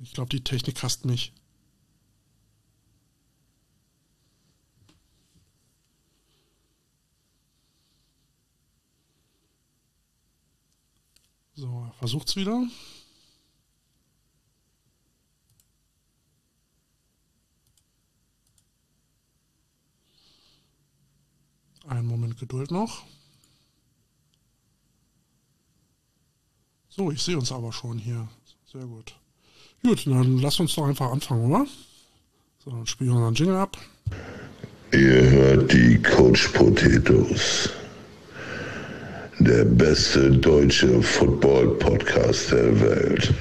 Ich glaube, die Technik hasst mich. So, versucht's wieder. Einen Moment Geduld noch. So, ich sehe uns aber schon hier. Sehr gut. Gut, dann lass uns doch einfach anfangen, oder? So, dann spielen wir unseren Jingle ab. Ihr hört die Coach Potatoes. Der beste deutsche Football-Podcast der Welt.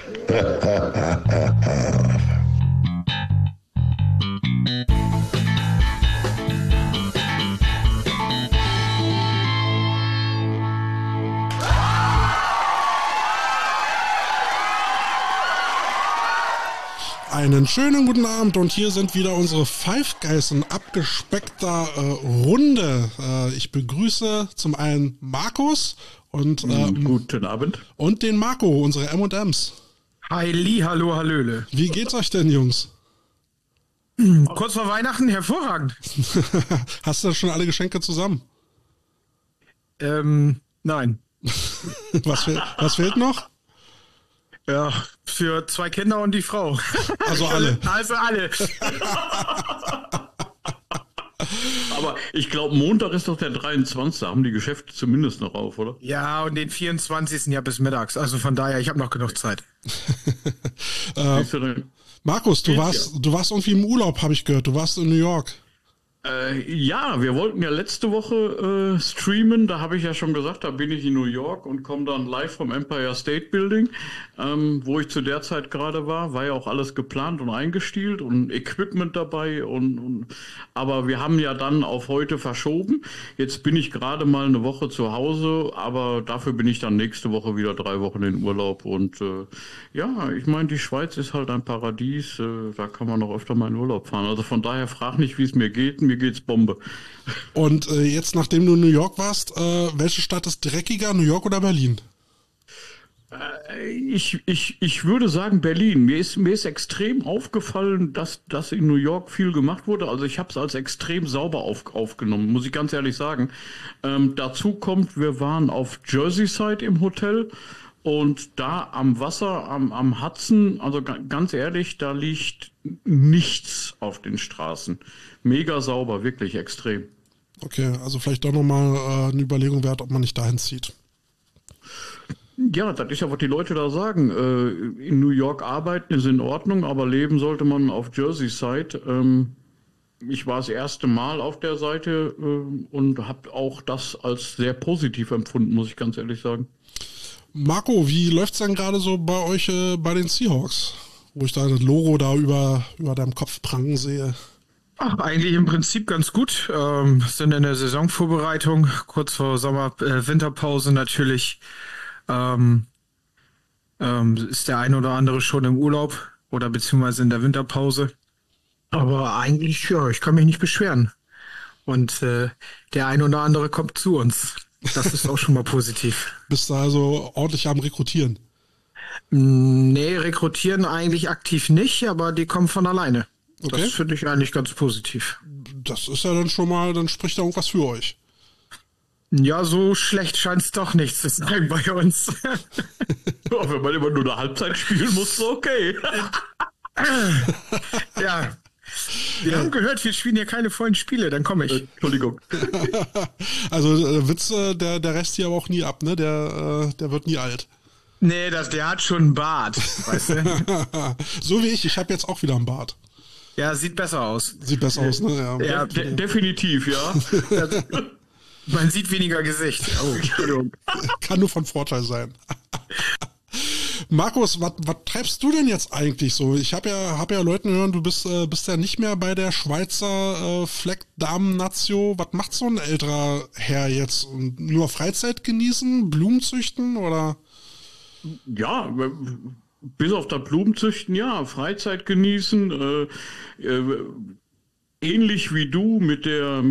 Einen schönen guten Abend und hier sind wieder unsere Five Guys in abgespeckter Runde. Ich begrüße zum einen Markus und guten Abend und den Marco, unsere M&Ms. Halli, hallo, hallöle. Wie geht's euch denn, Jungs? Kurz vor Weihnachten, hervorragend. Hast du schon alle Geschenke zusammen? Nein. Was fehlt noch? Ja, für 2 Kinder und die Frau. Also alle. Also alle. Aber ich glaube, Montag ist doch der 23. Da haben die Geschäfte zumindest noch auf, oder? Ja, und den 24. ja bis mittags. Also von daher, ich habe noch genug Zeit. Markus, du warst irgendwie im Urlaub, habe ich gehört. Du warst in New York. Ja, wir wollten ja letzte Woche streamen, da habe ich ja schon gesagt, da bin ich in New York und komme dann live vom Empire State Building, wo ich zu der Zeit gerade war ja auch alles geplant und eingestielt und Equipment dabei aber wir haben ja dann auf heute verschoben. Jetzt bin ich gerade mal eine Woche zu Hause, aber dafür bin ich dann nächste Woche wieder 3 Wochen in Urlaub und ja, ich meine, die Schweiz ist halt ein Paradies, da kann man auch öfter mal in Urlaub fahren. Also von daher frag nicht, wie es mir geht. Mir geht's Bombe. Und jetzt, nachdem du in New York warst, welche Stadt ist dreckiger, New York oder Berlin? Ich würde sagen Berlin. Mir ist extrem aufgefallen, dass in New York viel gemacht wurde. Also ich habe es als extrem sauber aufgenommen, muss ich ganz ehrlich sagen. Dazu kommt, wir waren auf Jerseyside im Hotel. Und da am Wasser, am Hudson, also ganz ehrlich, da liegt nichts auf den Straßen. Mega sauber, wirklich extrem. Okay, also vielleicht doch nochmal eine Überlegung wert, ob man nicht dahin zieht. Ja, das ist ja, was die Leute da sagen. In New York arbeiten ist in Ordnung, aber leben sollte man auf Jerseyside. Ich war das erste Mal auf der Seite und habe auch das als sehr positiv empfunden, muss ich ganz ehrlich sagen. Marco, wie läuft's denn gerade so bei euch bei den Seahawks? Wo ich da das Logo da über deinem Kopf prangen sehe. Ach, eigentlich im Prinzip ganz gut. Sind in der Saisonvorbereitung, kurz vor Winterpause natürlich. Ist der ein oder andere schon im Urlaub oder beziehungsweise in der Winterpause. Aber eigentlich, ja, ich kann mich nicht beschweren. Und der ein oder andere kommt zu uns. Das ist auch schon mal positiv. Bist du also ordentlich am Rekrutieren? Nee, rekrutieren eigentlich aktiv nicht, aber die kommen von alleine. Okay. Das finde ich eigentlich ganz positiv. Das ist ja dann schon mal, dann spricht da irgendwas für euch. Ja, so schlecht scheint es doch nicht zu sein bei uns. Ja, wenn man immer nur eine Halbzeit spielen muss, so okay. Ja. Wir haben gehört, wir spielen hier keine vollen Spiele, dann komme ich. Entschuldigung. Also Witz, der Rest hier aber auch nie ab, ne? Der wird nie alt. Nee, der hat schon einen Bart, weißt du? So wie ich habe jetzt auch wieder einen Bart. Ja, sieht besser aus. Sieht besser aus, ne? Ja, definitiv, ja. Man sieht weniger Gesicht. Oh, Entschuldigung. Kann nur von Vorteil sein. Markus, was treibst du denn jetzt eigentlich so? Ich habe ja Leuten hören, du bist ja nicht mehr bei der Schweizer Fleckdamen-Natio. Was macht so ein älterer Herr jetzt? Nur Freizeit genießen, Blumen züchten oder? Ja, bis auf das Blumenzüchten, ja, Freizeit genießen, ähnlich wie du mit der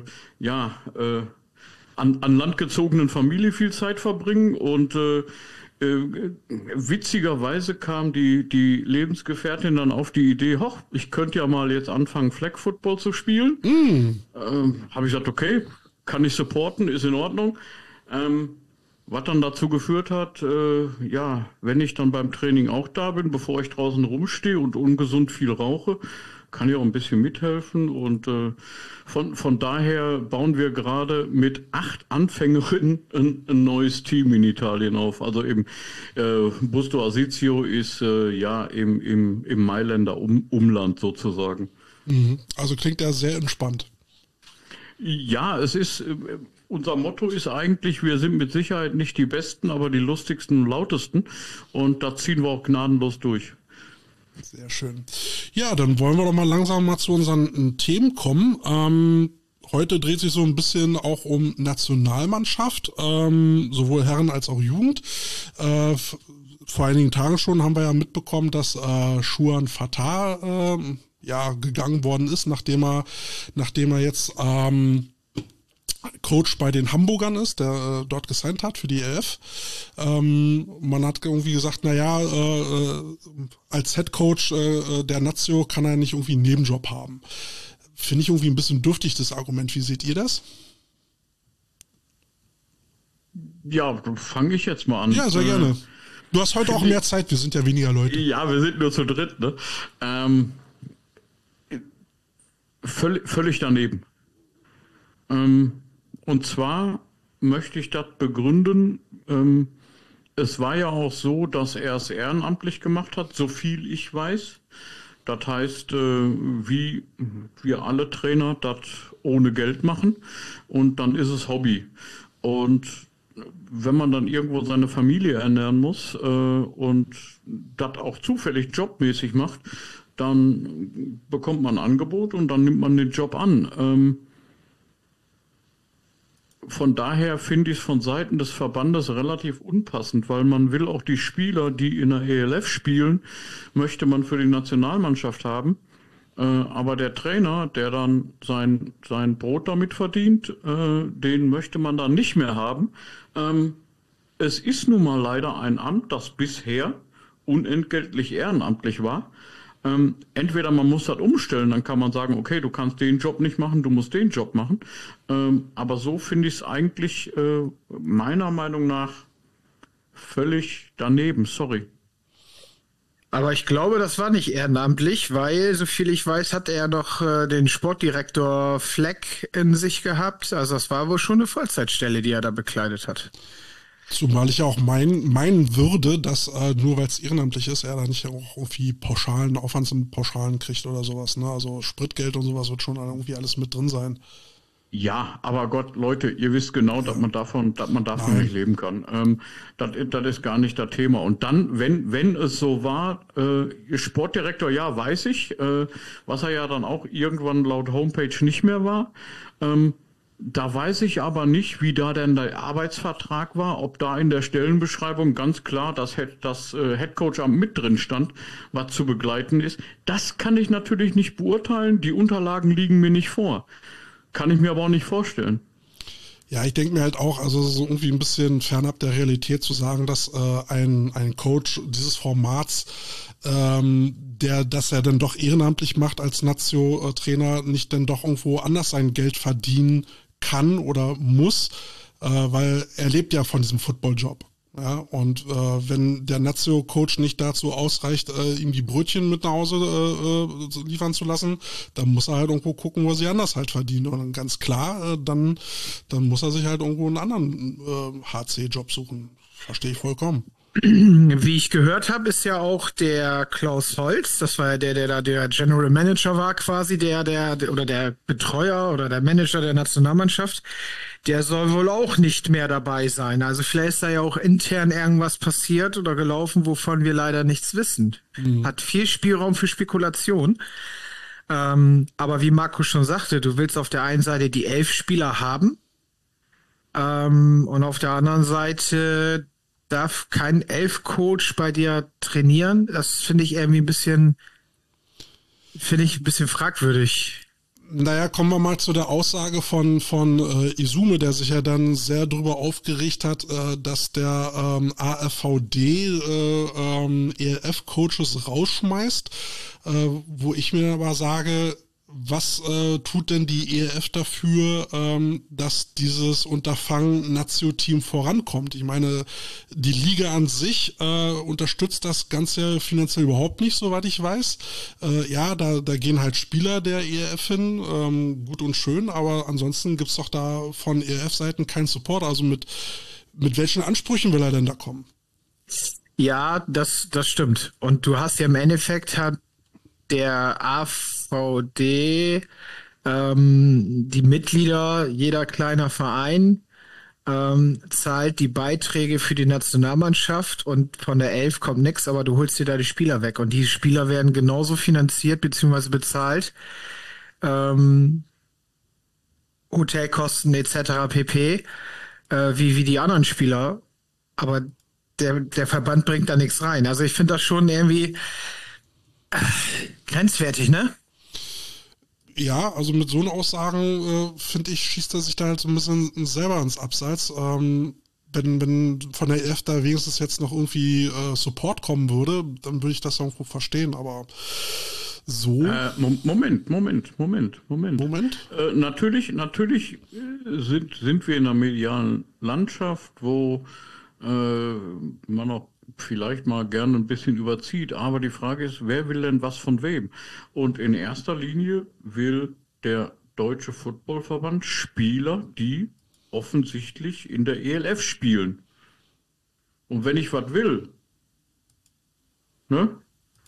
an Land gezogenen Familie viel Zeit verbringen und Witzigerweise kam die Lebensgefährtin dann auf die Idee, hoch, ich könnte ja mal jetzt anfangen, Flag Football zu spielen. Habe ich gesagt, okay, kann ich supporten, ist in Ordnung. Was dann dazu geführt hat, wenn ich dann beim Training auch da bin, bevor ich draußen rumstehe und ungesund viel rauche, kann ich auch ein bisschen mithelfen. Und von daher bauen wir gerade mit 8 Anfängerinnen ein neues Team in Italien auf. Also eben Busto Arsizio ist im Mailänder Umland sozusagen. Also klingt ja sehr entspannt. Ja, es ist... Unser Motto ist eigentlich, wir sind mit Sicherheit nicht die Besten, aber die lustigsten und lautesten. Und da ziehen wir auch gnadenlos durch. Sehr schön. Ja, dann wollen wir doch mal langsam mal zu unseren Themen kommen. Heute dreht sich so ein bisschen auch um Nationalmannschaft, sowohl Herren als auch Jugend. Vor einigen Tagen schon haben wir ja mitbekommen, dass Shuan Fatah gegangen worden ist, nachdem er jetzt Coach bei den Hamburgern ist, der dort gesigned hat für die ELF. Man hat irgendwie gesagt, als Head Coach der Nazio kann er nicht irgendwie einen Nebenjob haben. Finde ich irgendwie ein bisschen dürftig, das Argument. Wie seht ihr das? Ja, fange ich jetzt mal an. Ja, sehr gerne. Du hast heute auch mehr Zeit, wir sind ja weniger Leute. Ja, wir sind nur zu dritt, ne? Völlig daneben. Und zwar möchte ich das begründen, es war ja auch so, dass er es ehrenamtlich gemacht hat, so viel ich weiß. Das heißt, wie wir alle Trainer das ohne Geld machen und dann ist es Hobby. Und wenn man dann irgendwo seine Familie ernähren muss und das auch zufällig jobmäßig macht, dann bekommt man ein Angebot und dann nimmt man den Job an. Von daher finde ich es von Seiten des Verbandes relativ unpassend, weil man will auch die Spieler, die in der ELF spielen, möchte man für die Nationalmannschaft haben. Aber der Trainer, der dann sein Brot damit verdient, den möchte man dann nicht mehr haben. Es ist nun mal leider ein Amt, das bisher unentgeltlich ehrenamtlich war. Entweder man muss das umstellen, dann kann man sagen, okay, du kannst den Job nicht machen, du musst den Job machen. Aber so finde ich es eigentlich meiner Meinung nach völlig daneben, sorry. Aber ich glaube, das war nicht ehrenamtlich, weil, so viel ich weiß, hat er doch den Sportdirektor Fleck in sich gehabt. Also das war wohl schon eine Vollzeitstelle, die er da bekleidet hat. Zumal ich ja auch meinen würde, dass nur weil es ehrenamtlich ist, er da nicht auch irgendwie Aufwandspauschalen kriegt oder sowas. Ne? Also Spritgeld und sowas wird schon irgendwie alles mit drin sein. Ja, aber Gott, Leute, ihr wisst genau, dass man davon nicht leben kann. Das ist gar nicht das Thema. Und dann, wenn es so war, Sportdirektor, ja, weiß ich, was er ja dann auch irgendwann laut Homepage nicht mehr war. Da weiß ich aber nicht, wie da denn der Arbeitsvertrag war, ob da in der Stellenbeschreibung ganz klar das Headcoach-Amt mit drin stand, was zu begleiten ist. Das kann ich natürlich nicht beurteilen. Die Unterlagen liegen mir nicht vor. Kann ich mir aber auch nicht vorstellen. Ja, ich denke mir halt auch, also so irgendwie ein bisschen fernab der Realität zu sagen, dass ein Coach dieses Formats, dass er dann doch ehrenamtlich macht als Nazio-Trainer, nicht dann doch irgendwo anders sein Geld verdienen kann oder muss, weil er lebt ja von diesem Football-Job. Ja, und wenn der Nazio-Coach nicht dazu ausreicht, ihm die Brötchen mit nach Hause liefern zu lassen, dann muss er halt irgendwo gucken, wo er sie anders halt verdienen. Und dann ganz klar, dann muss er sich halt irgendwo einen anderen HC-Job suchen. Verstehe ich vollkommen. Wie ich gehört habe, ist ja auch der Klaus Holz, das war ja der General Manager war quasi, der Betreuer oder der Manager der Nationalmannschaft, der soll wohl auch nicht mehr dabei sein. Also vielleicht ist da ja auch intern irgendwas passiert oder gelaufen, wovon wir leider nichts wissen. Hat viel Spielraum für Spekulation. Aber wie Marco schon sagte, du willst auf der einen Seite die 11 Spieler haben und auf der anderen Seite darf kein 11-Coach bei dir trainieren. Das finde ich irgendwie ein bisschen fragwürdig. Naja, kommen wir mal zu der Aussage von Izume, der sich ja dann sehr drüber aufgeregt hat, dass der AFVD ELF-Coaches rausschmeißt, wo ich mir aber sage, was tut denn die ELF dafür, dass dieses Unterfangen Nazio-Team vorankommt? Ich meine, die Liga an sich unterstützt das Ganze finanziell überhaupt nicht, soweit ich weiß. Ja, da gehen halt Spieler der ELF hin, gut und schön, aber ansonsten gibt's doch da von ELF-Seiten keinen Support. Also mit welchen Ansprüchen will er denn da kommen? Ja, das stimmt. Und du hast ja im Endeffekt der AVD, die Mitglieder, jeder kleiner Verein zahlt die Beiträge für die Nationalmannschaft und von der 11 kommt nichts, aber du holst dir da die Spieler weg und die Spieler werden genauso finanziert bzw. bezahlt, Hotelkosten etc. pp. Wie die anderen Spieler, aber der Verband bringt da nichts rein. Also ich finde das schon irgendwie grenzwertig, ne? Ja, also mit so einer Aussagen, finde ich, schießt er sich da halt so ein bisschen selber ins Abseits. Wenn von der ELF da wenigstens jetzt noch irgendwie Support kommen würde, dann würde ich das irgendwo verstehen, aber so. Moment. Natürlich sind wir in einer medialen Landschaft, wo man auch vielleicht mal gerne ein bisschen überzieht, aber die Frage ist, wer will denn was von wem? Und in erster Linie will der Deutsche Footballverband Spieler, die offensichtlich in der ELF spielen. Und wenn ich was will, ne?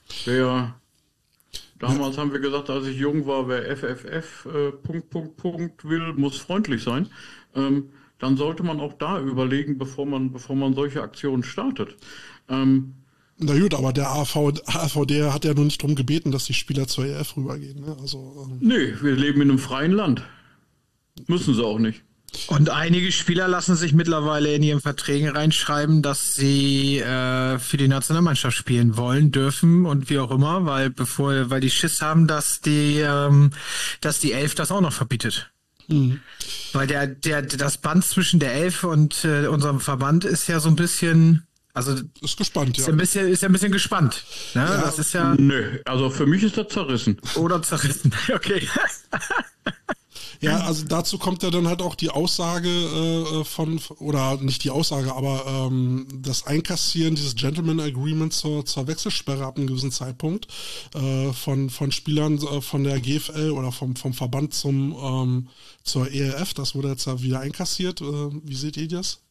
Damals haben wir gesagt, als ich jung war, wer FFF ... will, muss freundlich sein. Dann sollte man auch da überlegen, bevor man solche Aktionen startet. Na gut, aber der AVD hat ja nur nicht darum gebeten, dass die Spieler zur ELF rübergehen. Ne? Nee, wir leben in einem freien Land. Müssen sie auch nicht. Und einige Spieler lassen sich mittlerweile in ihren Verträgen reinschreiben, dass sie für die Nationalmannschaft spielen wollen, dürfen und wie auch immer, weil die Schiss haben, dass die 11 das auch noch verbietet. Mhm. Weil das Band zwischen der 11 und unserem Verband ist ja so ein bisschen, also ist gespannt, ja. Ist ja ein bisschen gespannt. Ne? Ja. Das ist ja. Nö, also für mich ist das zerrissen. Oder zerrissen, okay. Ja, also dazu kommt ja dann halt auch die Aussage oder nicht die Aussage, aber das Einkassieren dieses Gentleman Agreement zur Wechselsperre ab einem gewissen Zeitpunkt von Spielern von der GFL oder vom Verband zur ELF. Das wurde jetzt ja wieder einkassiert. Wie seht ihr das?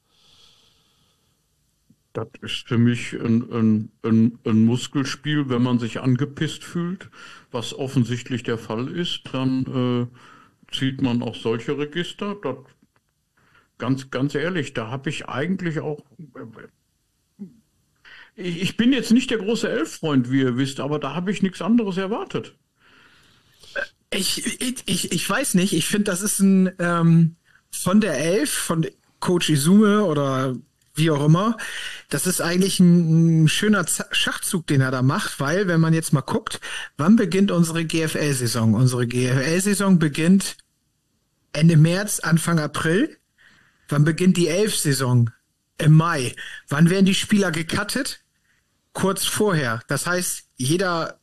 Das ist für mich ein Muskelspiel, wenn man sich angepisst fühlt, was offensichtlich der Fall ist, dann zieht man auch solche Register. Das, ganz ehrlich, da habe ich eigentlich auch. Ich bin jetzt nicht der große Elf-Freund, wie ihr wisst, aber da habe ich nichts anderes erwartet. Ich weiß nicht, ich finde, das ist von der Elf, von Coach Izume oder wie auch immer, das ist eigentlich ein schöner Schachzug, den er da macht, weil, wenn man jetzt mal guckt, wann beginnt unsere GFL-Saison? Unsere GFL-Saison beginnt Ende März, Anfang April. Wann beginnt die 11-Saison? Im Mai. Wann werden die Spieler gecuttet? Kurz vorher. Das heißt, jedes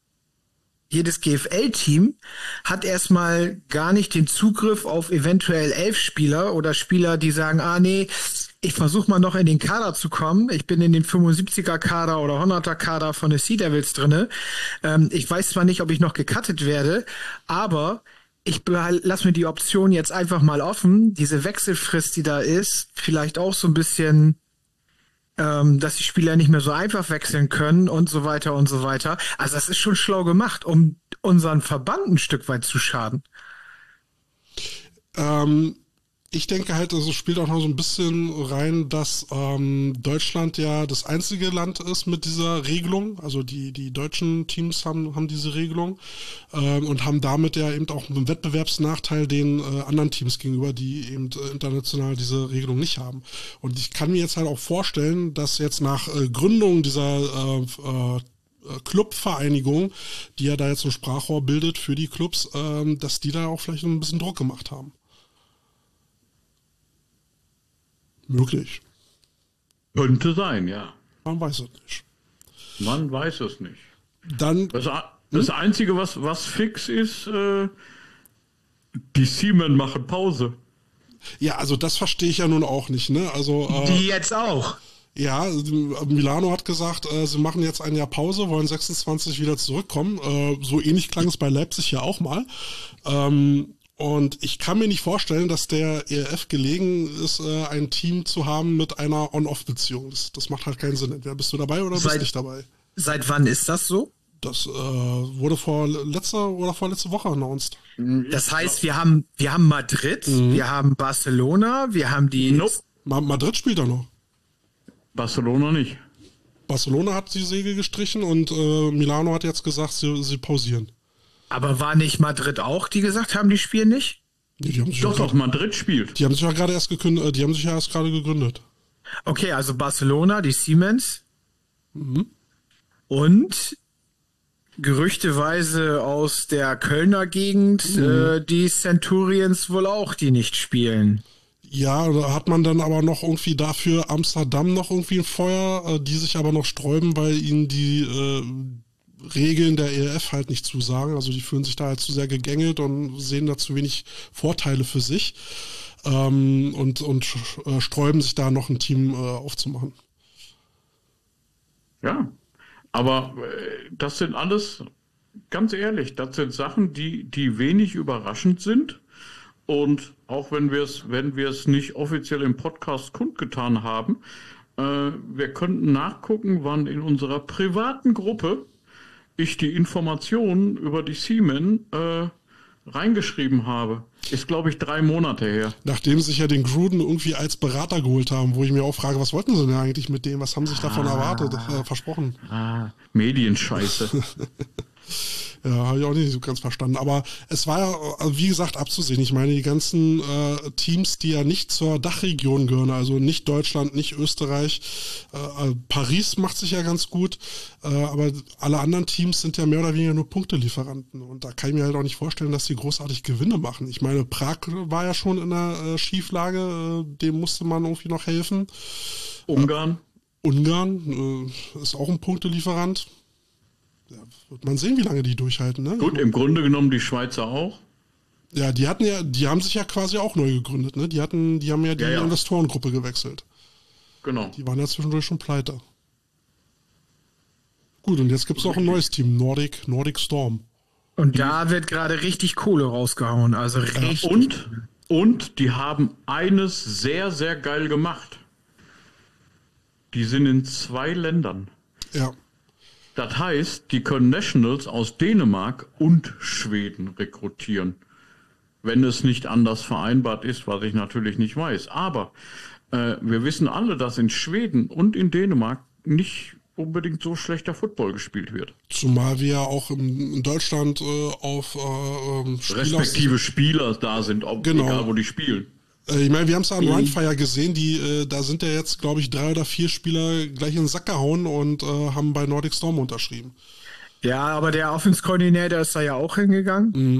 GFL-Team hat erstmal gar nicht den Zugriff auf eventuell 11 Spieler oder Spieler, die sagen, nee, ich versuche mal noch in den Kader zu kommen. Ich bin in den 75er-Kader oder 100er-Kader von den Sea Devils drinne. Ich weiß zwar nicht, ob ich noch gecuttet werde, aber ich lasse mir die Option jetzt einfach mal offen. Diese Wechselfrist, die da ist, vielleicht auch so ein bisschen, dass die Spieler nicht mehr so einfach wechseln können und so weiter und so weiter. Also das ist schon schlau gemacht, um unseren Verband ein Stück weit zu schaden. Ich denke halt, also spielt auch noch so ein bisschen rein, dass Deutschland ja das einzige Land ist mit dieser Regelung. Also die deutschen Teams haben diese Regelung und haben damit ja eben auch einen Wettbewerbsnachteil den anderen Teams gegenüber, die eben international diese Regelung nicht haben. Und ich kann mir jetzt halt auch vorstellen, dass jetzt nach Gründung dieser Clubvereinigung, die ja da jetzt so ein Sprachrohr bildet für die Clubs, dass die da auch vielleicht ein bisschen Druck gemacht haben. Möglich. Könnte sein, ja. Man weiß es nicht. Man weiß es nicht. Dann, Das Einzige, was fix ist, die Seamen machen Pause. ja, also das verstehe ich ja nun auch nicht, ne? Also, Die jetzt auch. ja, Milano hat gesagt, sie machen jetzt ein Jahr Pause, wollen 26 wieder zurückkommen. So ähnlich klang es bei Leipzig ja auch mal. Und ich kann mir nicht vorstellen, dass der ERF gelegen ist, ein Team zu haben mit einer On-Off-Beziehung. Das macht halt keinen Sinn. Entweder bist du dabei oder bist nicht dabei. Seit wann ist das so? Das wurde vorletzte Woche announced. Das heißt, wir haben Madrid, wir haben Barcelona, wir haben die... Nope. Madrid spielt da noch. Barcelona nicht. Barcelona hat die Segel gestrichen und Milano hat jetzt gesagt, sie pausieren. Aber war nicht Madrid auch, die gesagt haben, die spielen nicht? Nee, die haben sich Doch, Madrid spielt. Die haben sich ja gerade erst gekündigt, die haben sich ja erst gerade gegründet. Okay, also Barcelona, die Siemens. Und gerüchteweise aus der Kölner Gegend, die Centurions wohl auch, die nicht spielen. Ja, da hat man dann aber noch irgendwie dafür Amsterdam noch irgendwie ein Feuer, die sich aber noch sträuben, weil ihnen die Regeln der ERF halt nicht zusagen. Also die fühlen sich da halt zu sehr gegängelt und sehen da zu wenig Vorteile für sich und sträuben sich da noch ein Team aufzumachen. Ja, aber das sind alles, ganz ehrlich, das sind Sachen, die wenig überraschend sind. Und auch wenn wir es nicht offiziell im Podcast kundgetan haben, wir könnten nachgucken, wann in unserer privaten Gruppe ich die Informationen über die Seamen reingeschrieben habe. Ist, glaube ich, 3 Monate her. Nachdem sie sich ja den Gruden irgendwie als Berater geholt haben, wo ich mir auch frage, was wollten sie denn eigentlich mit dem? Was haben sie sich davon erwartet, versprochen? Medienscheiße. Ja, habe ich auch nicht so ganz verstanden. Aber es war ja, wie gesagt, abzusehen. Ich meine, die ganzen Teams, die ja nicht zur Dachregion gehören, also nicht Deutschland, nicht Österreich, Paris macht sich ja ganz gut, aber alle anderen Teams sind ja mehr oder weniger nur Punktelieferanten. Und da kann ich mir halt auch nicht vorstellen, dass die großartig Gewinne machen. Ich meine, Prag war ja schon in einer Schieflage, dem musste man irgendwie noch helfen. Ungarn ist auch ein Punktelieferant. Ja, wird man sehen, wie lange die durchhalten, ne? Gut, im Grunde genommen die Schweizer auch. Ja, die haben sich ja quasi auch neu gegründet, ne? Die haben ja die Investorengruppe gewechselt. Genau. Die waren ja zwischendurch schon pleite. Gut, und jetzt gibt es auch ein neues Team, Nordic Storm. Und da wird gerade richtig Kohle rausgehauen, also richtig. Und die haben eines sehr, sehr geil gemacht. Die sind in 2 Ländern. Ja. Das heißt, die können Nationals aus Dänemark und Schweden rekrutieren. Wenn es nicht anders vereinbart ist, was ich natürlich nicht weiß. Aber wir wissen alle, dass in Schweden und in Dänemark nicht unbedingt so schlechter Football gespielt wird. Zumal wir ja auch in Deutschland auf respektive Spieler da sind, egal wo die spielen. Ich meine, wir haben es an Rheinfire gesehen, da sind ja jetzt, glaube ich, 3 oder 4 Spieler gleich in den Sack gehauen und haben bei Nordic Storm unterschrieben. Ja, aber der Offense-Coordinator ist da ja auch hingegangen.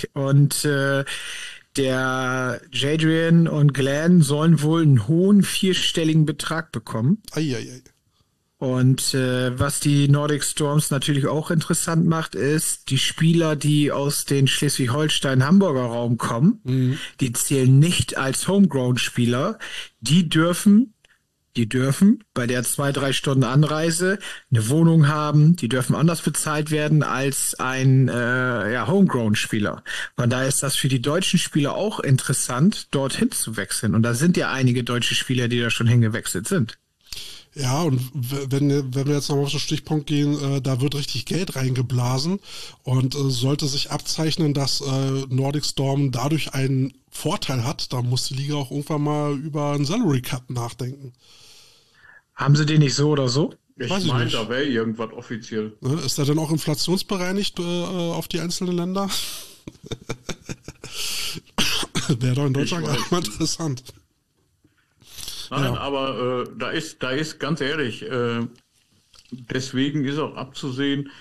Der Jadrian und Glenn sollen wohl einen hohen 4-stelligen Betrag bekommen. Eieiei. Und was die Nordic Storms natürlich auch interessant macht, ist, die Spieler, die aus den Schleswig-Holstein-Hamburger Raum kommen, die zählen nicht als Homegrown-Spieler. Die dürfen bei der 2-3 Stunden Anreise eine Wohnung haben, die dürfen anders bezahlt werden als ein Homegrown-Spieler. Von daher ist das für die deutschen Spieler auch interessant, dorthin zu wechseln. Und da sind ja einige deutsche Spieler, die da schon hingewechselt sind. Ja, und wenn wir jetzt nochmal auf den Stichpunkt gehen, da wird richtig Geld reingeblasen und sollte sich abzeichnen, dass Nordic Storm dadurch einen Vorteil hat, dann muss die Liga auch irgendwann mal über einen Salary Cut nachdenken. Haben sie den nicht so oder so? Ich meine, da wäre irgendwas offiziell. Ist da denn auch inflationsbereinigt auf die einzelnen Länder? Wäre doch in Deutschland gar nicht mal interessant. Nein, aber da ist ganz ehrlich, deswegen ist auch abzusehen,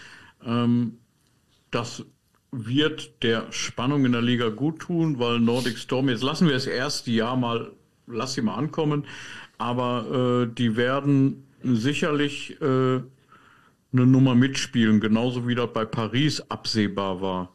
das wird der Spannung in der Liga gut tun, weil Nordic Storm, jetzt lassen wir das erste Jahr mal, lass sie mal ankommen, aber die werden sicherlich eine Nummer mitspielen, genauso wie das bei Paris absehbar war.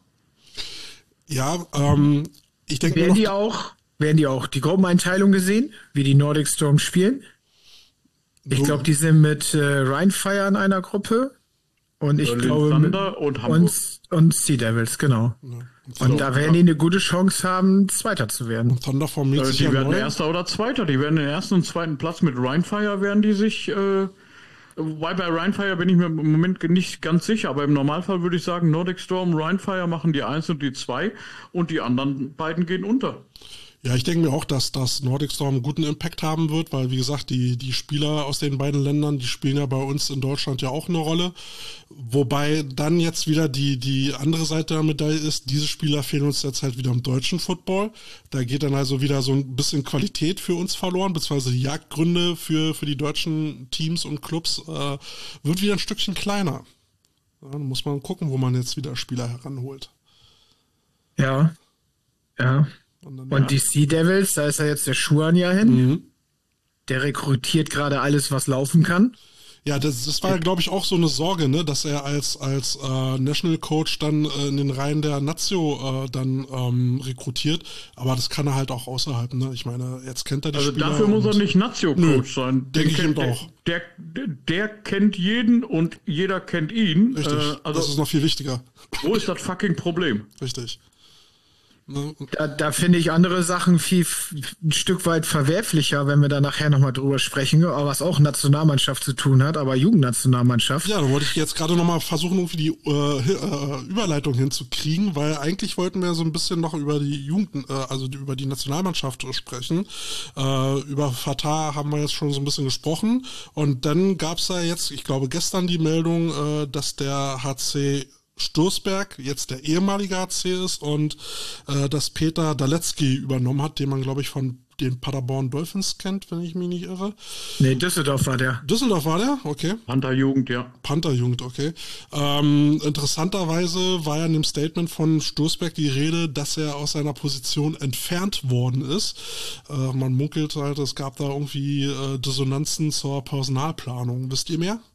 Ja, ich denke Werden die auch die Gruppeneinteilung gesehen, wie die Nordic Storm spielen? Ich glaube, die sind mit Rheinfire in einer Gruppe und ich glaube Thunder und Hamburg. Und Sea Devils, genau. Ja. Und da werden die eine gute Chance haben, Zweiter zu werden. Thunder formiert sich Die ja werden neu. Erster oder Zweiter. Die werden den ersten und zweiten Platz mit Rheinfire werden die sich. Wobei bei Rheinfire bin ich mir im Moment nicht ganz sicher, aber im Normalfall würde ich sagen, Nordic Storm, Rheinfire machen die 1 und die 2 und die anderen beiden gehen unter. Ja, ich denke mir auch, dass das Nordic Storm einen guten Impact haben wird, weil, wie gesagt, die Spieler aus den beiden Ländern, die spielen ja bei uns in Deutschland ja auch eine Rolle. Wobei dann jetzt wieder die andere Seite der Medaille ist, diese Spieler fehlen uns jetzt halt wieder im deutschen Football. Da geht dann also wieder so ein bisschen Qualität für uns verloren, beziehungsweise die Jagdgründe für die deutschen Teams und Clubs wird wieder ein Stückchen kleiner. Ja, dann muss man gucken, wo man jetzt wieder Spieler heranholt. Ja. Und die Sea Devils, da ist ja jetzt der Schuan ja hin. Mhm. Der rekrutiert gerade alles, was laufen kann. Ja, das war ja, glaube ich, auch so eine Sorge, ne, dass er als National Coach dann in den Reihen der Nazio dann rekrutiert. Aber das kann er halt auch außerhalb, ne? Ich meine, jetzt kennt er die Spieler. Also dafür muss er nicht Nazio-Coach sein. Denke ich eben auch. Der kennt jeden und jeder kennt ihn. Richtig, das ist noch viel wichtiger. Wo ist das fucking Problem? Richtig. Da finde ich andere Sachen ein Stück weit verwerflicher, wenn wir da nachher nochmal drüber sprechen, was auch Nationalmannschaft zu tun hat, aber Jugendnationalmannschaft. Ja, da wollte ich jetzt gerade nochmal versuchen, irgendwie die Überleitung hinzukriegen, weil eigentlich wollten wir so ein bisschen noch über die über die Nationalmannschaft sprechen. Über Fatah haben wir jetzt schon so ein bisschen gesprochen und dann gab es da jetzt, ich glaube gestern die Meldung, dass der HC Stoßberg jetzt der ehemalige HC ist und dass Peter Dalecki übernommen hat, den man, glaube ich, von den Paderborn Dolphins kennt, wenn ich mich nicht irre. Nee, Düsseldorf war der. Düsseldorf war der? Okay. Pantherjugend, ja. Pantherjugend, okay. Interessanterweise war ja in dem Statement von Stoßberg die Rede, dass er aus seiner Position entfernt worden ist. Man munkelt halt, es gab da irgendwie Dissonanzen zur Personalplanung. Wisst ihr mehr?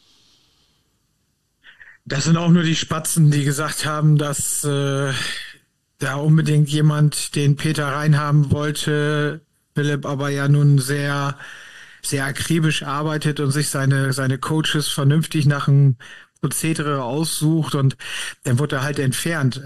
Das sind auch nur die Spatzen, die gesagt haben, dass da unbedingt jemand den Peter reinhaben wollte, Philipp aber ja nun sehr, sehr akribisch arbeitet und sich seine Coaches vernünftig nach einem Prozedere aussucht und dann wurde er halt entfernt.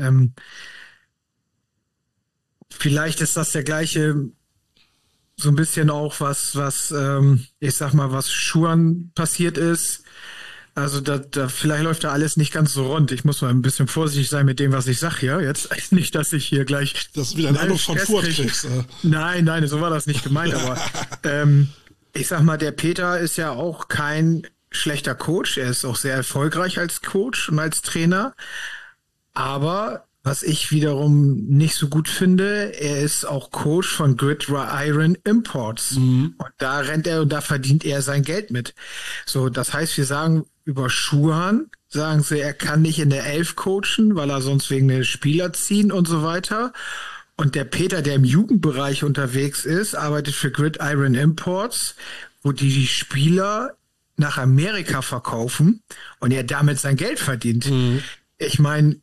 Vielleicht ist das der gleiche, so ein bisschen auch was ich sag mal, was Schuan passiert ist. Also da vielleicht läuft da alles nicht ganz so rund. Ich muss mal ein bisschen vorsichtig sein mit dem, was ich sage hier. Jetzt nicht, dass ich hier gleich... Das ist wieder ein Eindruck von Furt kriegst. Nein, so war das nicht gemeint. Aber ich sag mal, der Peter ist ja auch kein schlechter Coach. Er ist auch sehr erfolgreich als Coach und als Trainer. Aber was ich wiederum nicht so gut finde, er ist auch Coach von Gridiron Imports. Mhm. Und da rennt er und da verdient er sein Geld mit. So, das heißt, wir sagen über Schuhan, sagen sie, er kann nicht in der 11 coachen, weil er sonst wegen der Spieler ziehen und so weiter. Und der Peter, der im Jugendbereich unterwegs ist, arbeitet für Gridiron Imports, wo die Spieler nach Amerika verkaufen und er damit sein Geld verdient. Mhm. Ich meine,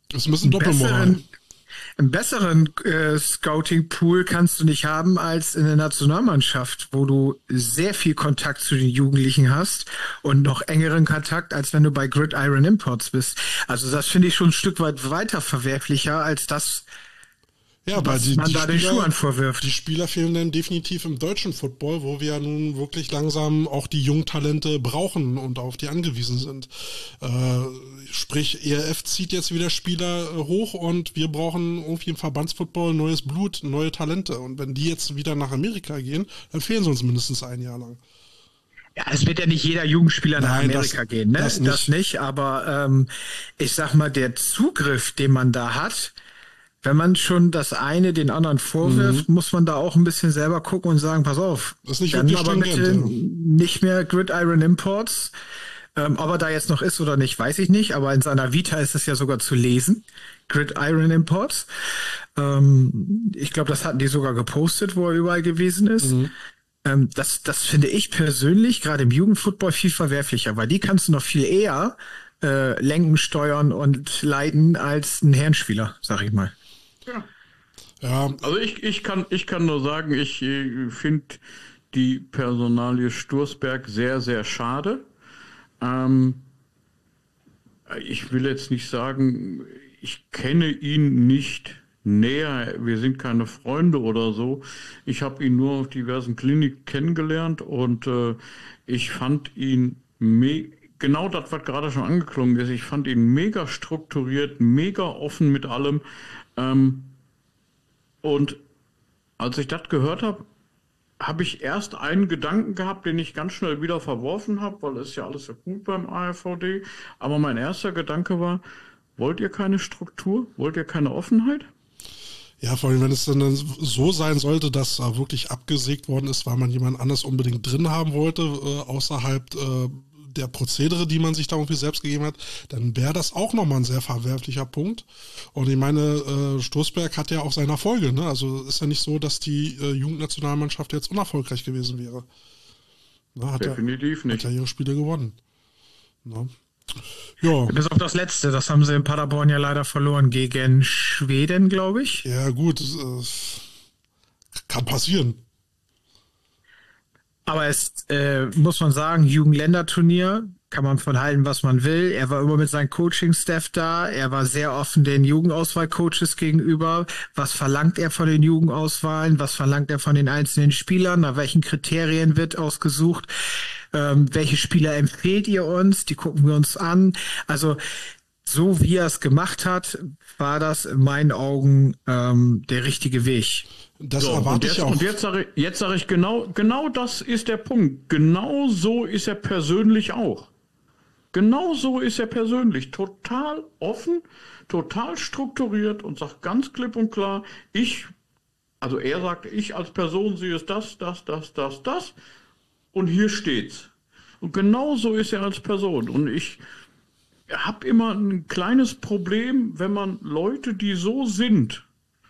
einen besseren Scouting-Pool kannst du nicht haben als in der Nationalmannschaft, wo du sehr viel Kontakt zu den Jugendlichen hast und noch engeren Kontakt, als wenn du bei Gridiron Imports bist. Also das finde ich schon ein Stück weit weiter verwerflicher als das, ja, weil was man da den Schuhen vorwirft. Die Spieler fehlen dann definitiv im deutschen Football, wo wir ja nun wirklich langsam auch die jungen Talente brauchen und auf die angewiesen sind. Sprich, ERF zieht jetzt wieder Spieler hoch und wir brauchen irgendwie im Verbandsfootball neues Blut, neue Talente. Und wenn die jetzt wieder nach Amerika gehen, dann fehlen sie uns mindestens ein Jahr lang. Ja, es wird ja nicht jeder Jugendspieler nach Amerika gehen, ne? Das nicht, aber ich sag mal, der Zugriff, den man da hat, wenn man schon das eine den anderen vorwirft, muss man da auch ein bisschen selber gucken und sagen, pass auf, das ist nicht dann wirklich aber bitte nicht mehr Gridiron Imports, Ob er da jetzt noch ist oder nicht, weiß ich nicht, aber in seiner Vita ist es ja sogar zu lesen. Gridiron Imports. Ich glaube, das hatten die sogar gepostet, wo er überall gewesen ist. Das finde ich persönlich gerade im Jugendfootball viel verwerflicher, weil die kannst du noch viel eher lenken, steuern und leiten als ein Herrenspieler, sag ich mal. Ja. Also ich kann nur sagen, ich finde die Personalie Sturzberg sehr, sehr schade. Ich will jetzt nicht sagen, ich kenne ihn nicht näher, wir sind keine Freunde oder so. Ich habe ihn nur auf diversen Kliniken kennengelernt und ich fand ihn genau das, was gerade schon angeklungen ist, ich fand ihn mega strukturiert, mega offen mit allem. Und als ich das gehört habe, habe ich erst einen Gedanken gehabt, den ich ganz schnell wieder verworfen habe, weil es ja alles so gut beim ARVD. Aber mein erster Gedanke war, wollt ihr keine Struktur? Wollt ihr keine Offenheit? Ja, vor allem, wenn es dann so sein sollte, dass wirklich abgesägt worden ist, weil man jemand anders unbedingt drin haben wollte, außerhalb der Prozedere, die man sich da irgendwie selbst gegeben hat, dann wäre das auch nochmal ein sehr verwerflicher Punkt. Und ich meine, Sturzberg hat ja auch seine Erfolge, ne? Also ist ja nicht so, dass die Jugendnationalmannschaft jetzt unerfolgreich gewesen wäre. Na, Definitiv nicht. Hat ja ihre Spiele gewonnen. Na? Ja. Bis auf das letzte, das haben sie in Paderborn ja leider verloren gegen Schweden, glaube ich. Ja gut, kann passieren. Aber es muss man sagen, Jugendländerturnier, kann man von halten, was man will. Er war immer mit seinem Coaching-Staff da. Er war sehr offen den Jugendauswahl-Coaches gegenüber. Was verlangt er von den Jugendauswahlen? Was verlangt er von den einzelnen Spielern? Nach welchen Kriterien wird ausgesucht? Welche Spieler empfehlt ihr uns? Die gucken wir uns an. Also so wie er es gemacht hat, war das in meinen Augen der richtige Weg. Das erwarte ich auch. Und jetzt sage ich genau das ist der Punkt. Genau so ist er persönlich auch. Genau so ist er persönlich. Total offen, total strukturiert und sagt ganz klipp und klar, er sagt, ich als Person sehe es das. Und hier steht's. Und genau so ist er als Person. Und ich habe immer ein kleines Problem, wenn man Leute, die so sind,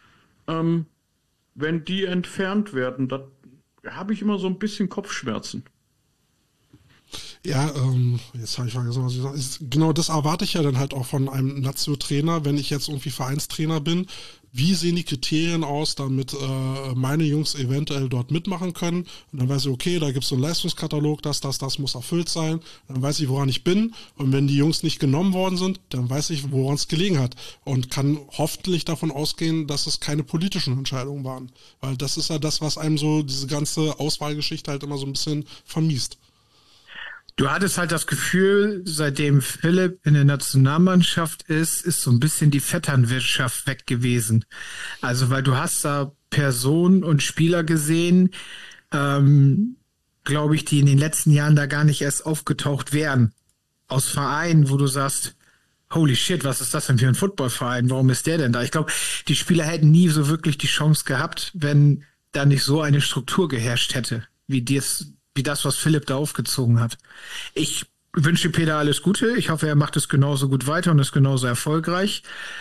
wenn die entfernt werden, da habe ich immer so ein bisschen Kopfschmerzen. Ja, jetzt habe ich vergessen, was ich sage. Genau das erwarte ich ja dann halt auch von einem Nazio-Trainer, wenn ich jetzt irgendwie Vereinstrainer bin. Wie sehen die Kriterien aus, damit meine Jungs eventuell dort mitmachen können? Und dann weiß ich, okay, da gibt es so einen Leistungskatalog, das muss erfüllt sein. Dann weiß ich, woran ich bin. Und wenn die Jungs nicht genommen worden sind, dann weiß ich, woran es gelegen hat. Und kann hoffentlich davon ausgehen, dass es keine politischen Entscheidungen waren. Weil das ist ja das, was einem so diese ganze Auswahlgeschichte halt immer so ein bisschen vermiest. Du hattest halt das Gefühl, seitdem Philipp in der Nationalmannschaft ist so ein bisschen die Vetternwirtschaft weg gewesen. Also, weil du hast da Personen und Spieler gesehen, glaube ich, die in den letzten Jahren da gar nicht erst aufgetaucht wären. Aus Vereinen, wo du sagst, holy shit, was ist das denn für ein Footballverein? Warum ist der denn da? Ich glaube, die Spieler hätten nie so wirklich die Chance gehabt, wenn da nicht so eine Struktur geherrscht hätte, wie das, was Philipp da aufgezogen hat. Ich wünsche Peter alles Gute. Ich hoffe, er macht es genauso gut weiter und ist genauso erfolgreich.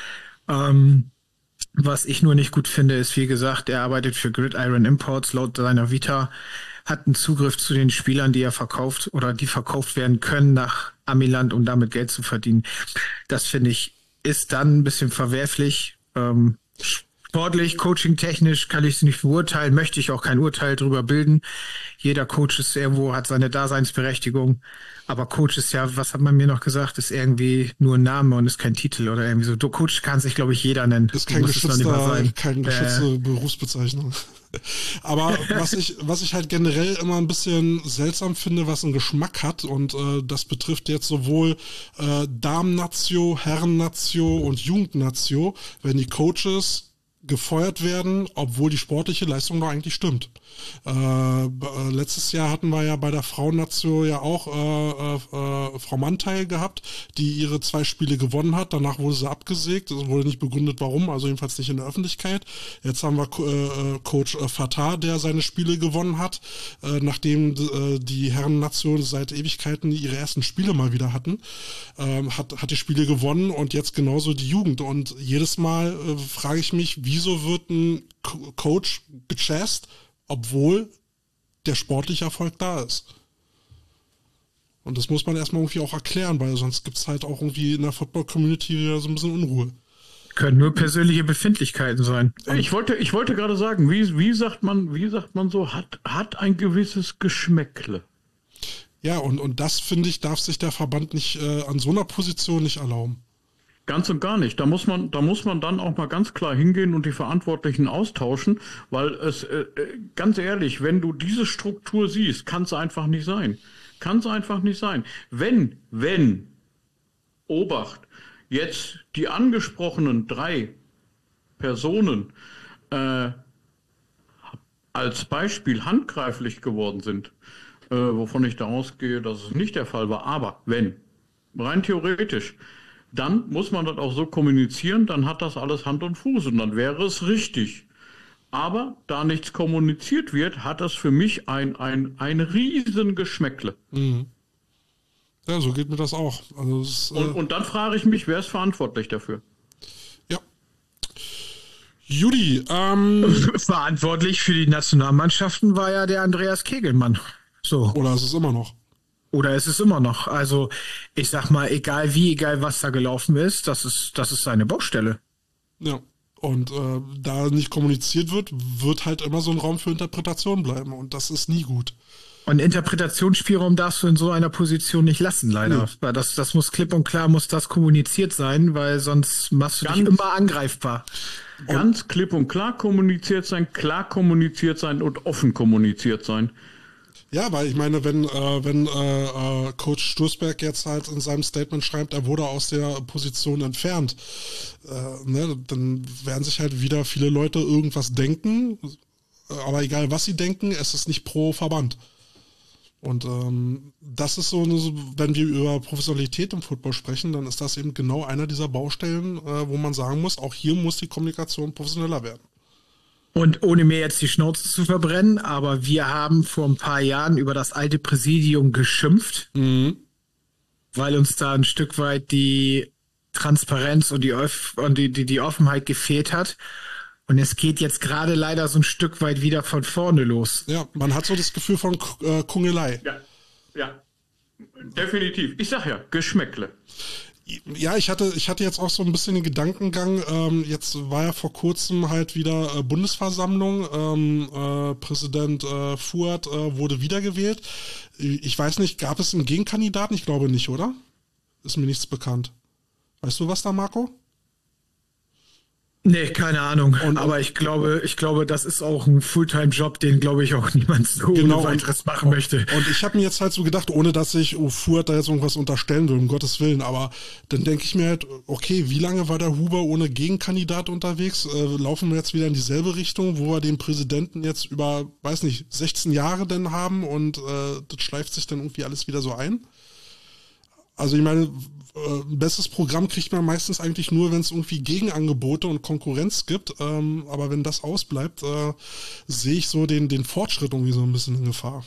Was ich nur nicht gut finde, ist, wie gesagt, er arbeitet für Gridiron Imports laut seiner Vita, hat einen Zugriff zu den Spielern, die er verkauft oder die verkauft werden können nach Amiland, um damit Geld zu verdienen. Das finde ich, ist dann ein bisschen verwerflich. Sportlich, coaching-technisch kann ich es nicht beurteilen, möchte ich auch kein Urteil drüber bilden. Jeder Coach ist irgendwo, hat seine Daseinsberechtigung. Aber Coach ist ja, was hat man mir noch gesagt, ist irgendwie nur ein Name und ist kein Titel oder irgendwie so. Coach kann sich, glaube ich, jeder nennen. Ist keine geschützte Berufsbezeichnung. Aber was ich halt generell immer ein bisschen seltsam finde, was einen Geschmack hat, und das betrifft jetzt sowohl Damen-Nazio, Herren-Nazio und Jugend-Nazio, wenn die Coaches gefeuert werden, obwohl die sportliche Leistung doch eigentlich stimmt. Letztes Jahr hatten wir ja bei der Frauennation ja auch Frau Mantei gehabt, die ihre 2 Spiele gewonnen hat. Danach wurde sie abgesägt. Es wurde nicht begründet, warum, also jedenfalls nicht in der Öffentlichkeit. Jetzt haben wir Coach Fatah, der seine Spiele gewonnen hat, nachdem die Herrennation seit Ewigkeiten ihre ersten Spiele mal wieder hatten. Hat die Spiele gewonnen und jetzt genauso die Jugend. Und jedes Mal frage ich mich, wieso wird ein Coach gechasst, obwohl der sportliche Erfolg da ist? Und das muss man erstmal irgendwie auch erklären, weil sonst gibt es halt auch irgendwie in der Football-Community wieder so ein bisschen Unruhe. Können nur persönliche Befindlichkeiten sein. Ich wollte gerade sagen, wie sagt man so, hat ein gewisses Geschmäckle. Ja, und das, finde ich, darf sich der Verband nicht an so einer Position nicht erlauben. Ganz und gar nicht. Da muss man dann auch mal ganz klar hingehen und die Verantwortlichen austauschen, weil es, ganz ehrlich, wenn du diese Struktur siehst, kann es einfach nicht sein. Kann es einfach nicht sein. Wenn, Obacht, jetzt die angesprochenen 3 Personen als Beispiel handgreiflich geworden sind, wovon ich da ausgehe, dass es nicht der Fall war, aber wenn, rein theoretisch, dann muss man das auch so kommunizieren, dann hat das alles Hand und Fuß und dann wäre es richtig. Aber da nichts kommuniziert wird, hat das für mich ein riesen Geschmäckle. Mhm. Ja, so geht mir das auch. Also und dann frage ich mich, wer ist verantwortlich dafür? Ja. Judy, Verantwortlich für die Nationalmannschaften war ja der Andreas Kegelmann. So. Oder ist es immer noch? Oder ist es immer noch? Also, ich sag mal, egal wie, egal was da gelaufen ist, das ist seine Baustelle. Ja. Und da nicht kommuniziert wird halt immer so ein Raum für Interpretation bleiben. Und das ist nie gut. Und Interpretationsspielraum darfst du in so einer Position nicht lassen, leider. Nee. Weil das muss klipp und klar, muss das kommuniziert sein, weil sonst machst du dich immer angreifbar. Ganz klipp und klar kommuniziert sein und offen kommuniziert sein. Ja, weil ich meine, wenn Coach Sturzberg jetzt halt in seinem Statement schreibt, er wurde aus der Position entfernt, dann werden sich halt wieder viele Leute irgendwas denken, aber egal was sie denken, es ist nicht pro Verband. Und das ist so, wenn wir über Professionalität im Football sprechen, dann ist das eben genau einer dieser Baustellen, wo man sagen muss, auch hier muss die Kommunikation professioneller werden. Und ohne mir jetzt die Schnauze zu verbrennen, aber wir haben vor ein paar Jahren über das alte Präsidium geschimpft, weil uns da ein Stück weit die Transparenz und die Offenheit gefehlt hat. Und es geht jetzt gerade leider so ein Stück weit wieder von vorne los. Ja, man hat so das Gefühl von Kungelei. Ja, definitiv. Ich sag ja, Geschmäckle. Ja, ich hatte jetzt auch so ein bisschen den Gedankengang, jetzt war ja vor kurzem halt wieder Bundesversammlung, Präsident Fuad wurde wiedergewählt. Ich weiß nicht, gab es einen Gegenkandidaten? Ich glaube nicht, oder? Ist mir nichts bekannt. Weißt du was da, Marco? Nee, keine Ahnung. Aber ich glaube, das ist auch ein Fulltime-Job, den, glaube ich, auch niemand so ohne weiteres machen möchte. Und ich habe mir jetzt halt so gedacht, ohne dass ich Fuad da jetzt irgendwas unterstellen will, um Gottes Willen, aber dann denke ich mir halt, okay, wie lange war der Huber ohne Gegenkandidat unterwegs? Laufen wir jetzt wieder in dieselbe Richtung, wo wir den Präsidenten jetzt über, weiß nicht, 16 Jahre denn haben und das schleift sich dann irgendwie alles wieder so ein? Also ich meine, ein besseres Programm kriegt man meistens eigentlich nur, wenn es irgendwie Gegenangebote und Konkurrenz gibt. Aber wenn das ausbleibt, sehe ich so den Fortschritt irgendwie so ein bisschen in Gefahr.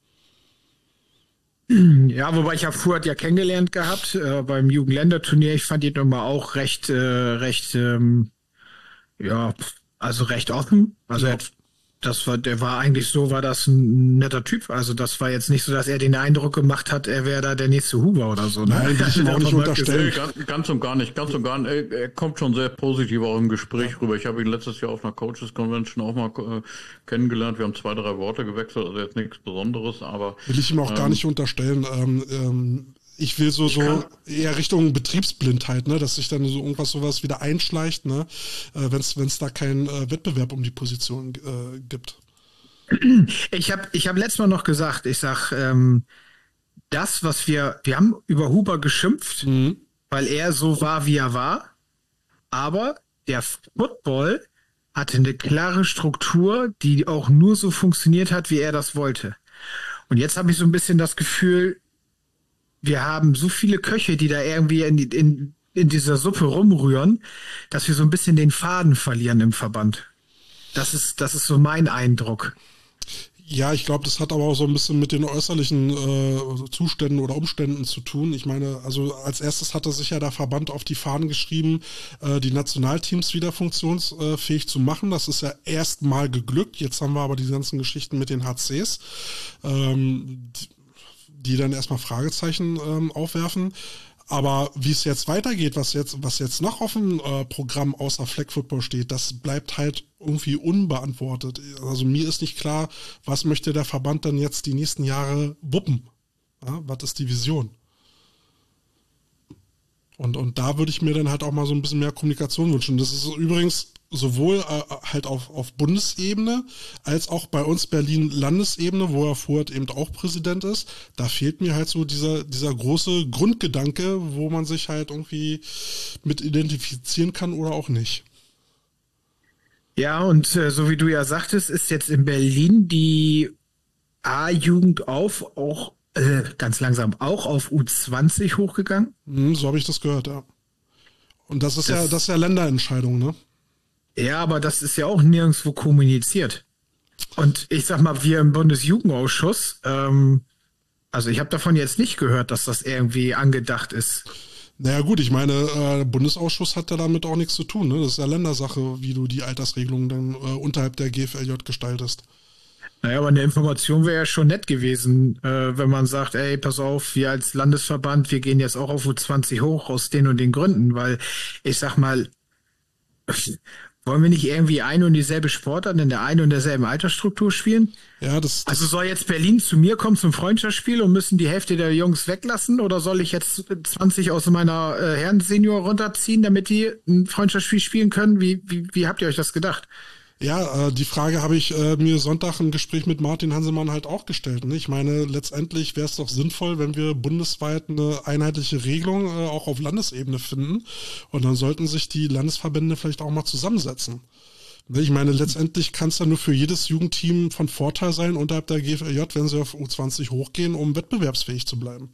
Ja, wobei ich habe Fuad ja kennengelernt gehabt beim Jugendländerturnier. Ich fand ihn immer auch recht offen. Also Ja. der war eigentlich so, war das ein netter Typ. Also das war jetzt nicht so, dass er den Eindruck gemacht hat, er wäre da der nächste Huber oder so. Ne? Nein, will ich ihm auch nicht unterstellen. Ganz und gar nicht. Er kommt schon sehr positiv auch im Gespräch rüber. Ich habe ihn letztes Jahr auf einer Coaches Convention auch mal kennengelernt. Wir haben 2, 3 Worte gewechselt, also jetzt nichts Besonderes, aber... Will ich ihm auch gar nicht unterstellen. Ich will so eher Richtung Betriebsblindheit, ne, dass sich dann sowas wieder einschleicht, ne, wenn's da keinen Wettbewerb um die Position gibt. Ich hab letztes Mal noch gesagt, ich sag, das, was wir haben über Huber geschimpft, weil er so war, wie er war, aber der Football hatte eine klare Struktur, die auch nur so funktioniert hat, wie er das wollte. Und jetzt habe ich so ein bisschen das Gefühl, wir haben so viele Köche, die da irgendwie in dieser Suppe rumrühren, dass wir so ein bisschen den Faden verlieren im Verband. Das ist so mein Eindruck. Ja, ich glaube, das hat aber auch so ein bisschen mit den äußerlichen Zuständen oder Umständen zu tun. Ich meine, also als erstes hatte sich ja der Verband auf die Fahnen geschrieben, die Nationalteams wieder funktionsfähig zu machen. Das ist ja erstmal geglückt. Jetzt haben wir aber die ganzen Geschichten mit den HCs, die dann erstmal Fragezeichen aufwerfen. Aber wie es jetzt weitergeht, was jetzt noch auf dem Programm außer Flag Football steht, das bleibt halt irgendwie unbeantwortet. Also mir ist nicht klar, was möchte der Verband dann jetzt die nächsten Jahre wuppen? Ja, was ist die Vision? Und da würde ich mir dann halt auch mal so ein bisschen mehr Kommunikation wünschen. Das ist übrigens sowohl halt auf Bundesebene als auch bei uns Berlin Landesebene, wo er vorher eben auch Präsident ist. Da fehlt mir halt so dieser große Grundgedanke, wo man sich halt irgendwie mit identifizieren kann oder auch nicht. Ja, und so wie du ja sagtest, ist jetzt in Berlin die A-Jugend auch ganz langsam auch auf U20 hochgegangen. So habe ich das gehört, ja. Und das ist ja Länderentscheidung, ne? Ja, aber das ist ja auch nirgendwo kommuniziert. Und ich sag mal, wir im Bundesjugendausschuss, also ich habe davon jetzt nicht gehört, dass das irgendwie angedacht ist. Naja gut, ich meine, der Bundesausschuss hat ja damit auch nichts zu tun, ne? Das ist ja Ländersache, wie du die Altersregelung dann unterhalb der GFLJ gestaltest. Naja, aber eine Information wäre ja schon nett gewesen, wenn man sagt, ey, pass auf, wir als Landesverband, wir gehen jetzt auch auf U20 hoch aus den und den Gründen, weil ich sag mal, wollen wir nicht irgendwie ein und dieselbe Sportart in der einen und derselben Altersstruktur spielen? Ja, also soll jetzt Berlin zu mir kommen zum Freundschaftsspiel und müssen die Hälfte der Jungs weglassen oder soll ich jetzt 20 aus meiner Herren-Senior runterziehen, damit die ein Freundschaftsspiel spielen können? Wie habt ihr euch das gedacht? Ja, die Frage habe ich mir Sonntag im Gespräch mit Martin Hansemann halt auch gestellt. Ne? Ich meine, letztendlich wäre es doch sinnvoll, wenn wir bundesweit eine einheitliche Regelung auch auf Landesebene finden. Und dann sollten sich die Landesverbände vielleicht auch mal zusammensetzen. Ne? Ich meine, letztendlich kann es ja nur für jedes Jugendteam von Vorteil sein, unterhalb der GFLJ, wenn sie auf U20 hochgehen, um wettbewerbsfähig zu bleiben.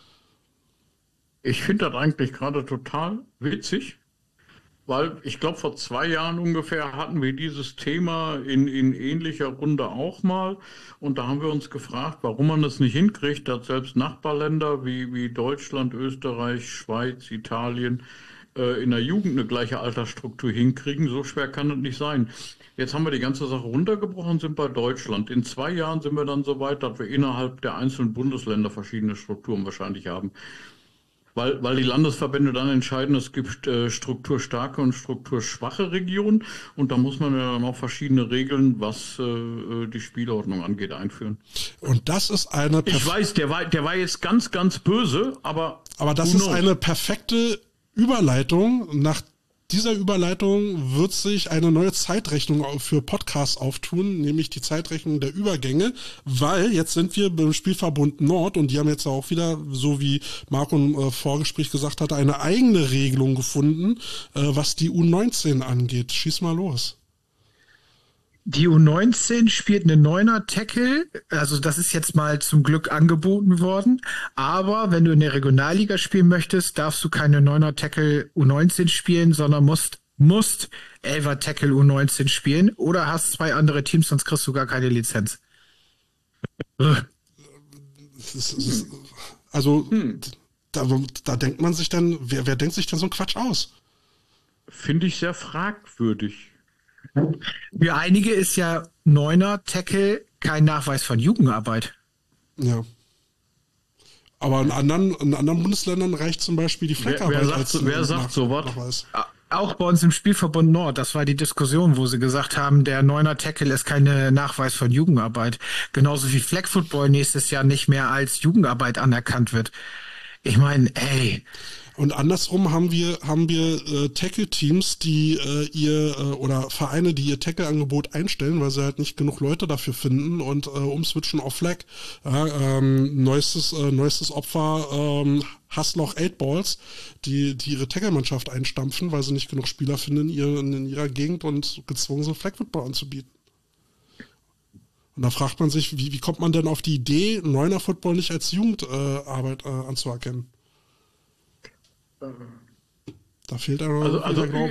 Ich finde das eigentlich gerade total witzig. Weil ich glaube, vor 2 Jahren ungefähr hatten wir dieses Thema in ähnlicher Runde auch mal. Und da haben wir uns gefragt, warum man das nicht hinkriegt, dass selbst Nachbarländer wie Deutschland, Österreich, Schweiz, Italien in der Jugend eine gleiche Altersstruktur hinkriegen. So schwer kann das nicht sein. Jetzt haben wir die ganze Sache runtergebrochen und sind bei Deutschland. In 2 Jahren sind wir dann so weit, dass wir innerhalb der einzelnen Bundesländer verschiedene Strukturen wahrscheinlich haben. Weil die Landesverbände dann entscheiden, es gibt strukturstarke und strukturschwache Regionen und da muss man ja dann auch verschiedene Regeln, was die Spielordnung angeht, einführen. Und das ist ich weiß, der war jetzt ganz, ganz böse, aber das ist eine perfekte Überleitung. Nach dieser Überleitung wird sich eine neue Zeitrechnung für Podcasts auftun, nämlich die Zeitrechnung der Übergänge, weil jetzt sind wir beim Spielverbund Nord und die haben jetzt auch wieder, so wie Marco im Vorgespräch gesagt hat, eine eigene Regelung gefunden, was die U19 angeht. Schieß mal los. Die U19 spielt eine Neuner-Tackle, also das ist jetzt mal zum Glück angeboten worden, aber wenn du in der Regionalliga spielen möchtest, darfst du keine Neuner-Tackle U19 spielen, sondern musst 11er-Tackle U19 spielen oder hast 2 andere Teams, sonst kriegst du gar keine Lizenz. Da denkt man sich dann, wer denkt sich denn so einen Quatsch aus? Finde ich sehr fragwürdig. Für einige ist ja Neuner-Tackle kein Nachweis von Jugendarbeit. Ja. Aber in anderen Bundesländern reicht zum Beispiel die Fleckarbeit. Wer sagt sowas? Auch bei uns im Spielverbund Nord, das war die Diskussion, wo sie gesagt haben, der Neuner-Tackle ist kein Nachweis von Jugendarbeit. Genauso wie Flag Football nächstes Jahr nicht mehr als Jugendarbeit anerkannt wird. Ich meine, ey. Und andersrum haben wir Tackle-Teams, die oder Vereine, die ihr Tackle-Angebot einstellen, weil sie halt nicht genug Leute dafür finden und umswitchen auf Flag. Ja, neuestes Opfer, Hassloch 8 Balls, die ihre Tackle-Mannschaft einstampfen, weil sie nicht genug Spieler finden in ihrer Gegend und gezwungen sind, Flag-Football anzubieten. Und da fragt man sich, wie kommt man denn auf die Idee, Neuner Football nicht als Jugendarbeit anzuerkennen? Da fehlt aber der Glaube.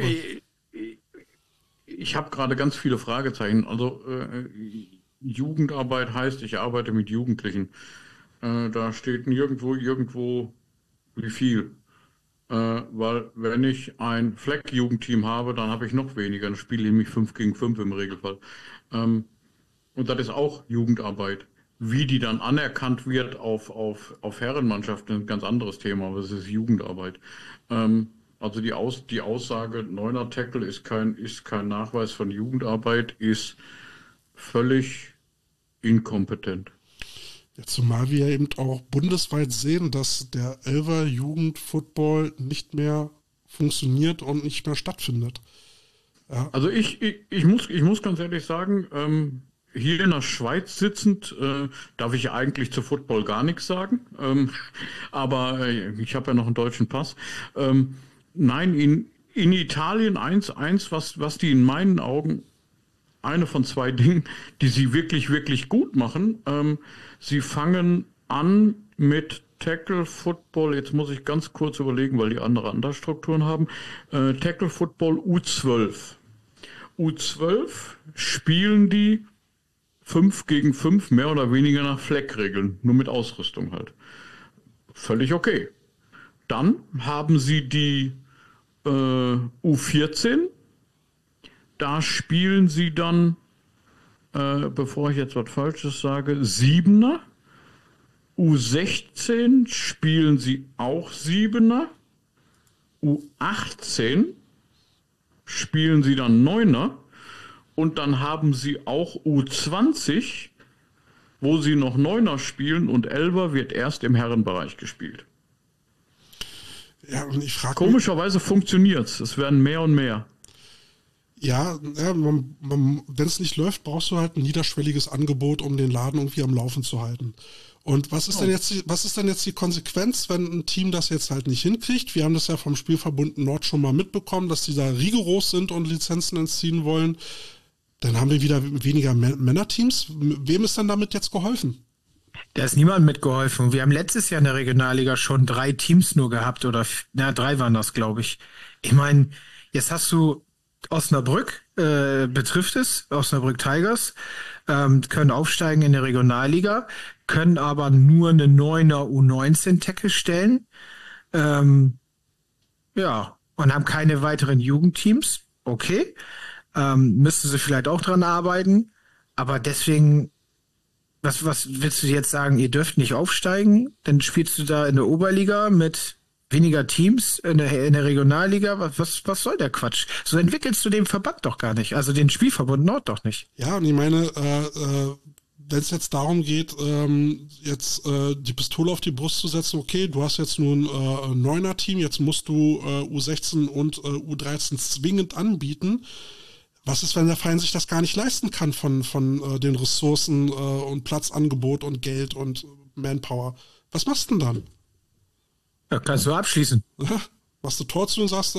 Ich habe gerade ganz viele Fragezeichen. Also Jugendarbeit heißt, ich arbeite mit Jugendlichen. Da steht nirgendwo wie viel. Weil wenn ich ein Flag-Jugendteam habe, dann habe ich noch weniger. Dann spiele ich nämlich 5 gegen 5 im Regelfall. Und das ist auch Jugendarbeit. Wie die dann anerkannt wird auf Herrenmannschaften, ist ein ganz anderes Thema, aber es ist Jugendarbeit. Also die Aussage, neuner Tackle ist kein Nachweis von Jugendarbeit, ist völlig inkompetent. Ja, zumal wir eben auch bundesweit sehen, dass der Elfer Jugendfootball nicht mehr funktioniert und nicht mehr stattfindet. Ja. Also ich muss ganz ehrlich sagen, hier in der Schweiz sitzend darf ich eigentlich zu Football gar nichts sagen, aber ich habe ja noch einen deutschen Pass. Nein, in Italien 1-1, was die in meinen Augen eine von 2 Dingen, die sie wirklich, wirklich gut machen. Sie fangen an mit Tackle Football, jetzt muss ich ganz kurz überlegen, weil die andere Strukturen haben. Tackle Football U12. U12 spielen die 5 gegen 5 mehr oder weniger nach Flag-Regeln, nur mit Ausrüstung halt. Völlig okay. Dann haben sie die U14. Da spielen sie dann, bevor ich jetzt was Falsches sage, 7er. U16 spielen sie auch 7er. U18 spielen sie dann 9er. Und dann haben sie auch U20, wo sie noch 9er spielen und 11er wird erst im Herrenbereich gespielt. Ja, und ich frage Komischerweise funktioniert's. Es werden mehr und mehr. Ja, wenn es nicht läuft, brauchst du halt ein niederschwelliges Angebot, um den Laden irgendwie am Laufen zu halten. Und was ist denn jetzt die Konsequenz, wenn ein Team das jetzt halt nicht hinkriegt? Wir haben das ja vom Spielverbund Nord schon mal mitbekommen, dass die da rigoros sind und Lizenzen entziehen wollen. Dann haben wir wieder weniger Männerteams. Wem ist denn damit jetzt geholfen? Da ist niemand mitgeholfen. Wir haben letztes Jahr in der Regionalliga schon 3 Teams nur gehabt oder 3 waren das, glaube ich. Ich meine, jetzt hast du Osnabrück, betrifft es, Osnabrück Tigers, können aufsteigen in der Regionalliga, können aber nur eine 9er U19 Tackle stellen. Ja, und haben keine weiteren Jugendteams. Okay. Müssten sie vielleicht auch dran arbeiten, aber deswegen, was willst du jetzt sagen, ihr dürft nicht aufsteigen? Dann spielst du da in der Oberliga mit weniger Teams in der Regionalliga. Was soll der Quatsch? So entwickelst du den Verband doch gar nicht, also den Spielverbund Nord doch nicht. Ja, und ich meine, wenn es jetzt darum geht, jetzt die Pistole auf die Brust zu setzen, okay, du hast jetzt nur ein 9er-Team, jetzt musst du U16 und U13 zwingend anbieten. Was ist, wenn der Verein sich das gar nicht leisten kann von den Ressourcen und Platzangebot und Geld und Manpower? Was machst du denn dann? Ja, kannst du abschließen. Machst du Tor zu und sagst,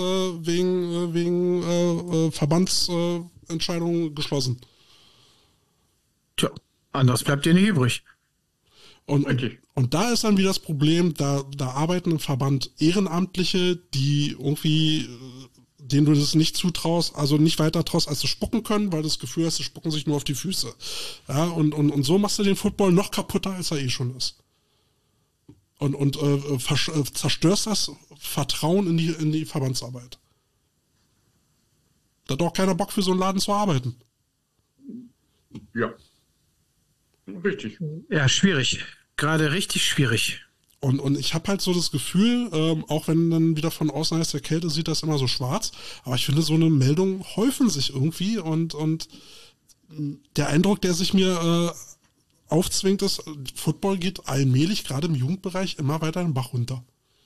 wegen Verbandsentscheidungen geschlossen. Tja, anders bleibt dir nicht übrig. Und da ist dann wieder das Problem, da arbeiten im Verband Ehrenamtliche, die irgendwie denen du das nicht zutraust, also nicht weiter traust, als sie spucken können, weil du das Gefühl hast, sie spucken sich nur auf die Füße. Ja, und so machst du den Football noch kaputter, als er eh schon ist. Und zerstörst das Vertrauen in die Verbandsarbeit. Da hat auch keiner Bock für so einen Laden zu arbeiten. Ja. Richtig. Ja, schwierig. Gerade richtig schwierig. Und ich habe halt so das Gefühl, auch wenn dann wieder von außen heißt, der Kälte sieht das immer so schwarz, aber ich finde, so eine Meldung häufen sich irgendwie und der Eindruck, der sich mir aufzwingt, ist, Football geht allmählich, gerade im Jugendbereich, immer weiter den Bach runter.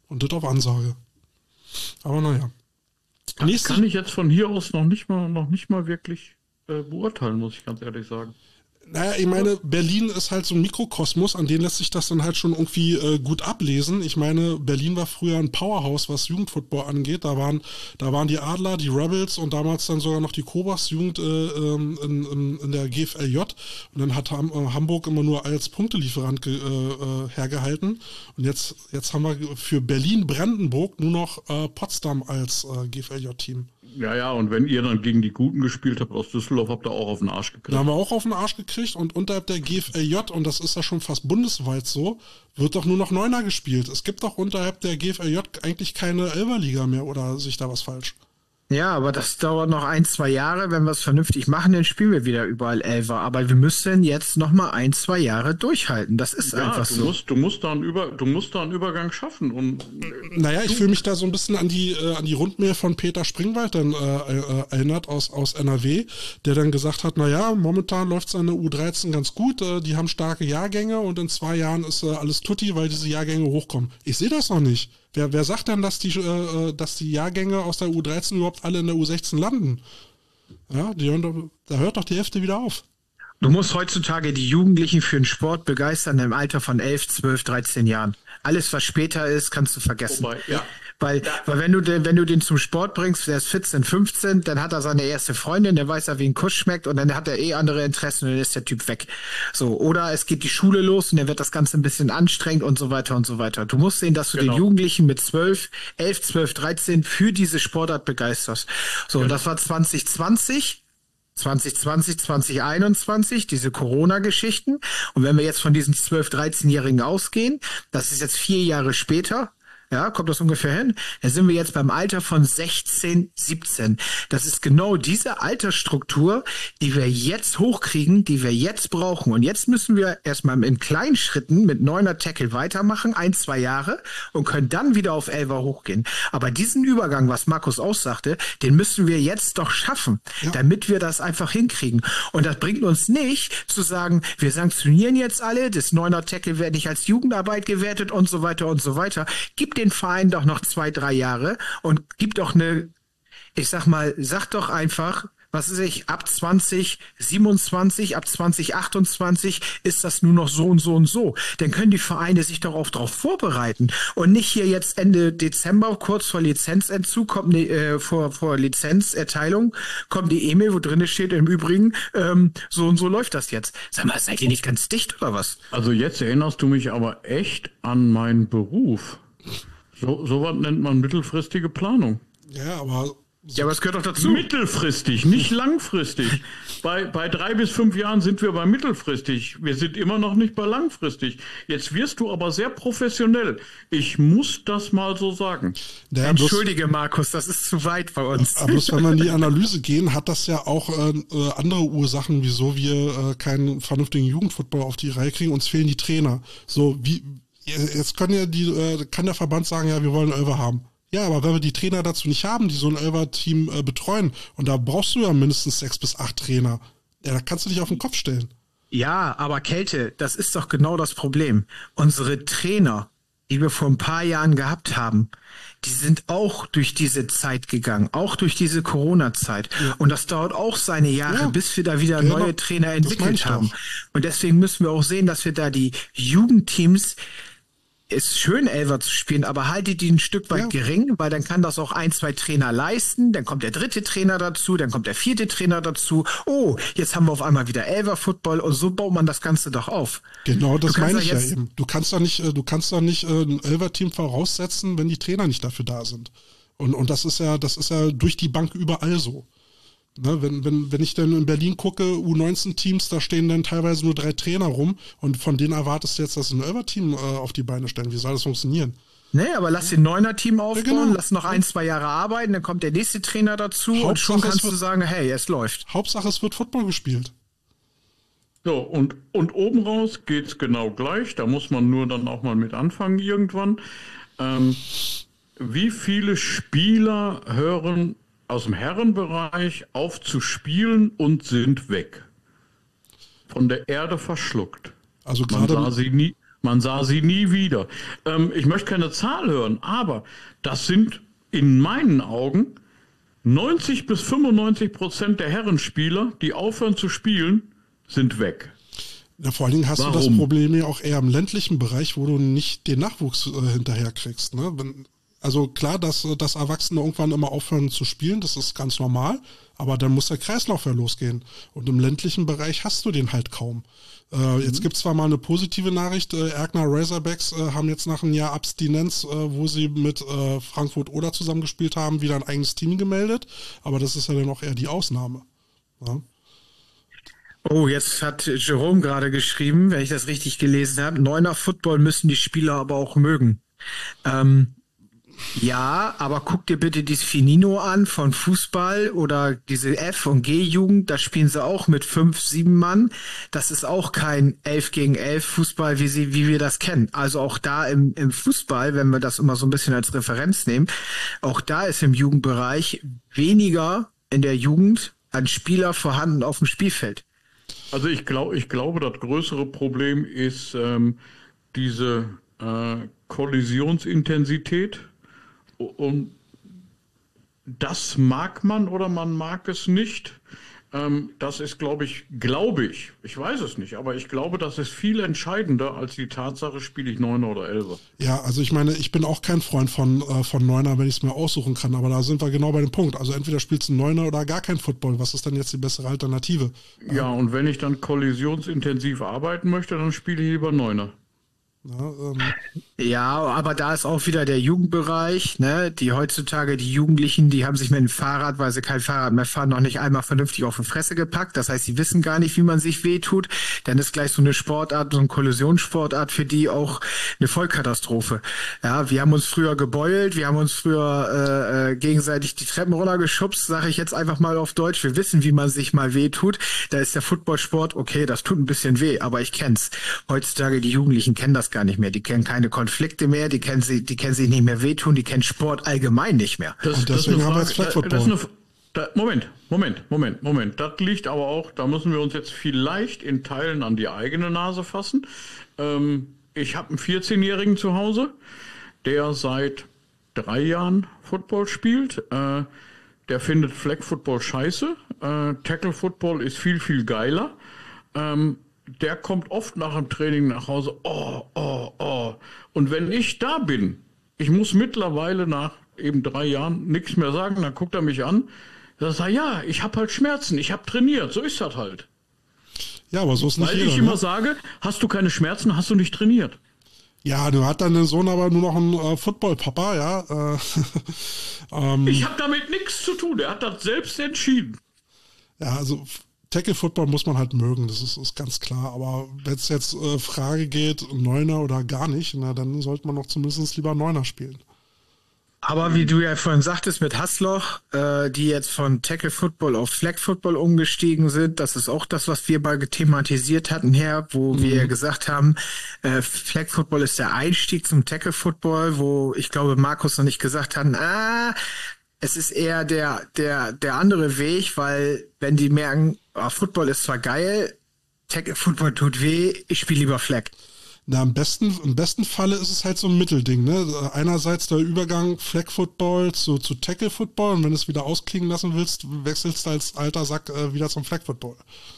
Und das auf Ansage. Aber naja. Das kann ich jetzt von hier aus noch nicht mal wirklich beurteilen, muss ich ganz ehrlich sagen. Naja, ich meine, Berlin ist halt so ein Mikrokosmos, an dem lässt sich das dann halt schon irgendwie gut ablesen. Ich meine, Berlin war früher ein Powerhouse, was Jugendfootball angeht. Da waren die Adler, die Rebels und damals dann sogar noch die Cobras-Jugend in der GFLJ. Und dann hat Hamburg immer nur als Punktelieferant hergehalten. Und jetzt haben wir für Berlin-Brandenburg nur noch Potsdam als GFLJ-Team. Ja, und wenn ihr dann gegen die Guten gespielt habt aus Düsseldorf, habt ihr auch auf den Arsch gekriegt. Da haben wir auch auf den Arsch gekriegt und unterhalb der GFLJ, und das ist ja schon fast bundesweit so, wird doch nur noch Neuner gespielt. Es gibt doch unterhalb der GFLJ eigentlich keine Elferliga mehr, oder sehe ich da was falsch? Ja, aber das dauert noch 1-2 Jahre. Wenn wir es vernünftig machen, dann spielen wir wieder überall Elfer. Aber wir müssen jetzt noch mal 1-2 Jahre durchhalten. Das ist einfach so. Du musst da einen Übergang schaffen. Und naja, ich fühle mich da so ein bisschen an die Rundmail von Peter Springwald dann erinnert aus NRW, der dann gesagt hat, naja, momentan läuft es an der U13 ganz gut. Die haben starke Jahrgänge und in 2 Jahren ist alles tutti, weil diese Jahrgänge hochkommen. Ich sehe das noch nicht. Wer sagt denn, dass die Jahrgänge aus der U13 überhaupt alle in der U16 landen? Ja, da hört doch die Hälfte wieder auf. Du musst heutzutage die Jugendlichen für den Sport begeistern im Alter von 11, 12, 13 Jahren. Alles, was später ist, kannst du vergessen. Weil wenn du den zum Sport bringst, der ist 14, 15, dann hat er seine erste Freundin, der weiß ja, wie ein Kuss schmeckt, und dann hat er andere Interessen und dann ist der Typ weg. So, oder es geht die Schule los und dann wird das Ganze ein bisschen anstrengend und so weiter und so weiter. Du musst sehen, dass du den Jugendlichen mit 11, 12, 13 für diese Sportart begeisterst. So, und das war 2020, 2021, diese Corona-Geschichten. Und wenn wir jetzt von diesen 12-, 13-Jährigen ausgehen, das ist jetzt 4 Jahre später, ja, kommt das ungefähr hin? Da sind wir jetzt beim Alter von 16, 17. Das ist genau diese Altersstruktur, die wir jetzt hochkriegen, die wir jetzt brauchen. Und jetzt müssen wir erstmal in kleinen Schritten mit 9er Tackle weitermachen, 1-2 Jahre, und können dann wieder auf 11er hochgehen. Aber diesen Übergang, was Markus aussagte, den müssen wir jetzt doch schaffen, damit wir das einfach hinkriegen. Und das bringt uns nicht zu sagen, wir sanktionieren jetzt alle, das 9er Tackle wird nicht als Jugendarbeit gewertet und so weiter und so weiter. Gibt den Verein doch noch 2-3 Jahre und gibt doch sag doch einfach, was weiß ich, ab 2027, ab 2028 ist das nur noch so und so und so. Dann können die Vereine sich darauf vorbereiten und nicht hier jetzt Ende Dezember, kurz vor Lizenzentzug, vor Lizenzerteilung, kommt die E-Mail, wo drin steht, im Übrigen, so und so läuft das jetzt. Sag mal, seid ihr nicht ganz dicht oder was? Also jetzt erinnerst du mich aber echt an meinen Beruf. So was nennt man mittelfristige Planung. Ja, aber es gehört doch dazu. Mittelfristig, nicht langfristig. Bei 3 bis 5 Jahren sind wir bei mittelfristig. Wir sind immer noch nicht bei langfristig. Jetzt wirst du aber sehr professionell. Ich muss das mal so sagen. Ja, Entschuldige, Markus, das ist zu weit bei uns. Aber bloß wenn wir in die Analyse gehen, hat das ja auch andere Ursachen, wieso wir keinen vernünftigen Jugendfootball auf die Reihe kriegen. Uns fehlen die Trainer. So wie jetzt kann der Verband sagen, ja, wir wollen Elfer haben. Ja, aber wenn wir die Trainer dazu nicht haben, die so ein Elfer-Team betreuen, und da brauchst du ja mindestens 6 bis 8 Trainer, ja, da kannst du dich auf den Kopf stellen. Ja, aber Kälte, das ist doch genau das Problem. Unsere Trainer, die wir vor ein paar Jahren gehabt haben, die sind auch durch diese Zeit gegangen, auch durch diese Corona-Zeit. Ja. Und das dauert auch seine Jahre, bis wir da wieder neue Trainer entwickelt haben. Und deswegen müssen wir auch sehen, dass wir da die Jugendteams, ist schön, Elfer zu spielen, aber haltet die ein Stück weit gering, weil dann kann das auch 1, 2 Trainer leisten, dann kommt der 3. Trainer dazu, dann kommt der 4. Trainer dazu. Oh, jetzt haben wir auf einmal wieder Elfer-Football, und so baut man das Ganze doch auf. Genau, das meine ich ja eben. Du kannst doch nicht ein Elfer-Team voraussetzen, wenn die Trainer nicht dafür da sind. Und das ist ja durch die Bank überall so. Ne, wenn ich dann in Berlin gucke, U19-Teams, da stehen dann teilweise nur 3 Trainer rum, und von denen erwartest du jetzt, dass sie ein Elfer-Team auf die Beine stellen. Wie soll das funktionieren? Nee, aber lass den 9er-Team aufbauen, lass noch 1, 2 Jahre arbeiten, dann kommt der nächste Trainer dazu, und schon kannst du sagen, hey, es läuft. Hauptsache, es wird Football gespielt. So, und oben raus geht's genau gleich, da muss man nur dann auch mal mit anfangen irgendwann. Wie viele Spieler hören aus dem Herrenbereich auf zu spielen und sind weg? Von der Erde verschluckt. Also man Man sah sie nie wieder. Ich möchte keine Zahl hören, aber das sind in meinen Augen 90-95% der Herrenspieler, die aufhören zu spielen, sind weg. Ja, vor allen Dingen hast du das Problem ja auch eher im ländlichen Bereich, wo du nicht den Nachwuchs hinterher kriegst. Ne? Also klar, dass Erwachsene irgendwann immer aufhören zu spielen, das ist ganz normal, aber dann muss der Kreislauf ja losgehen. Und im ländlichen Bereich hast du den halt kaum. Jetzt gibt's zwar mal eine positive Nachricht, Erkner Razorbacks haben jetzt nach einem Jahr Abstinenz, wo sie mit Frankfurt Oder zusammengespielt haben, wieder ein eigenes Team gemeldet, aber das ist ja dann auch eher die Ausnahme. Ja. Oh, jetzt hat Jerome gerade geschrieben, wenn ich das richtig gelesen habe, Neuner Football müssen die Spieler aber auch mögen. Ja, aber guck dir bitte dieses Finino an von Fußball oder diese F- und G-Jugend, da spielen sie auch mit 5, 7 Mann. Das ist auch kein 11 gegen 11 Fußball, wie wir das kennen. Also auch da im Fußball, wenn wir das immer so ein bisschen als Referenz nehmen, auch da ist im Jugendbereich weniger in der Jugend an Spieler vorhanden auf dem Spielfeld. Also ich glaube, das größere Problem ist diese Kollisionsintensität. Und das mag man oder man mag es nicht. Das ist, glaube ich, ich weiß es nicht, aber ich glaube, das ist viel entscheidender als die Tatsache, spiele ich Neuner oder Elfer. Ja, also ich meine, ich bin auch kein Freund von Neuner, wenn ich es mir aussuchen kann, aber da sind wir genau bei dem Punkt. Also entweder spielst du Neuner oder gar kein Football. Was ist dann jetzt die bessere Alternative? Ja, und wenn ich dann kollisionsintensiv arbeiten möchte, dann spiele ich lieber Neuner. Ja, aber da ist auch wieder der Jugendbereich, ne? Die heutzutage, die Jugendlichen, die haben sich mit dem Fahrrad, weil sie kein Fahrrad mehr fahren, noch nicht einmal vernünftig auf die Fresse gepackt. Das heißt, sie wissen gar nicht, wie man sich wehtut. Dann ist gleich so eine Sportart, so eine Kollisionssportart für die auch eine Vollkatastrophe. Ja, wir haben uns früher gebeult, wir haben uns früher gegenseitig die Treppen runtergeschubst, sage ich jetzt einfach mal auf Deutsch. Wir wissen, wie man sich mal wehtut. Da ist der Footballsport, okay, das tut ein bisschen weh, aber ich kenn's. Heutzutage, die Jugendlichen kennen das gar nicht mehr. Die kennen keine Konflikte mehr, die kennen sich nicht mehr wehtun, die kennen Sport allgemein nicht mehr. Und deswegen haben wir jetzt Flag Football. Moment. Das liegt aber auch, da müssen wir uns jetzt vielleicht in Teilen an die eigene Nase fassen. Ich habe einen 14-Jährigen zu Hause, der seit 3 Jahren Football spielt. Der findet Flag Football scheiße. Tackle Football ist viel, viel geiler. Der kommt oft nach dem Training nach Hause, oh. Und wenn ich da bin, ich muss mittlerweile nach eben 3 Jahren nichts mehr sagen, dann guckt er mich an, dann sagt er, ja, ich habe halt Schmerzen, ich habe trainiert, so ist das halt. Ja, aber so ist nicht Weil jeder, ich immer sage, hast du keine Schmerzen, hast du nicht trainiert. Ja, du hat dein Sohn aber nur noch einen Football-Papa, ja. Ich habe damit nichts zu tun, er hat das selbst entschieden. Ja, also Tackle-Football muss man halt mögen, das ist ganz klar. Aber wenn es jetzt Frage geht, Neuner oder gar nicht, na dann sollte man doch zumindest lieber Neuner spielen. Aber wie du ja vorhin sagtest mit Hassloch, die jetzt von Tackle Football auf Flag Football umgestiegen sind, das ist auch das, was wir mal thematisiert hatten wo wir gesagt haben, Flag Football ist der Einstieg zum Tackle Football, wo ich glaube Markus und ich gesagt hatten, es ist eher der andere Weg, weil wenn die merken, Football ist zwar geil, Tackle Football tut weh, ich spiele lieber Flag. Na, im besten Falle ist es halt so ein Mittelding, ne? Einerseits der Übergang Flag Football zu Tackle Football und wenn du es wieder ausklingen lassen willst, wechselst du als alter Sack wieder zum Flag Football.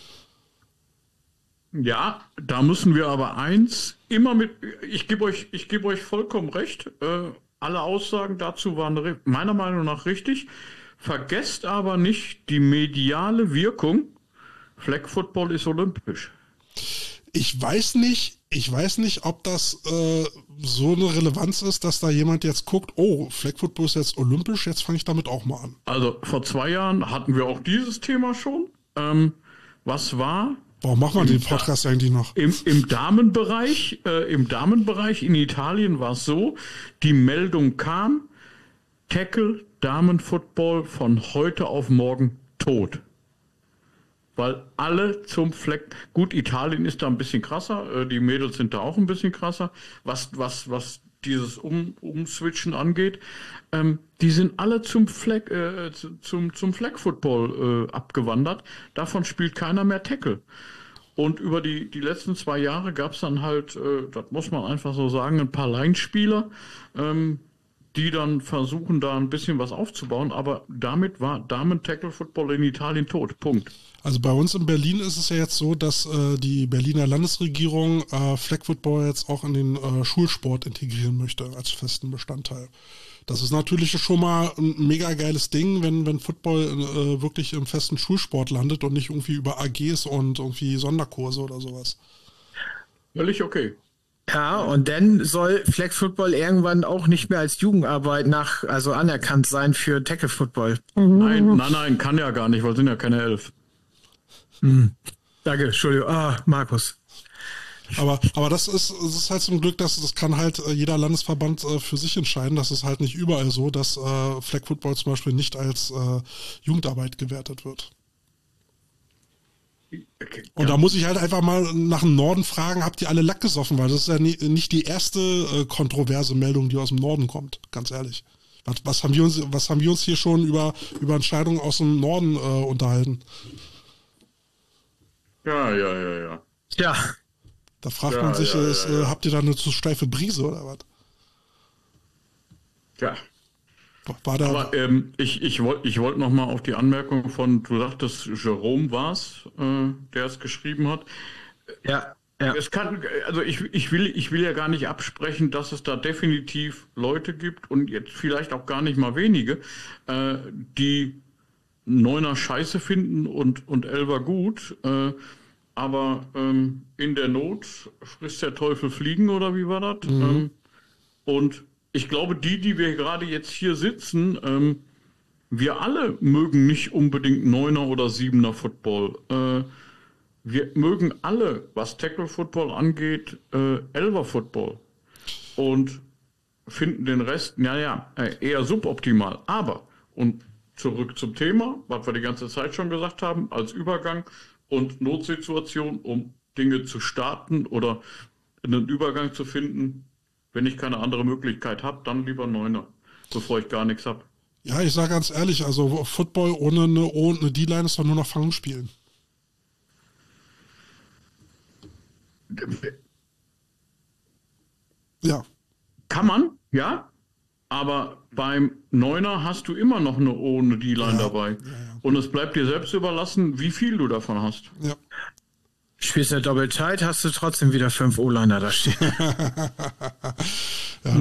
Ja, da müssen wir aber eins immer ich gebe euch vollkommen recht, alle Aussagen dazu waren meiner Meinung nach richtig. Vergesst aber nicht die mediale Wirkung. Flag Football ist olympisch. Ich weiß nicht, ob das so eine Relevanz ist, dass da jemand jetzt guckt, oh, Flag Football ist jetzt olympisch, jetzt fange ich damit auch mal an. Also vor 2 Jahren hatten wir auch dieses Thema schon. Was war? Warum machen wir den Podcast eigentlich noch? Im Damenbereich in Italien war es so, die Meldung kam, Tackle Damenfootball von heute auf morgen tot. Weil alle zum Flag, gut, Italien ist da ein bisschen krasser, die Mädels sind da auch ein bisschen krasser, was dieses Umswitchen angeht. Die sind alle zum Flag Football abgewandert. Davon spielt keiner mehr Tackle. Und über die letzten 2 Jahre gab es dann halt, das muss man einfach so sagen, ein paar Laienspieler, die dann versuchen, da ein bisschen was aufzubauen. Aber damit war Damen-Tackle-Football in Italien tot. Punkt. Also bei uns in Berlin ist es ja jetzt so, dass die Berliner Landesregierung Flag Football jetzt auch in den Schulsport integrieren möchte als festen Bestandteil. Das ist natürlich schon mal ein mega geiles Ding, wenn Football wirklich im festen Schulsport landet und nicht irgendwie über AGs und irgendwie Sonderkurse oder sowas. Völlig okay. Ja, und dann soll Flag Football irgendwann auch nicht mehr als Jugendarbeit also anerkannt sein für Tackle Football. Nein, kann ja gar nicht, weil sind ja keine 11. Danke, Entschuldigung. Markus. Aber das ist halt zum Glück, das kann halt jeder Landesverband für sich entscheiden. Das ist halt nicht überall so, dass Flag Football zum Beispiel nicht als Jugendarbeit gewertet wird. Okay, und da muss ich halt einfach mal nach dem Norden fragen, habt ihr alle Lack gesoffen? Weil das ist ja nicht die erste kontroverse Meldung, die aus dem Norden kommt, ganz ehrlich. Was haben wir uns hier schon über Entscheidungen aus dem Norden unterhalten? Ja. Ja. Da fragt man sich, habt ihr da eine zu steife Brise oder was? Ja. War da Aber ich wollte noch mal auf die Anmerkung von, du sagtest, Jerome war es, der es geschrieben hat. Ja. Es kann, also ich will ja gar nicht absprechen, dass es da definitiv Leute gibt und jetzt vielleicht auch gar nicht mal wenige, die Neuner scheiße finden und Elfer gut, aber in der Not frisst der Teufel Fliegen, oder wie war das? Und ich glaube, die wir gerade jetzt hier sitzen, wir alle mögen nicht unbedingt Neuner oder Siebener Football. Wir mögen alle, was Tackle Football angeht, Elfer Football. Und finden den Rest, eher suboptimal. Aber, und zurück zum Thema, was wir die ganze Zeit schon gesagt haben, als Übergang und Notsituation, um Dinge zu starten oder einen Übergang zu finden. Wenn ich keine andere Möglichkeit habe, dann lieber Neuner, bevor ich gar nichts habe. Ja, ich sage ganz ehrlich, also Football ohne eine D-Line ist doch nur noch Fangen spielen. Ja. Kann man, ja. Aber beim Neuner hast du immer noch eine ohne D-Line dabei. Ja. Und es bleibt dir selbst überlassen, wie viel du davon hast. Ja. Spielst du Double Tight, hast du trotzdem wieder 5 O-Liner da stehen. Ja,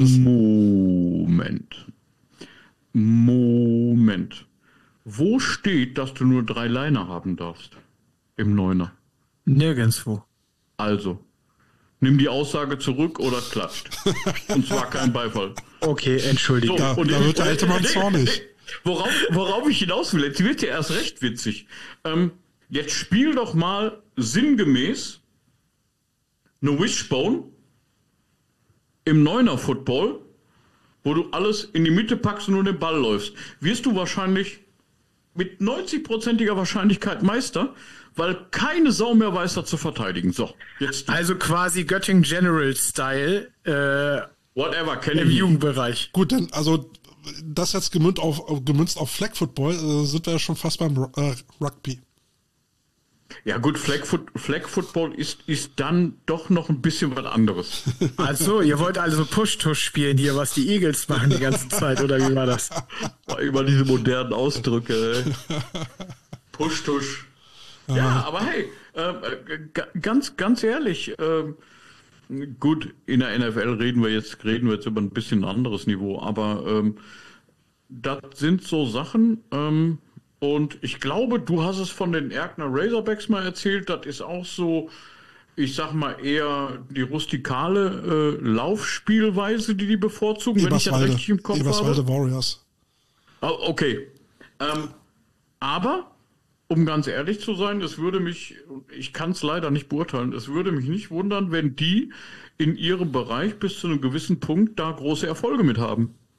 Moment. Wo steht, dass du nur 3 Liner haben darfst? Im Neuner. Nirgendwo. Also, nimm die Aussage zurück oder klatscht. Und zwar kein Beifall. Okay, entschuldige. Da wird der alte Mann zornig. Worauf ich hinaus will, jetzt wird ja erst recht witzig. Jetzt spiel doch mal sinngemäß eine Wishbone im Neuner Football, wo du alles in die Mitte packst und nur den Ball läufst. Wirst du wahrscheinlich mit 90%iger Wahrscheinlichkeit Meister, weil keine Sau mehr weiß, das zu verteidigen. So, jetzt. Also quasi Göttingen General Style Whatever, kenne im ich. Jugendbereich. Gut, dann, also das jetzt gemünzt auf Flag Football, sind wir ja schon fast beim Rugby. Ja gut, Flag Football ist dann doch noch ein bisschen was anderes. Also, ihr wollt also Push-Tush spielen hier, was die Eagles machen die ganze Zeit, oder wie war das? Immer diese modernen Ausdrücke. Push-Tush. Ja, aber hey, ganz ehrlich, gut, in der NFL reden wir jetzt über ein bisschen anderes Niveau, aber das sind so Sachen, und ich glaube, du hast es von den Erkner Razorbacks mal erzählt, das ist auch so, ich sag mal, eher die rustikale Laufspielweise, die bevorzugen, wenn ich das richtig im Kopf habe. Eberswalde Warriors. Oh, okay. Aber, um ganz ehrlich zu sein, ich kann es leider nicht beurteilen, es würde mich nicht wundern, wenn die in ihrem Bereich bis zu einem gewissen Punkt da große Erfolge mit haben.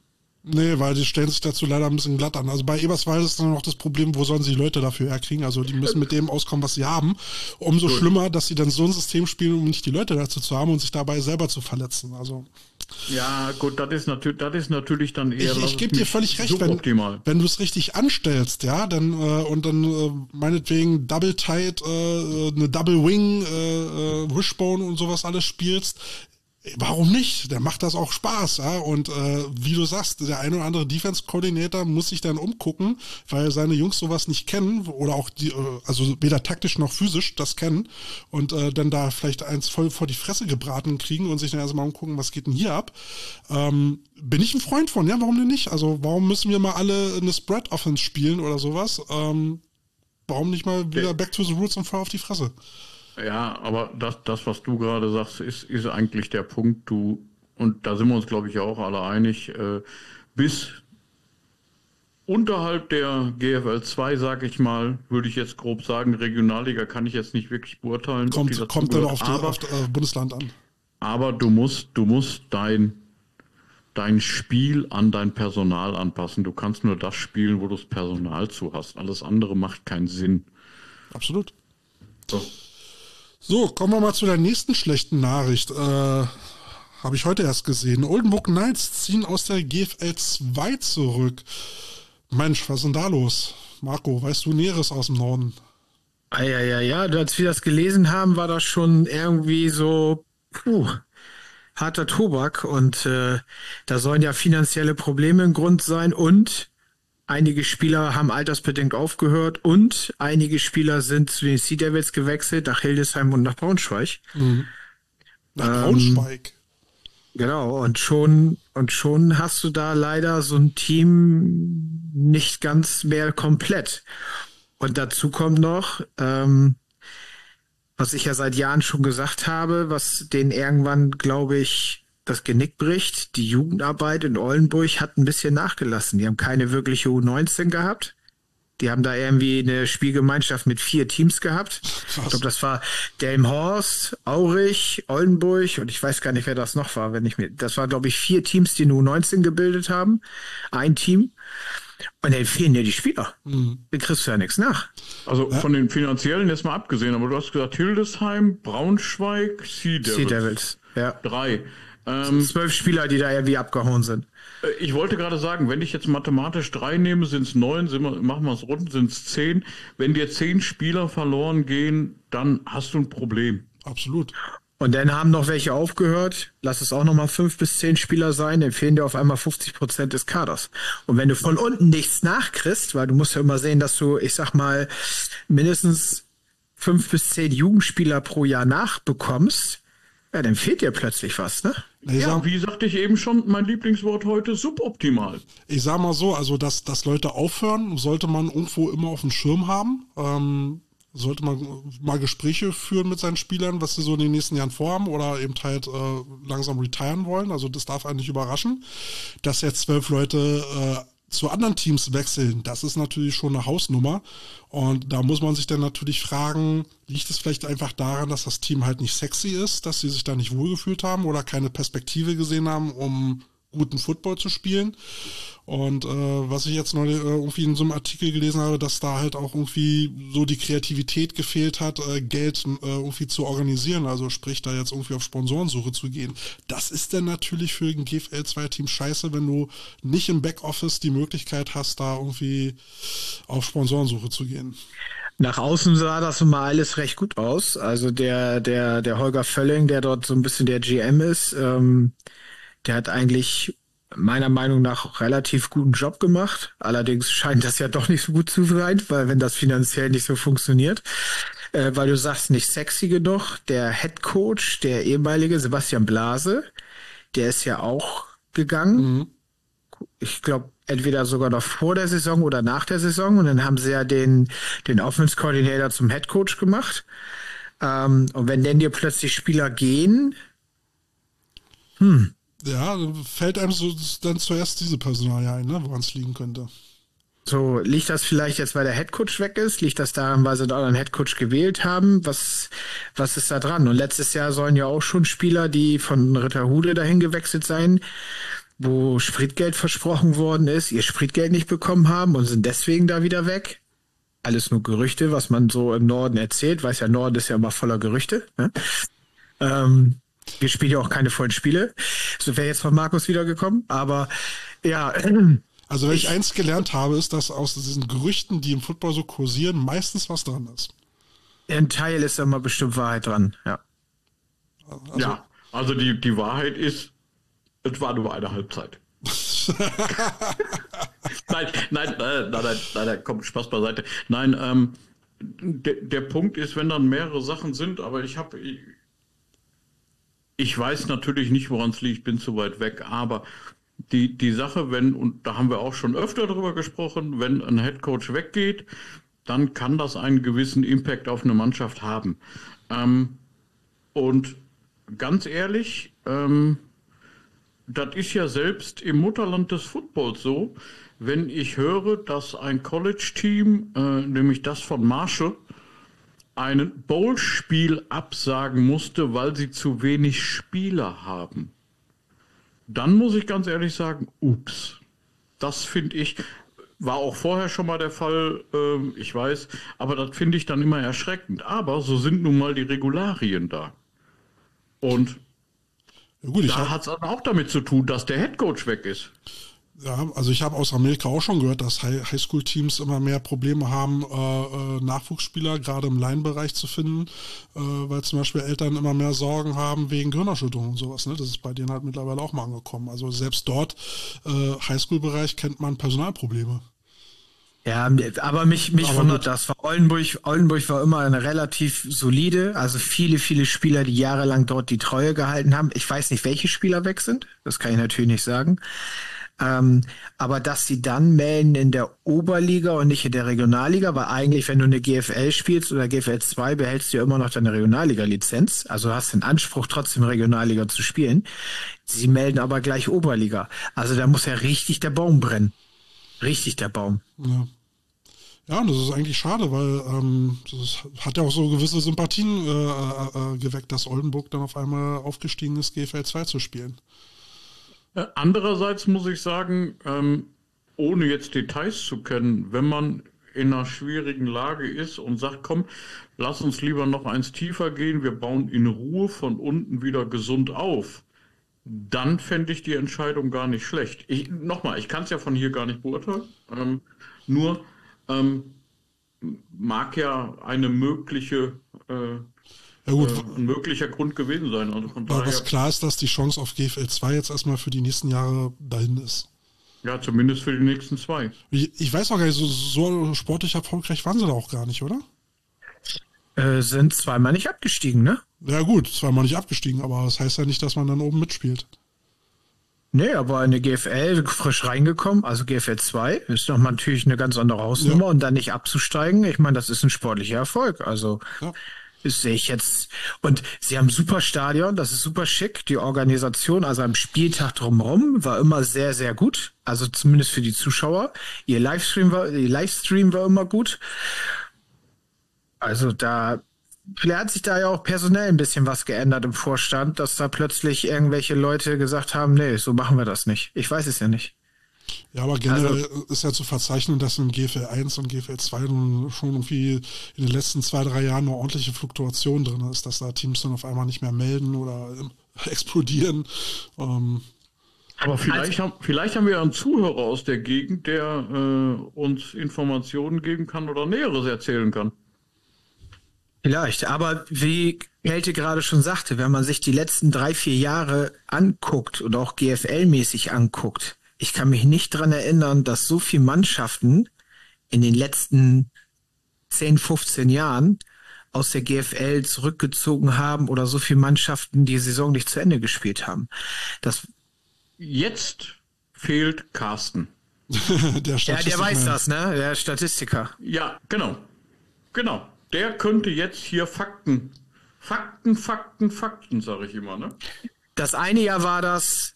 Nee, weil die stellen sich dazu leider ein bisschen glatt an. Also bei Eberswalde ist dann noch das Problem, wo sollen sie die Leute dafür herkriegen? Also die müssen mit dem auskommen, was sie haben. Umso schlimmer, dass sie dann so ein System spielen, um nicht die Leute dazu zu haben und sich dabei selber zu verletzen. Also Ja, gut, das ist natürlich dann eher. ich gebe dir völlig recht, suboptimal. wenn du es richtig anstellst, ja, dann und dann meinetwegen Double Tight, eine Double Wing, Wishbone und sowas alles spielst. Warum nicht? Der macht das auch Spaß, ja. Und wie du sagst, der ein oder andere Defense-Coordinator muss sich dann umgucken, weil seine Jungs sowas nicht kennen oder auch die, also weder taktisch noch physisch das kennen und dann da vielleicht eins voll vor die Fresse gebraten kriegen und sich dann erstmal umgucken, was geht denn hier ab. Bin ich ein Freund von, ja, warum denn nicht? Also warum müssen wir mal alle eine Spread-Offense spielen oder sowas? Warum nicht mal wieder back to the roots und voll auf die Fresse? Ja, aber das, was du gerade sagst, ist eigentlich der Punkt. Und da sind wir uns, glaube ich, auch alle einig, bis unterhalb der GFL 2, sage ich mal, würde ich jetzt grob sagen, Regionalliga kann ich jetzt nicht wirklich beurteilen. Kommt dann auf Bundesland an. Aber du musst dein Spiel an dein Personal anpassen. Du kannst nur das spielen, wo du das Personal zu hast. Alles andere macht keinen Sinn. Absolut. So, kommen wir mal zu der nächsten schlechten Nachricht. Habe ich heute erst gesehen. Oldenburg Knights ziehen aus der GFL 2 zurück. Mensch, was ist denn da los? Marco, weißt du Näheres aus dem Norden? Ja, als wir das gelesen haben, war das schon irgendwie so harter Tobak. Und da sollen ja finanzielle Probleme im Grund sein. Und einige Spieler haben altersbedingt aufgehört und einige Spieler sind zu den Sea Devils gewechselt, nach Hildesheim und nach Braunschweig. Mhm. Nach Braunschweig. Genau, und schon hast du da leider so ein Team nicht ganz mehr komplett. Und dazu kommt noch, was ich ja seit Jahren schon gesagt habe, was denen irgendwann, glaube ich, das Genick bricht. Die Jugendarbeit in Oldenburg hat ein bisschen nachgelassen. Die haben keine wirkliche U19 gehabt. Die haben da irgendwie eine Spielgemeinschaft mit 4 Teams gehabt. Krass. Ich glaube, das war Delmenhorst, Aurich, Oldenburg und ich weiß gar nicht, wer das noch war. Das war, glaube ich, 4 Teams, die eine U19 gebildet haben. Ein Team. Und dann fehlen dir die Spieler. Dann kriegst du ja nichts nach. Also von den finanziellen jetzt mal abgesehen, aber du hast gesagt Hildesheim, Braunschweig, Sea Devils. Ja. 3. 12 Spieler, die da irgendwie abgehauen sind. Ich wollte gerade sagen, wenn ich jetzt mathematisch 3 nehme, sind es 9, machen wir es rund, sind es 10. Wenn dir 10 Spieler verloren gehen, dann hast du ein Problem. Absolut. Und dann haben noch welche aufgehört. Lass es auch nochmal 5 bis 10 Spieler sein, dann fehlen dir auf einmal 50% des Kaders. Und wenn du von unten nichts nachkriegst, weil du musst ja immer sehen, dass du, ich sag mal, mindestens 5 bis 10 Jugendspieler pro Jahr nachbekommst, ja, dann fehlt dir plötzlich was, ne? Wie sagte ich eben schon, mein Lieblingswort heute, suboptimal. Ich sag mal so, also dass Leute aufhören, sollte man irgendwo immer auf dem Schirm haben. Sollte man mal Gespräche führen mit seinen Spielern, was sie so in den nächsten Jahren vorhaben oder eben halt langsam retiren wollen. Also das darf einen nicht überraschen. Dass jetzt 12 Leute zu anderen Teams wechseln, das ist natürlich schon eine Hausnummer. Und da muss man sich dann natürlich fragen, liegt es vielleicht einfach daran, dass das Team halt nicht sexy ist, dass sie sich da nicht wohlgefühlt haben oder keine Perspektive gesehen haben, um guten Football zu spielen. Und was ich jetzt noch irgendwie in so einem Artikel gelesen habe, dass da halt auch irgendwie so die Kreativität gefehlt hat, Geld irgendwie zu organisieren, also sprich da jetzt irgendwie auf Sponsorensuche zu gehen. Das ist dann natürlich für ein GFL-2-Team scheiße, wenn du nicht im Backoffice die Möglichkeit hast, da irgendwie auf Sponsorensuche zu gehen. Nach außen sah das nun mal alles recht gut aus. Also der Holger Völling, der dort so ein bisschen der GM ist, der hat eigentlich meiner Meinung nach relativ guten Job gemacht. Allerdings scheint das ja doch nicht so gut zu sein, weil wenn das finanziell nicht so funktioniert, weil du sagst, nicht sexy genug. Der Head Coach, der ehemalige Sebastian Blase, der ist ja auch gegangen. Ich glaube, entweder sogar noch vor der Saison oder nach der Saison. Und dann haben sie ja den Offense Coordinator zum Head Coach gemacht. Und wenn denn dir plötzlich Spieler gehen, Ja, fällt einem so dann zuerst diese Personalie ein, ne, woran es liegen könnte. So, liegt das vielleicht jetzt, weil der Headcoach weg ist? Liegt das daran, weil sie da einen Headcoach gewählt haben? Was ist da dran? Und letztes Jahr sollen ja auch schon Spieler, die von Ritterhude dahin gewechselt sein, wo Spritgeld versprochen worden ist, ihr Spritgeld nicht bekommen haben und sind deswegen da wieder weg. Alles nur Gerüchte, was man so im Norden erzählt. Weiß ja, Norden ist ja immer voller Gerüchte. Ne? Wir spielen ja auch keine vollen Spiele. So wäre jetzt von Markus wiedergekommen. Aber ja. Also wenn ich eins gelernt habe, ist, dass aus diesen Gerüchten, die im Football so kursieren, meistens was dran ist. Ein Teil ist da mal bestimmt Wahrheit dran, ja. Also die Wahrheit ist, es war nur eine Halbzeit. Nein, komm, Spaß beiseite. Nein, der Punkt ist, wenn dann mehrere Sachen sind, aber ich weiß natürlich nicht, woran es liegt, ich bin zu weit weg, aber die Sache, und da haben wir auch schon öfter drüber gesprochen, wenn ein Headcoach weggeht, dann kann das einen gewissen Impact auf eine Mannschaft haben. Und ganz ehrlich, das ist ja selbst im Mutterland des Footballs so, wenn ich höre, dass ein College-Team, nämlich das von Marshall, ein Bowl-Spiel absagen musste, weil sie zu wenig Spieler haben. Dann muss ich ganz ehrlich sagen, ups. Das finde ich, war auch vorher schon mal der Fall, ich weiß, aber das finde ich dann immer erschreckend. Aber so sind nun mal die Regularien da. Und ja gut, da hat es auch damit zu tun, dass der Headcoach weg ist. Ja, also ich habe aus Amerika auch schon gehört, dass Highschool-Teams immer mehr Probleme haben, Nachwuchsspieler gerade im Line-Bereich zu finden, weil zum Beispiel Eltern immer mehr Sorgen haben wegen Gehirnerschütterung und sowas. Ne? Das ist bei denen halt mittlerweile auch mal angekommen. Also selbst dort, Highschool-Bereich, kennt man Personalprobleme. Ja, aber mich wundert das. Oldenburg war immer eine relativ solide, also viele Spieler, die jahrelang dort die Treue gehalten haben. Ich weiß nicht, welche Spieler weg sind. Das kann ich natürlich nicht sagen. Aber dass sie dann melden in der Oberliga und nicht in der Regionalliga, weil eigentlich, wenn du eine GFL spielst oder GFL 2, behältst du ja immer noch deine Regionalliga-Lizenz. Also hast den Anspruch, trotzdem Regionalliga zu spielen. Sie melden aber gleich Oberliga. Also da muss ja richtig der Baum brennen. Richtig der Baum. Ja. Ja, und das ist eigentlich schade, weil das hat ja auch so gewisse Sympathien geweckt, dass Oldenburg dann auf einmal aufgestiegen ist, GFL 2 zu spielen. Andererseits muss ich sagen, ohne jetzt Details zu kennen, wenn man in einer schwierigen Lage ist und sagt, komm, lass uns lieber noch eins tiefer gehen, wir bauen in Ruhe von unten wieder gesund auf, dann fände ich die Entscheidung gar nicht schlecht. Ich kann es ja von hier gar nicht beurteilen, nur mag ja eine mögliche ein möglicher Grund gewesen sein. Also von daher, was klar ist, dass die Chance auf GFL 2 jetzt erstmal für die nächsten Jahre dahin ist. Ja, zumindest für die nächsten 2. Ich weiß auch gar nicht, so sportlich erfolgreich waren sie da auch gar nicht, oder? Sind zweimal nicht abgestiegen, ne? Ja gut, zweimal nicht abgestiegen, aber das heißt ja nicht, dass man dann oben mitspielt. Nee, aber in der GFL frisch reingekommen, also GFL 2, ist doch natürlich eine ganz andere Hausnummer und dann nicht abzusteigen, ich meine, das ist ein sportlicher Erfolg, also das sehe ich jetzt. Und sie haben ein super Stadion, das ist super schick, die Organisation, also am Spieltag drumherum war immer sehr, sehr gut, also zumindest für die Zuschauer, ihr Livestream war immer gut, also vielleicht hat sich da ja auch personell ein bisschen was geändert im Vorstand, dass da plötzlich irgendwelche Leute gesagt haben, nee, so machen wir das nicht. Ich weiß es ja nicht. Ja, aber generell ist ja zu verzeichnen, dass in GFL 1 und GFL 2 nun schon irgendwie in den letzten 2-3 Jahren eine ordentliche Fluktuation drin ist, dass da Teams dann auf einmal nicht mehr melden oder explodieren. Aber vielleicht haben wir einen Zuhörer aus der Gegend, der uns Informationen geben kann oder Näheres erzählen kann. Vielleicht, aber wie Kälte gerade schon sagte, wenn man sich die letzten 3-4 Jahre anguckt und auch GFL-mäßig anguckt, ich kann mich nicht dran erinnern, dass so viele Mannschaften in den letzten 10, 15 Jahren aus der GFL zurückgezogen haben oder so viele Mannschaften die Saison nicht zu Ende gespielt haben. Jetzt fehlt Carsten. Der weiß das, ne? Der Statistiker. Ja, genau. Der könnte jetzt hier Fakten, sage ich immer, ne? Das eine Jahr war das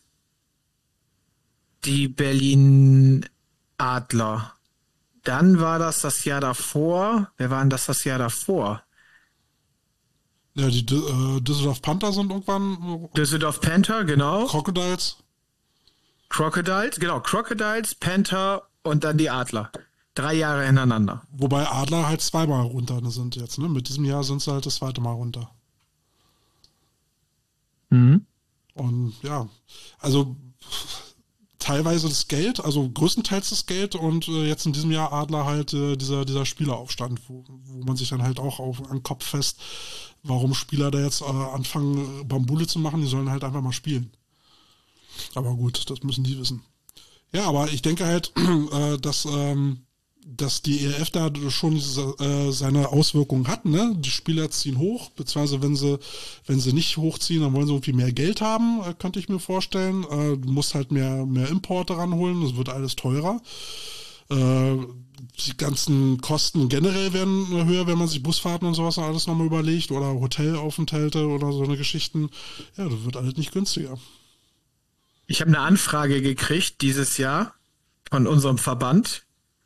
die Berlin Adler. Dann war das Jahr davor. Wer war denn das Jahr davor? Ja, die Düsseldorf Panther sind irgendwann. Düsseldorf Panther, genau. Crocodiles. Crocodiles, Panther und dann die Adler. 3 Jahre hintereinander. Wobei Adler halt zweimal runter sind jetzt, ne? Mit diesem Jahr sind sie halt das zweite Mal runter. Mhm. Und ja, also teilweise das Geld, also größtenteils das Geld und jetzt in diesem Jahr Adler halt dieser Spieleraufstand, wo man sich dann halt auch an den Kopf fest, warum Spieler da jetzt anfangen, Bambule zu machen, die sollen halt einfach mal spielen. Aber gut, das müssen die wissen. Ja, aber ich denke halt, dass die ELF da schon seine Auswirkungen hat, ne? Die Spieler ziehen hoch, beziehungsweise wenn sie nicht hochziehen, dann wollen sie irgendwie mehr Geld haben, könnte ich mir vorstellen. Du musst halt mehr Importe ranholen, das wird alles teurer. Die ganzen Kosten generell werden höher, wenn man sich Busfahrten und sowas alles nochmal überlegt oder Hotelaufenthalte oder so eine Geschichten. Ja, das wird alles nicht günstiger. Ich habe eine Anfrage gekriegt dieses Jahr von unserem Verband.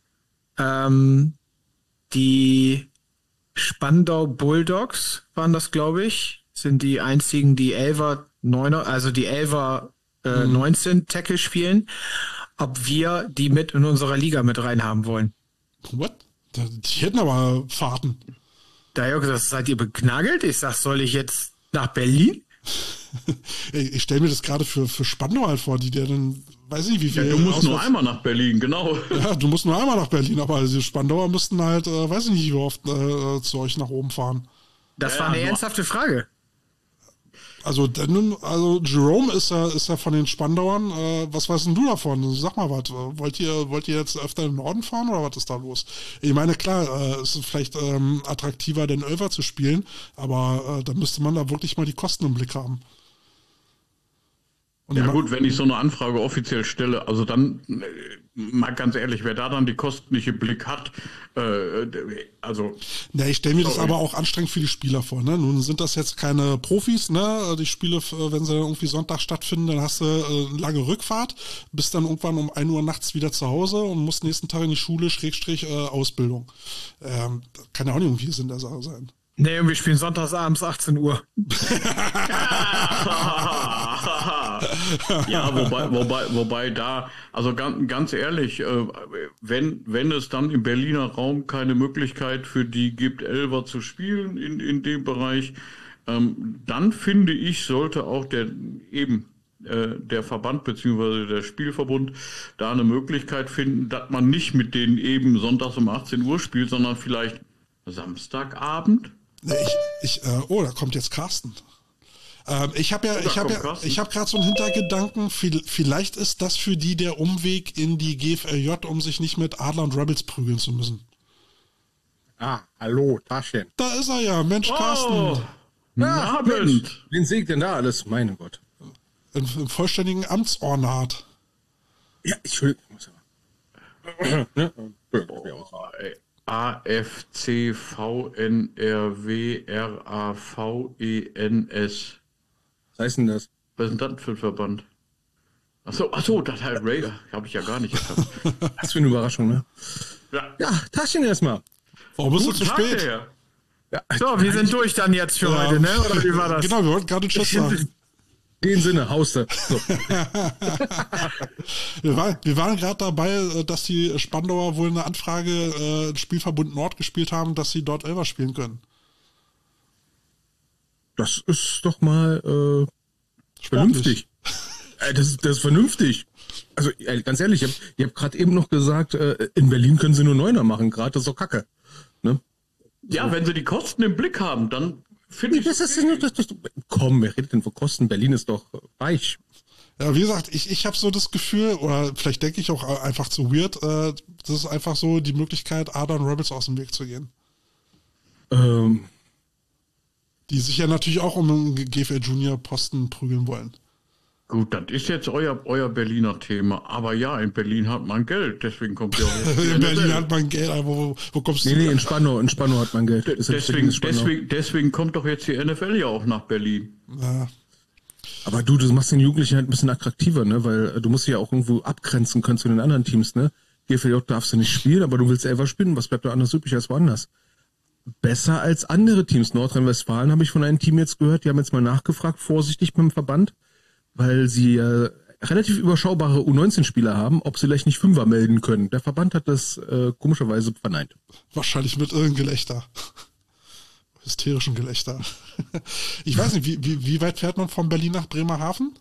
Die Spandau Bulldogs waren das, glaube ich, sind die einzigen, die 11er, 9er, also die 11er 19 Tackle spielen, ob wir die mit in unserer Liga mit reinhaben wollen. What? Die hätten aber Fahrten. Da habe ich gesagt, seid ihr beknagelt? Ich sag, soll ich jetzt nach Berlin? Ich stelle mir das gerade für Spandau halt vor, die der dann, weiß ich nicht, wie viel. Ja, du musst nur einmal nach Berlin, genau. Ja, du musst nur einmal nach Berlin, aber die Spandauer müssten halt, weiß ich nicht, wie oft zu euch nach oben fahren. Das war eine ernsthafte Frage. Also Jerome ist ja von den Spandauern, was weißt denn du davon? Sag mal was, wollt ihr jetzt öfter in den Norden fahren oder was ist da los? Ich meine, klar, es ist vielleicht attraktiver, den Elfer zu spielen, aber da müsste man da wirklich mal die Kosten im Blick haben. Und ja gut, wenn ich so eine Anfrage offiziell stelle, also dann, mal ganz ehrlich, wer da dann die Kosten nicht im Blick hat, also... Ja, ich stelle mir das aber auch anstrengend für die Spieler vor, ne? Nun sind das jetzt keine Profis, ne? Die Spiele, wenn sie irgendwie Sonntag stattfinden, dann hast du eine lange Rückfahrt, bist dann irgendwann um 1 Uhr nachts wieder zu Hause und musst nächsten Tag in die Schule, Ausbildung. Kann ja auch nicht irgendwie Sinn der Sache sein. Nee, wir spielen sonntags abends 18 Uhr. Ja, wobei da, also ganz ehrlich, wenn es dann im Berliner Raum keine Möglichkeit für die gibt, Elfer zu spielen in dem Bereich, dann finde ich, sollte auch der Verband bzw. der Spielverbund da eine Möglichkeit finden, dass man nicht mit denen eben sonntags um 18 Uhr spielt, sondern vielleicht Samstagabend. Oh, da kommt jetzt Carsten. Ich habe gerade so einen Hintergedanken, vielleicht ist das für die der Umweg in die GFLJ, um sich nicht mit Adler und Rebels prügeln zu müssen. Ah, hallo, Taschen. Da ist er ja, Mensch, Carsten. Ja, Abend. Wen sehe ich denn da alles? Mein Gott. Im vollständigen Amtsornat. Ja, Entschuldigung. AFCVNRWRAVENS. Was heißt denn das? Was ist denn das für ein Verband? Achso, das halt Raider. Habe ich ja gar nicht erkannt. Was für eine Überraschung, ne? Ja, Taschen erstmal. Warum bist du zu spät? Ja, so, wir sind durch dann jetzt für heute, ne? Oder wie war das? Genau, wir wollten gerade Tschüss sagen. In dem Sinne, Hauste. So. Wir waren gerade dabei, dass die Spandauer wohl eine Anfrage im Spielverbund Nord gespielt haben, dass sie dort Elfer spielen können. Das ist doch mal vernünftig. Das ist vernünftig. Also ganz ehrlich, ihr habt gerade eben noch gesagt, in Berlin können sie nur Neuner machen, gerade das ist doch Kacke. Ne? Ja, so. Wenn sie die Kosten im Blick haben, dann finde ich... Komm, wer redet denn von Kosten? Berlin ist doch reich. Ja, wie gesagt, ich habe so das Gefühl, oder vielleicht denke ich auch einfach zu weird, das ist einfach so die Möglichkeit, Adler und Rebels aus dem Weg zu gehen. Die sich ja natürlich auch um einen GFL Junior Posten prügeln wollen. Gut, das ist jetzt euer Berliner Thema. Aber ja, in Berlin hat man Geld, deswegen kommt ja auch jetzt in Berlin hat man Geld, aber wo kommst du? Nee, in Spandau hat man Geld. Deswegen kommt doch jetzt die NFL ja auch nach Berlin. Ja. Aber du, das machst den Jugendlichen halt ein bisschen attraktiver, ne? Weil du musst ja auch irgendwo abgrenzen können zu den anderen Teams, ne? GFL darfst du nicht spielen, aber du willst selber spielen. Was bleibt da anders übrig als woanders? Besser als andere Teams. Nordrhein-Westfalen habe ich von einem Team jetzt gehört, die haben jetzt mal nachgefragt, vorsichtig beim Verband, weil sie relativ überschaubare U19-Spieler haben, ob sie vielleicht nicht Fünfer melden können. Der Verband hat das komischerweise verneint. Wahrscheinlich mit irgendeinem Gelächter. Hysterischen Gelächter. Ich weiß nicht, wie weit fährt man von Berlin nach Bremerhaven?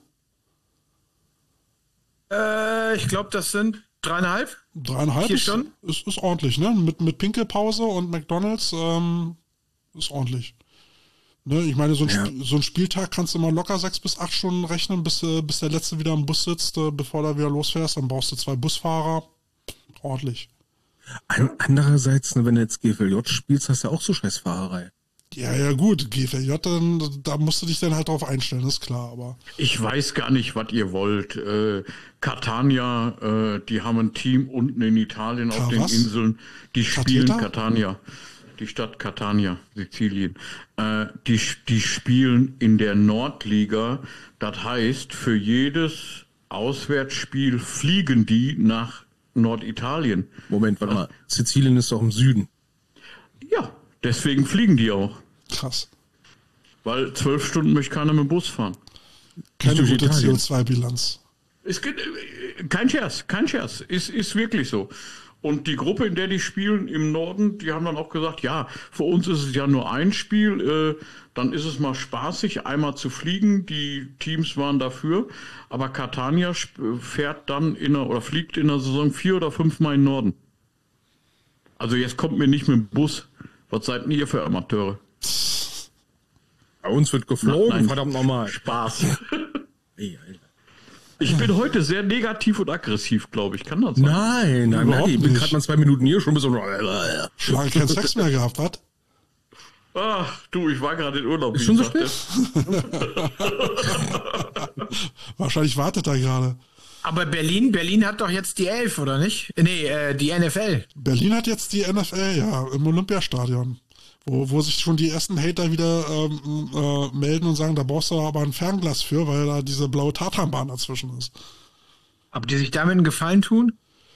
Ich glaube, das sind 3,5. 3,5 4 Stunden? Ist ordentlich, ne? Mit Pinkelpause und McDonalds ist ordentlich. Ne? Ich meine, so ein Spieltag kannst du mal locker 6 bis 8 Stunden rechnen, bis der Letzte wieder im Bus sitzt, bevor du wieder losfährst. Dann brauchst du 2 Busfahrer. Ordentlich. Andererseits, ne, wenn du jetzt GFLJ spielst, hast du ja auch so Scheißfahrerei. Ja, gut, GFLJ, da musst du dich dann halt drauf einstellen, ist klar, aber. Ich weiß gar nicht, was ihr wollt. Catania, die haben ein Team unten in Italien auf den Inseln. Die spielen Catania. Die Stadt Catania, Sizilien. Die spielen in der Nordliga. Das heißt, für jedes Auswärtsspiel fliegen die nach Norditalien. Moment, warte mal. Sizilien ist doch im Süden. Ja, deswegen fliegen die auch. Krass. Weil 12 Stunden möchte keiner mit dem Bus fahren. Keine gute CO2-Bilanz. Kein Scherz. Ist wirklich so. Und die Gruppe, in der die spielen im Norden, die haben dann auch gesagt, ja, für uns ist es ja nur ein Spiel, dann ist es mal spaßig, einmal zu fliegen. Die Teams waren dafür. Aber Catania fährt dann fliegt in der Saison 4 oder 5 Mal in den Norden. Also jetzt kommt mir nicht mit dem Bus. Was seid denn ihr für Amateure? Bei uns wird geflogen, Nein, verdammt nochmal. Spaß. Ey, Alter. Ich bin heute sehr negativ und aggressiv, glaube ich. Kann das sein? Nein, ich bin gerade mal 2 Minuten hier, schon ein bisschen. Schon lange keinen Sex mehr gehabt, was? Ach, du, ich war gerade in Urlaub. Ist schon so spät? Wahrscheinlich wartet er gerade. Aber Berlin hat doch jetzt die 11, oder nicht? Nee, die NFL. Berlin hat jetzt die NFL, ja, im Olympiastadion. Wo sich schon die ersten Hater wieder melden und sagen, da brauchst du aber ein Fernglas für, weil da diese blaue Tatanbahn dazwischen ist. Ob die sich damit einen Gefallen tun?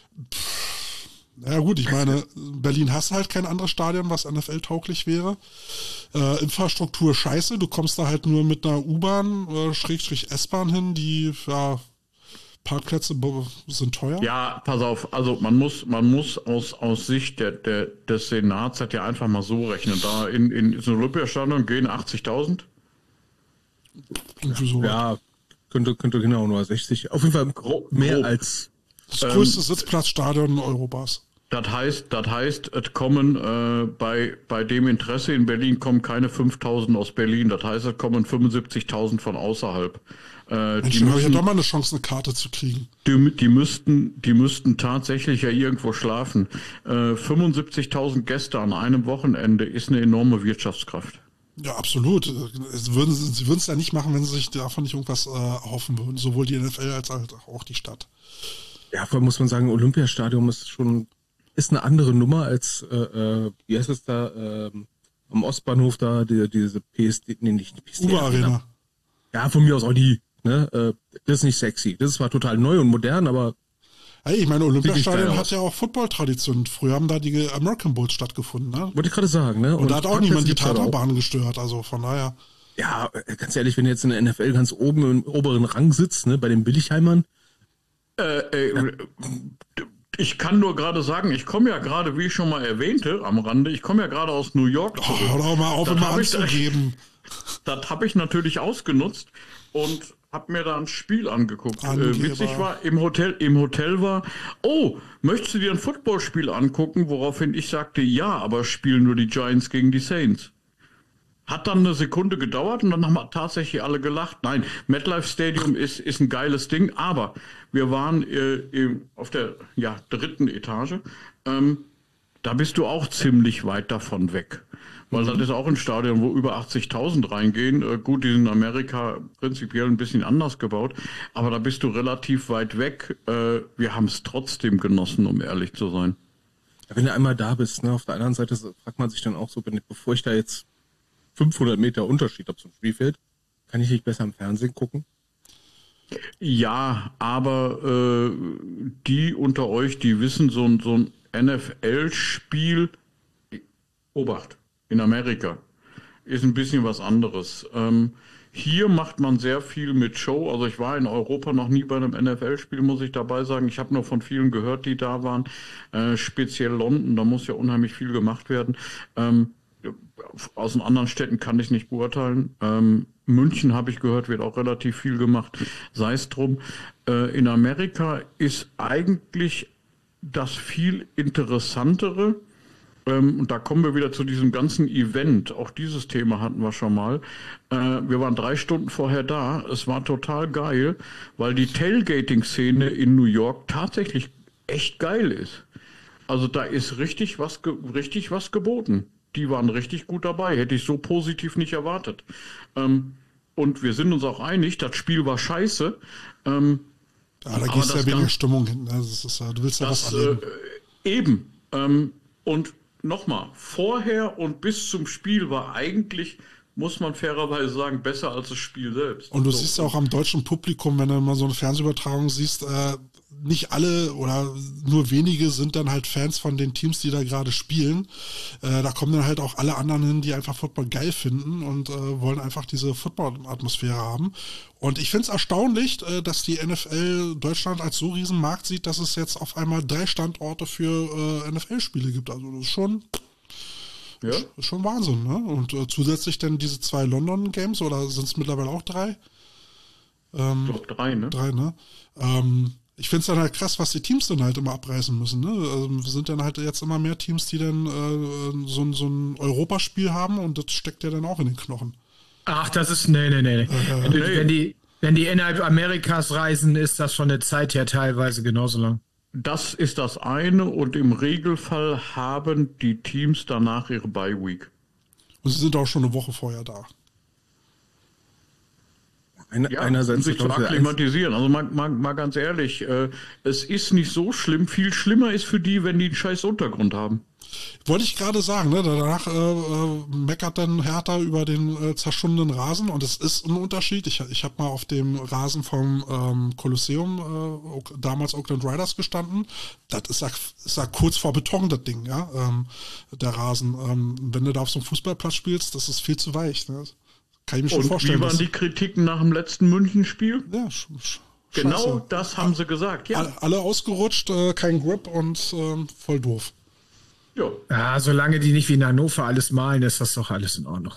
Ja gut, ich meine, Berlin hast halt kein anderes Stadion, was NFL-tauglich wäre. Infrastruktur scheiße, du kommst da halt nur mit einer U-Bahn, S-Bahn hin, die, ja, Parkplätze sind teuer. Ja, pass auf, also man muss aus Sicht des Senats hat ja einfach mal so rechnen. Da in so Olympiastadion gehen 80.000. Irgendwie so. Ja, könnte genau nur 60. Auf jeden Fall mehr als das größte Sitzplatzstadion Europas. Das heißt, es kommen bei dem Interesse in Berlin kommen keine 5.000 aus Berlin. Das heißt, es kommen 75.000 von außerhalb. Mensch, dann habe ich ja doch mal eine Chance, eine Karte zu kriegen. Die müssten tatsächlich ja irgendwo schlafen. 75.000 Gäste an einem Wochenende ist eine enorme Wirtschaftskraft. Ja, absolut. Sie würden es ja nicht machen, wenn sie sich davon nicht irgendwas erhoffen würden. Sowohl die NFL als auch die Stadt. Ja, vor allem muss man sagen, Olympiastadion ist eine andere Nummer als, wie heißt es da, am Ostbahnhof da, diese PSD, nee, nicht die PSD. Uber-Arena. Ja, von mir aus auch die, ne, das ist nicht sexy. Das ist zwar total neu und modern, aber. Hey, ich meine, Olympiastadion hat ja auch Football-Tradition. Früher haben da die American Bowls stattgefunden, ne? Wollte ich gerade sagen, ne? Und da hat auch niemand die Tatanbahn gestört, also von daher. Ja, ganz ehrlich, wenn du jetzt in der NFL ganz oben im oberen Rang sitzt, ne, bei den Billigheimern. Ich kann nur gerade sagen, ich komme ja gerade, wie ich schon mal erwähnte, am Rande, ich komme ja gerade aus New York zurück. Hör doch mal auf, immer anzugeben. Das habe ich natürlich ausgenutzt und habe mir da ein Spiel angeguckt. Witzig war, im Hotel war, oh, möchtest du dir ein Footballspiel angucken? Woraufhin ich sagte, ja, aber spielen nur die Giants gegen die Saints. Hat dann eine Sekunde gedauert und dann haben tatsächlich alle gelacht. Nein, MetLife Stadium ist ein geiles Ding, aber wir waren auf der 3. Etage. Da bist du auch ziemlich weit davon weg. Weil das ist auch ein Stadion, wo über 80.000 reingehen. Gut, die sind in Amerika prinzipiell ein bisschen anders gebaut, aber da bist du relativ weit weg. Wir haben es trotzdem genossen, um ehrlich zu sein. Ja, wenn du einmal da bist, ne, auf der anderen Seite fragt man sich dann auch so, bevor ich da jetzt 500 Meter Unterschied habe zum Spielfeld, kann ich nicht besser im Fernsehen gucken? Ja, aber die unter euch, die wissen, so ein NFL-Spiel, Obacht, in Amerika, ist ein bisschen was anderes. Hier macht man sehr viel mit Show. Also ich war in Europa noch nie bei einem NFL-Spiel, muss ich dabei sagen. Ich habe nur von vielen gehört, die da waren. Speziell London, da muss ja unheimlich viel gemacht werden. Aus den anderen Städten kann ich nicht beurteilen. München, habe ich gehört, wird auch relativ viel gemacht. Sei es drum. In Amerika ist eigentlich das viel Interessantere. Und da kommen wir wieder zu diesem ganzen Event. Auch dieses Thema hatten wir schon mal. Wir waren 3 Stunden vorher da. Es war total geil, weil die Tailgating-Szene in New York tatsächlich echt geil ist. Also da ist richtig was geboten. Die waren richtig gut dabei. Hätte ich so positiv nicht erwartet. Und wir sind uns auch einig, das Spiel war scheiße. Da gehst du ja weniger Stimmung hin. Das ist, du willst ja was erleben. Eben. Und nochmal, vorher und bis zum Spiel war eigentlich, muss man fairerweise sagen, besser als das Spiel selbst. Und du siehst ja auch am deutschen Publikum, wenn du mal so eine Fernsehübertragung siehst, nicht alle oder nur wenige sind dann halt Fans von den Teams, die da gerade spielen. Da kommen dann halt auch alle anderen hin, die einfach Football geil finden und wollen einfach diese Football-Atmosphäre haben. Und ich finde es erstaunlich, dass die NFL Deutschland als so riesen Markt sieht, dass es jetzt auf einmal 3 Standorte für NFL-Spiele gibt. Also das ist schon... Ja. Ist schon Wahnsinn, ne? Und zusätzlich dann diese 2 London-Games, oder sind es mittlerweile auch 3? Doch 3, ne? 3, ne? Ich finde es dann halt krass, was die Teams dann halt immer abreißen müssen, ne? Sind dann halt jetzt immer mehr Teams, die dann so ein Europaspiel haben, und das steckt ja dann auch in den Knochen. Ach, das ist, nee. Wenn die innerhalb Amerikas reisen, ist das von der Zeit her teilweise genauso lang. Das ist das eine, und im Regelfall haben die Teams danach ihre Bye-Week. Und sie sind auch schon eine Woche vorher da. Einerseits um sich zu akklimatisieren. Also mal ganz ehrlich, es ist nicht so schlimm. Viel schlimmer ist für die, wenn die einen scheiß Untergrund haben. Wollte ich gerade sagen, ne? Danach meckert dann Hertha über den zerschundenen Rasen, und es ist ein Unterschied. Ich habe mal auf dem Rasen vom Kolosseum, damals Oakland Raiders, gestanden. Das ist ja kurz vor Beton, das Ding, ja, der Rasen. Wenn du da auf so einem Fußballplatz spielst, das ist viel zu weich, ne? Kann ich mir schon vorstellen. Wie waren die Kritiken nach dem letzten München-Spiel? Ja, genau das haben sie gesagt, ja. Alle ausgerutscht, kein Grip und voll doof. Ja, solange die nicht wie in Hannover alles malen, ist das doch alles in Ordnung.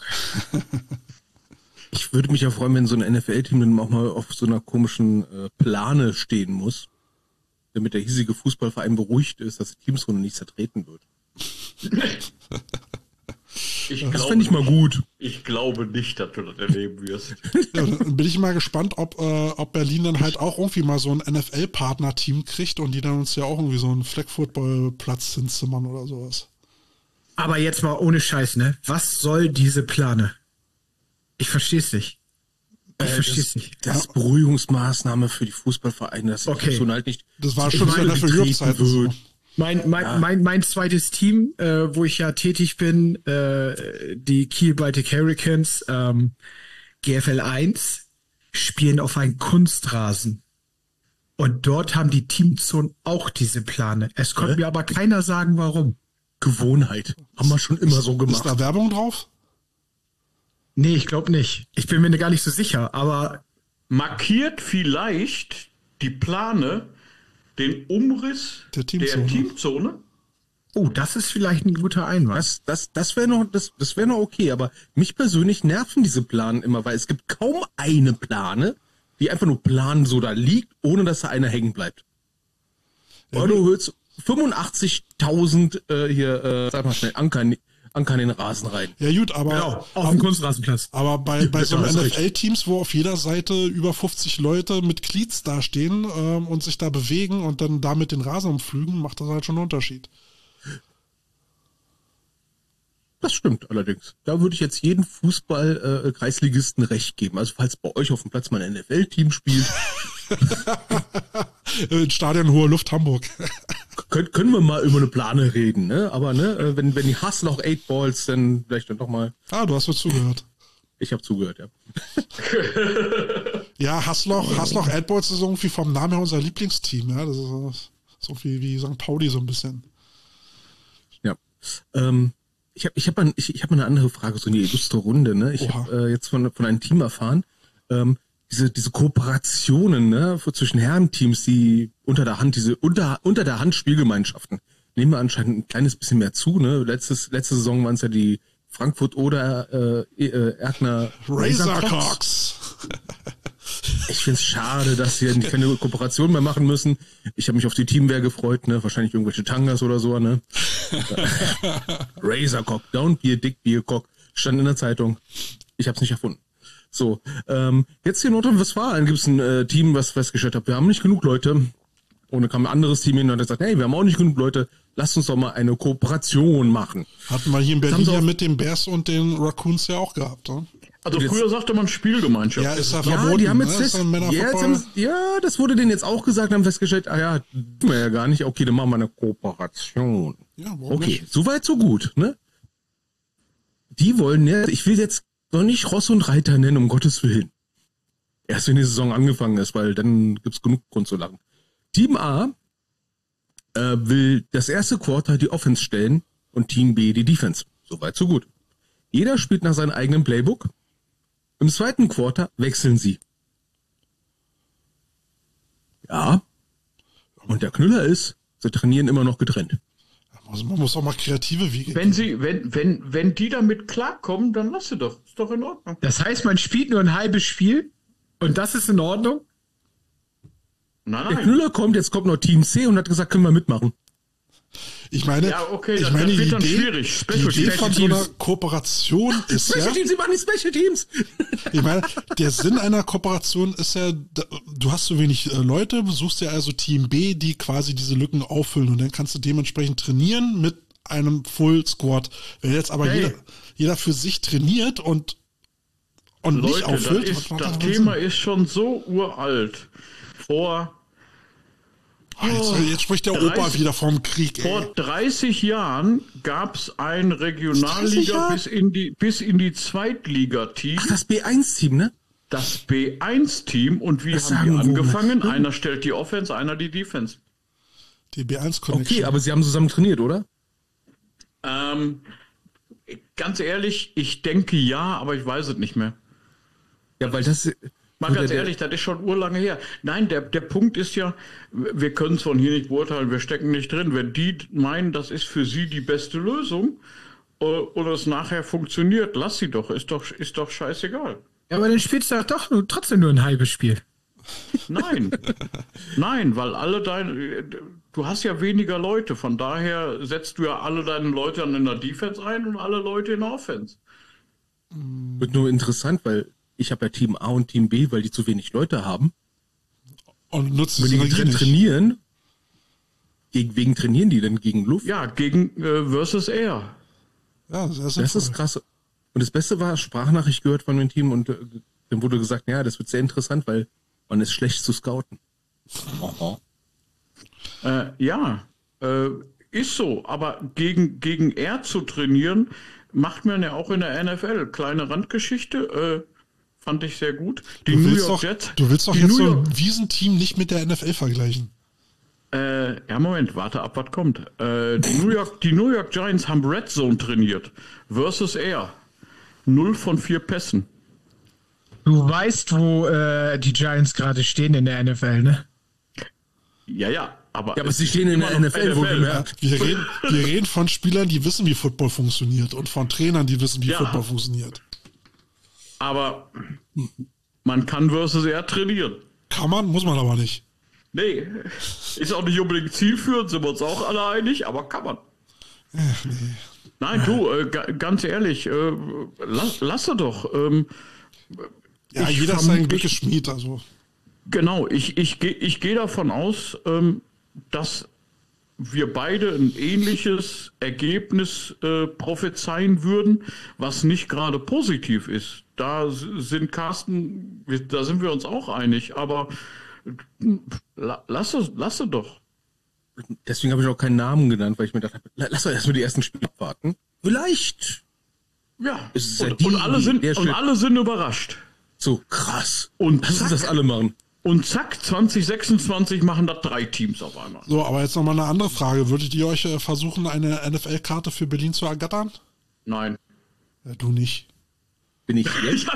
Ich würde mich ja freuen, wenn so ein NFL-Team dann auch mal auf so einer komischen Plane stehen muss, damit der hiesige Fußballverein beruhigt ist, dass die Teamsrunde nicht zertreten wird. Das fände ich mal gut. Ich glaube nicht, dass du das erleben wirst. Ja, dann bin ich mal gespannt, ob Berlin dann halt auch irgendwie mal so ein NFL-Partner-Team kriegt und die dann uns ja auch irgendwie so einen Flag-Football-Platz hinzimmern oder sowas. Aber jetzt mal ohne Scheiß, ne? Was soll diese Plane? Ich verstehe es nicht. Das ist Beruhigungsmaßnahme für die Fußballvereine, dass die halt nicht. Das war schon für Europe-Zeiten so. Mein zweites Team, wo ich ja tätig bin, die Kiel Baltic Hurricanes, GFL 1, spielen auf einem Kunstrasen. Und dort haben die Teamzonen auch diese Plane. Es konnte mir aber keiner sagen, warum. Gewohnheit. Haben wir schon immer so gemacht. Ist da Werbung drauf? Nee, ich glaube nicht. Ich bin mir gar nicht so sicher, aber... Markiert vielleicht die Plane den Umriss der Teamzone? Oh, das ist vielleicht ein guter Einwand. Das wäre noch okay, aber mich persönlich nerven diese Planen immer, weil es gibt kaum eine Plane, die einfach nur plan so da liegt, ohne dass da einer hängen bleibt. Ja, du hörst 85.000 sag mal schnell, Anker in den Rasen rein. Ja gut, aber genau, auf dem Kunstrasenplatz. Aber bei so NFL-Teams, wo auf jeder Seite über 50 Leute mit Cleats dastehen und sich da bewegen und dann damit den Rasen umflügen, macht das halt schon einen Unterschied. Das stimmt allerdings. Da würde ich jetzt jeden Fußball-Kreisligisten recht geben. Also falls bei euch auf dem Platz mal ein NFL-Team spielt. Stadion Hohe Luft Hamburg. Können wir mal über eine Plane reden, ne? Aber ne, wenn die Hassloch 8 Balls, dann vielleicht dann doch mal. Ah, du hast mir zugehört. Ich habe zugehört, ja. Ja, Hassloch 8 Balls ist irgendwie vom Namen her unser Lieblingsteam, ja. Das ist so viel wie St. Pauli so ein bisschen. Ja. Ich hab mal eine andere Frage, so eine illustre Runde. Ne? Ich habe jetzt von einem Team erfahren, diese Kooperationen, ne, zwischen Herrenteams, die unter der Hand Spielgemeinschaften, nehmen wir anscheinend ein kleines bisschen mehr zu. Ne? Letzte Saison waren es ja die Frankfurt oder Erkner Razorcocks. Ich find's schade, dass sie keine Kooperation mehr machen müssen. Ich habe mich auf die Teamwehr gefreut, ne? Wahrscheinlich irgendwelche Tangas oder so, ne? Razorcock, don't be a dick, be a cock. Stand in der Zeitung. Ich hab's nicht erfunden. So, jetzt hier in Nordrhein-Westfalen gibt es ein Team, was festgestellt hat, wir haben nicht genug Leute. Und dann kam ein anderes Team hin und hat gesagt, hey, wir haben auch nicht genug Leute, lasst uns doch mal eine Kooperation machen. Hatten wir hier in Berlin ja mit den Bears und den Raccoons ja auch gehabt, ne? Also früher sagte man Spielgemeinschaft. Ja, ist ja verboten. Die haben jetzt das wurde denen jetzt auch gesagt, haben festgestellt, tun wir ja gar nicht. Okay, dann machen wir eine Kooperation. Ja, okay, soweit so gut, ne? Die wollen ja, ich will jetzt noch nicht Ross und Reiter nennen, um Gottes Willen. Erst wenn die Saison angefangen ist, weil dann gibt's genug Grund zu lachen. Team A will das erste Quarter die Offense stellen und Team B die Defense. Soweit so gut. Jeder spielt nach seinem eigenen Playbook. Im zweiten Quarter wechseln sie. Ja. Und der Knüller ist, sie trainieren immer noch getrennt. Also man muss auch mal kreative Wege gehen. Wenn die damit klarkommen, dann lass sie doch. Ist doch in Ordnung. Das heißt, man spielt nur ein halbes Spiel und das ist in Ordnung? Nein. Der Knüller kommt, jetzt kommt noch Team C und hat gesagt, können wir mitmachen. Ich meine, ja, okay, ich meine das wird dann die schwierig. Die Idee von so einer Kooperation ist Special Teams, sie machen die Special Teams. Ich meine, der Sinn einer Kooperation ist ja, du hast so wenig Leute, suchst ja also Team B, die quasi diese Lücken auffüllen und dann kannst du dementsprechend trainieren mit einem Full Squad. Wenn jetzt aber jeder für sich trainiert und Leute, nicht auffüllt. Das Thema ist schon so uralt. Jetzt spricht der Opa wieder vom Krieg. Vor 30 Jahren gab es ein Regionalliga bis in die Zweitliga-Team. Ach, das B1-Team, ne? Das B1-Team und wie Das haben die sagen wir. angefangen? Einer stellt die Offense, einer die Defense. Die B1-Connection. Okay, aber sie haben zusammen trainiert, oder? Ganz ehrlich, ich denke ja, aber ich weiß es nicht mehr. Ja, weil das... Mal ganz ehrlich, das ist schon urlange her. Nein, der Punkt ist ja, wir können es von hier nicht beurteilen, wir stecken nicht drin. Wenn die meinen, das ist für sie die beste Lösung und es nachher funktioniert, lass sie doch, ist doch scheißegal. Ja, aber dann spielst du doch trotzdem nur ein halbes Spiel. Nein, weil du hast ja weniger Leute, von daher setzt du ja alle deine Leute dann in der Defense ein und alle Leute in der Offense. Wird nur interessant, weil ich habe ja Team A und Team B, weil die zu wenig Leute haben. Und nutzen wenn die Synergie getrennt nicht. trainieren, wegen trainieren die denn gegen Luft? Ja, gegen versus Air. Ja, Das ist krass. Und das Beste war, Sprachnachricht gehört von dem Team und dann wurde gesagt, ja, das wird sehr interessant, weil man ist schlecht zu scouten. Ist so, aber gegen Air zu trainieren, macht man ja auch in der NFL. Kleine Randgeschichte, fand ich sehr gut. Du willst doch jetzt so ein Wiesenteam nicht mit der NFL vergleichen. Ja, Moment, warte ab, was kommt. Die New York Giants haben Red Zone trainiert versus Air. 0 von 4 Pässen. Du weißt, wo die Giants gerade stehen in der NFL, ne? Ja, aber... Ja, aber sie stehen in der NFL, wohlgemerkt. Wir reden von Spielern, die wissen, wie Football funktioniert und von Trainern, die wissen, wie Football funktioniert. Aber man kann versus Air trainieren. Kann man, muss man aber nicht. Nee, ist auch nicht unbedingt zielführend, sind wir uns auch alle einig, aber kann man. Nee. Nein, du, ganz ehrlich, lasse doch. Jeder ist sein Glück geschmied, also. Genau, ich gehe davon aus, dass wir beide ein ähnliches Ergebnis prophezeien würden, was nicht gerade positiv ist. Da sind wir uns auch einig, aber lasse doch. Deswegen habe ich auch keinen Namen genannt, weil ich mir dachte, lass doch erstmal die ersten Spiele abwarten. Vielleicht. Ja, und alle sind überrascht. So, krass. Und lass uns das alle machen. Und zack, 2026 machen das 3 Teams auf einmal. So, aber jetzt nochmal eine andere Frage. Würdet ihr euch versuchen, eine NFL-Karte für Berlin zu ergattern? Nein. Ja, du nicht. Bin ich jetzt?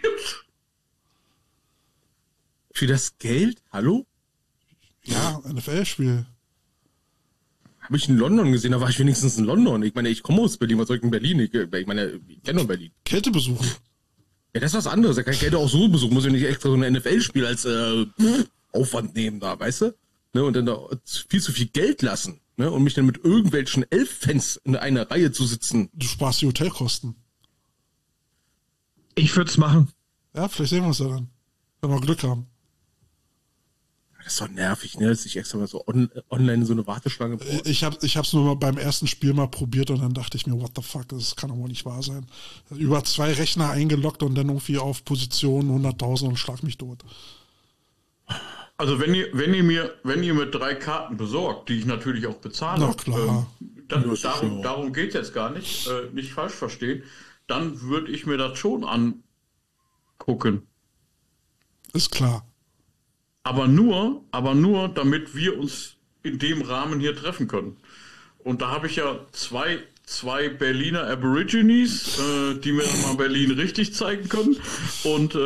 Für das Geld? Hallo? Ja, NFL-Spiel. Habe ich in London gesehen, da war ich wenigstens in London. Ich meine, ich komme aus Berlin, was soll ich in Berlin? Ich kenne doch Berlin. Kälte besuchen. Ja, das ist was anderes. Da kann ich Kälte auch so besuchen. Muss ich nicht extra so ein NFL-Spiel als Aufwand nehmen da, weißt du? Ne, und dann da viel zu viel Geld lassen. Ne, und mich dann mit irgendwelchen Elf-Fans in einer Reihe zu sitzen. Du sparst die Hotelkosten. Ich würde es machen. Ja, vielleicht sehen wir uns ja dann. Wenn wir Glück haben. Das ist doch nervig, ne? Dass ich extra mal so online so eine Warteschlange brauche. Ich hab's nur mal beim ersten Spiel mal probiert und dann dachte ich mir, what the fuck, das kann doch wohl nicht wahr sein. Über 2 Rechner eingeloggt und dann irgendwie auf Position 100.000 und schlag mich tot. Also wenn ihr mir 3 Karten besorgt, die ich natürlich auch bezahle, Na klar. Darum geht es jetzt gar nicht, nicht falsch verstehen, dann würde ich mir das schon angucken. Ist klar. Aber nur, damit wir uns in dem Rahmen hier treffen können. Und da habe ich ja zwei Berliner Aborigines, die mir mal Berlin richtig zeigen können. Und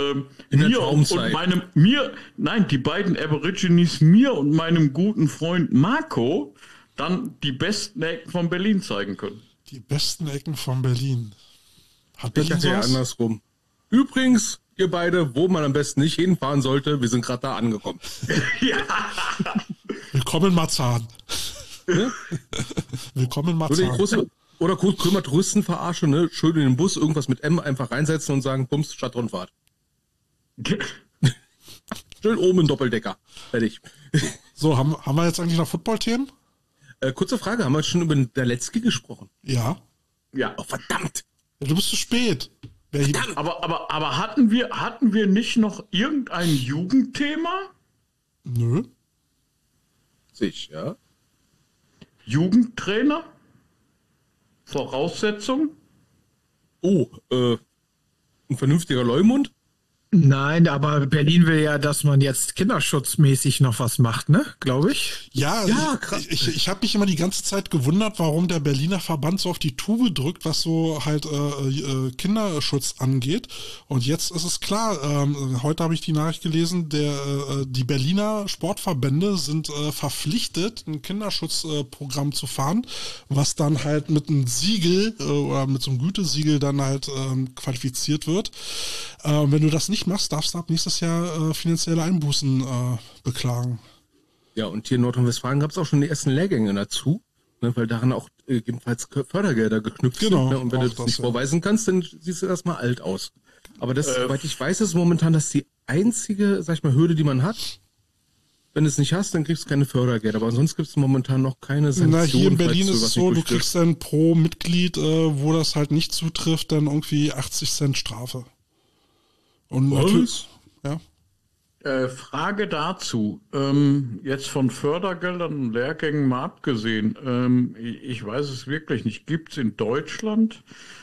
die beiden Aborigines, mir und meinem guten Freund Marco, dann die besten Ecken von Berlin zeigen können. Die besten Ecken von Berlin. Hat Ich Berlin dachte ja sowas? andersrum. Übrigens, ihr beide, wo man am besten nicht hinfahren sollte, wir sind gerade da angekommen. Willkommen in Marzahn. Ne? Willkommen in Oder Marzahn. oder kurz Krömer Touristen verarschen, ne? Schön in den Bus irgendwas mit M einfach reinsetzen und sagen, Bums, Stadtrundfahrt. Schön oben in Doppeldecker. Fertig. So, haben wir jetzt eigentlich noch Football-Themen? Kurze Frage, haben wir schon über den Daletzky gesprochen? Ja. Ja. Oh, verdammt! Ja, du bist zu spät. Aber hatten wir nicht noch irgendein Jugendthema? Nö. Sicher. Jugendtrainer? Voraussetzung? Oh, ein vernünftiger Leumund? Nein, aber Berlin will ja, dass man jetzt kinderschutzmäßig noch was macht, ne? Glaube ich. Ja, krass. ich habe mich immer die ganze Zeit gewundert, warum der Berliner Verband so auf die Tube drückt, was so halt Kinderschutz angeht. Und jetzt ist es klar, heute habe ich die Nachricht gelesen, die Berliner Sportverbände sind verpflichtet, ein Kinderschutzprogramm zu fahren, was dann halt mit einem Siegel oder mit so einem Gütesiegel dann halt qualifiziert wird. Wenn du das nicht machst, darfst du ab nächstes Jahr finanzielle Einbußen beklagen. Ja, und hier in Nordrhein-Westfalen gab es auch schon die ersten Lehrgänge dazu, ne, weil daran auch jedenfalls Fördergelder geknüpft sind. Ne, und wenn du das nicht vorweisen kannst, dann siehst du erstmal alt aus. Aber das, soweit ich weiß, ist momentan das die einzige, sag ich mal, Hürde, die man hat. Wenn du es nicht hast, dann kriegst du keine Fördergelder. Aber ansonsten gibt es momentan noch keine Sanktionen. Na, hier in Berlin falls ist es so, du kriegst dann pro Mitglied, wo das halt nicht zutrifft, dann irgendwie 80 Cent Strafe. Und natürlich, ja. Frage dazu, jetzt von Fördergeldern und Lehrgängen mal abgesehen, ich weiß es wirklich nicht, gibt es in Deutschland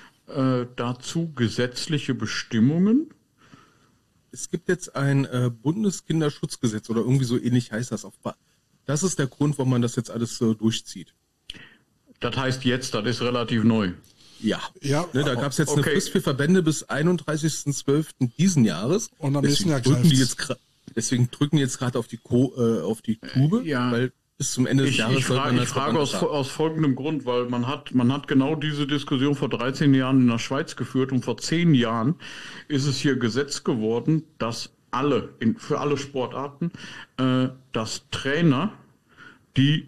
dazu gesetzliche Bestimmungen? Es gibt jetzt ein Bundeskinderschutzgesetz oder irgendwie so ähnlich heißt das. Das ist der Grund, warum man das jetzt alles durchzieht. Das heißt jetzt, das ist relativ neu. Ja, Ja, ne, da gab es jetzt eine Frist für Verbände bis 31.12. diesen Jahres. Und am nächsten Jahr deswegen drücken die jetzt gerade auf die Tube, ja. Weil bis zum Ende des Jahres Ich frage aus folgendem Grund, weil man hat genau diese Diskussion vor 13 Jahren in der Schweiz geführt und vor 10 Jahren ist es hier Gesetz geworden, dass für alle Sportarten, dass Trainer, die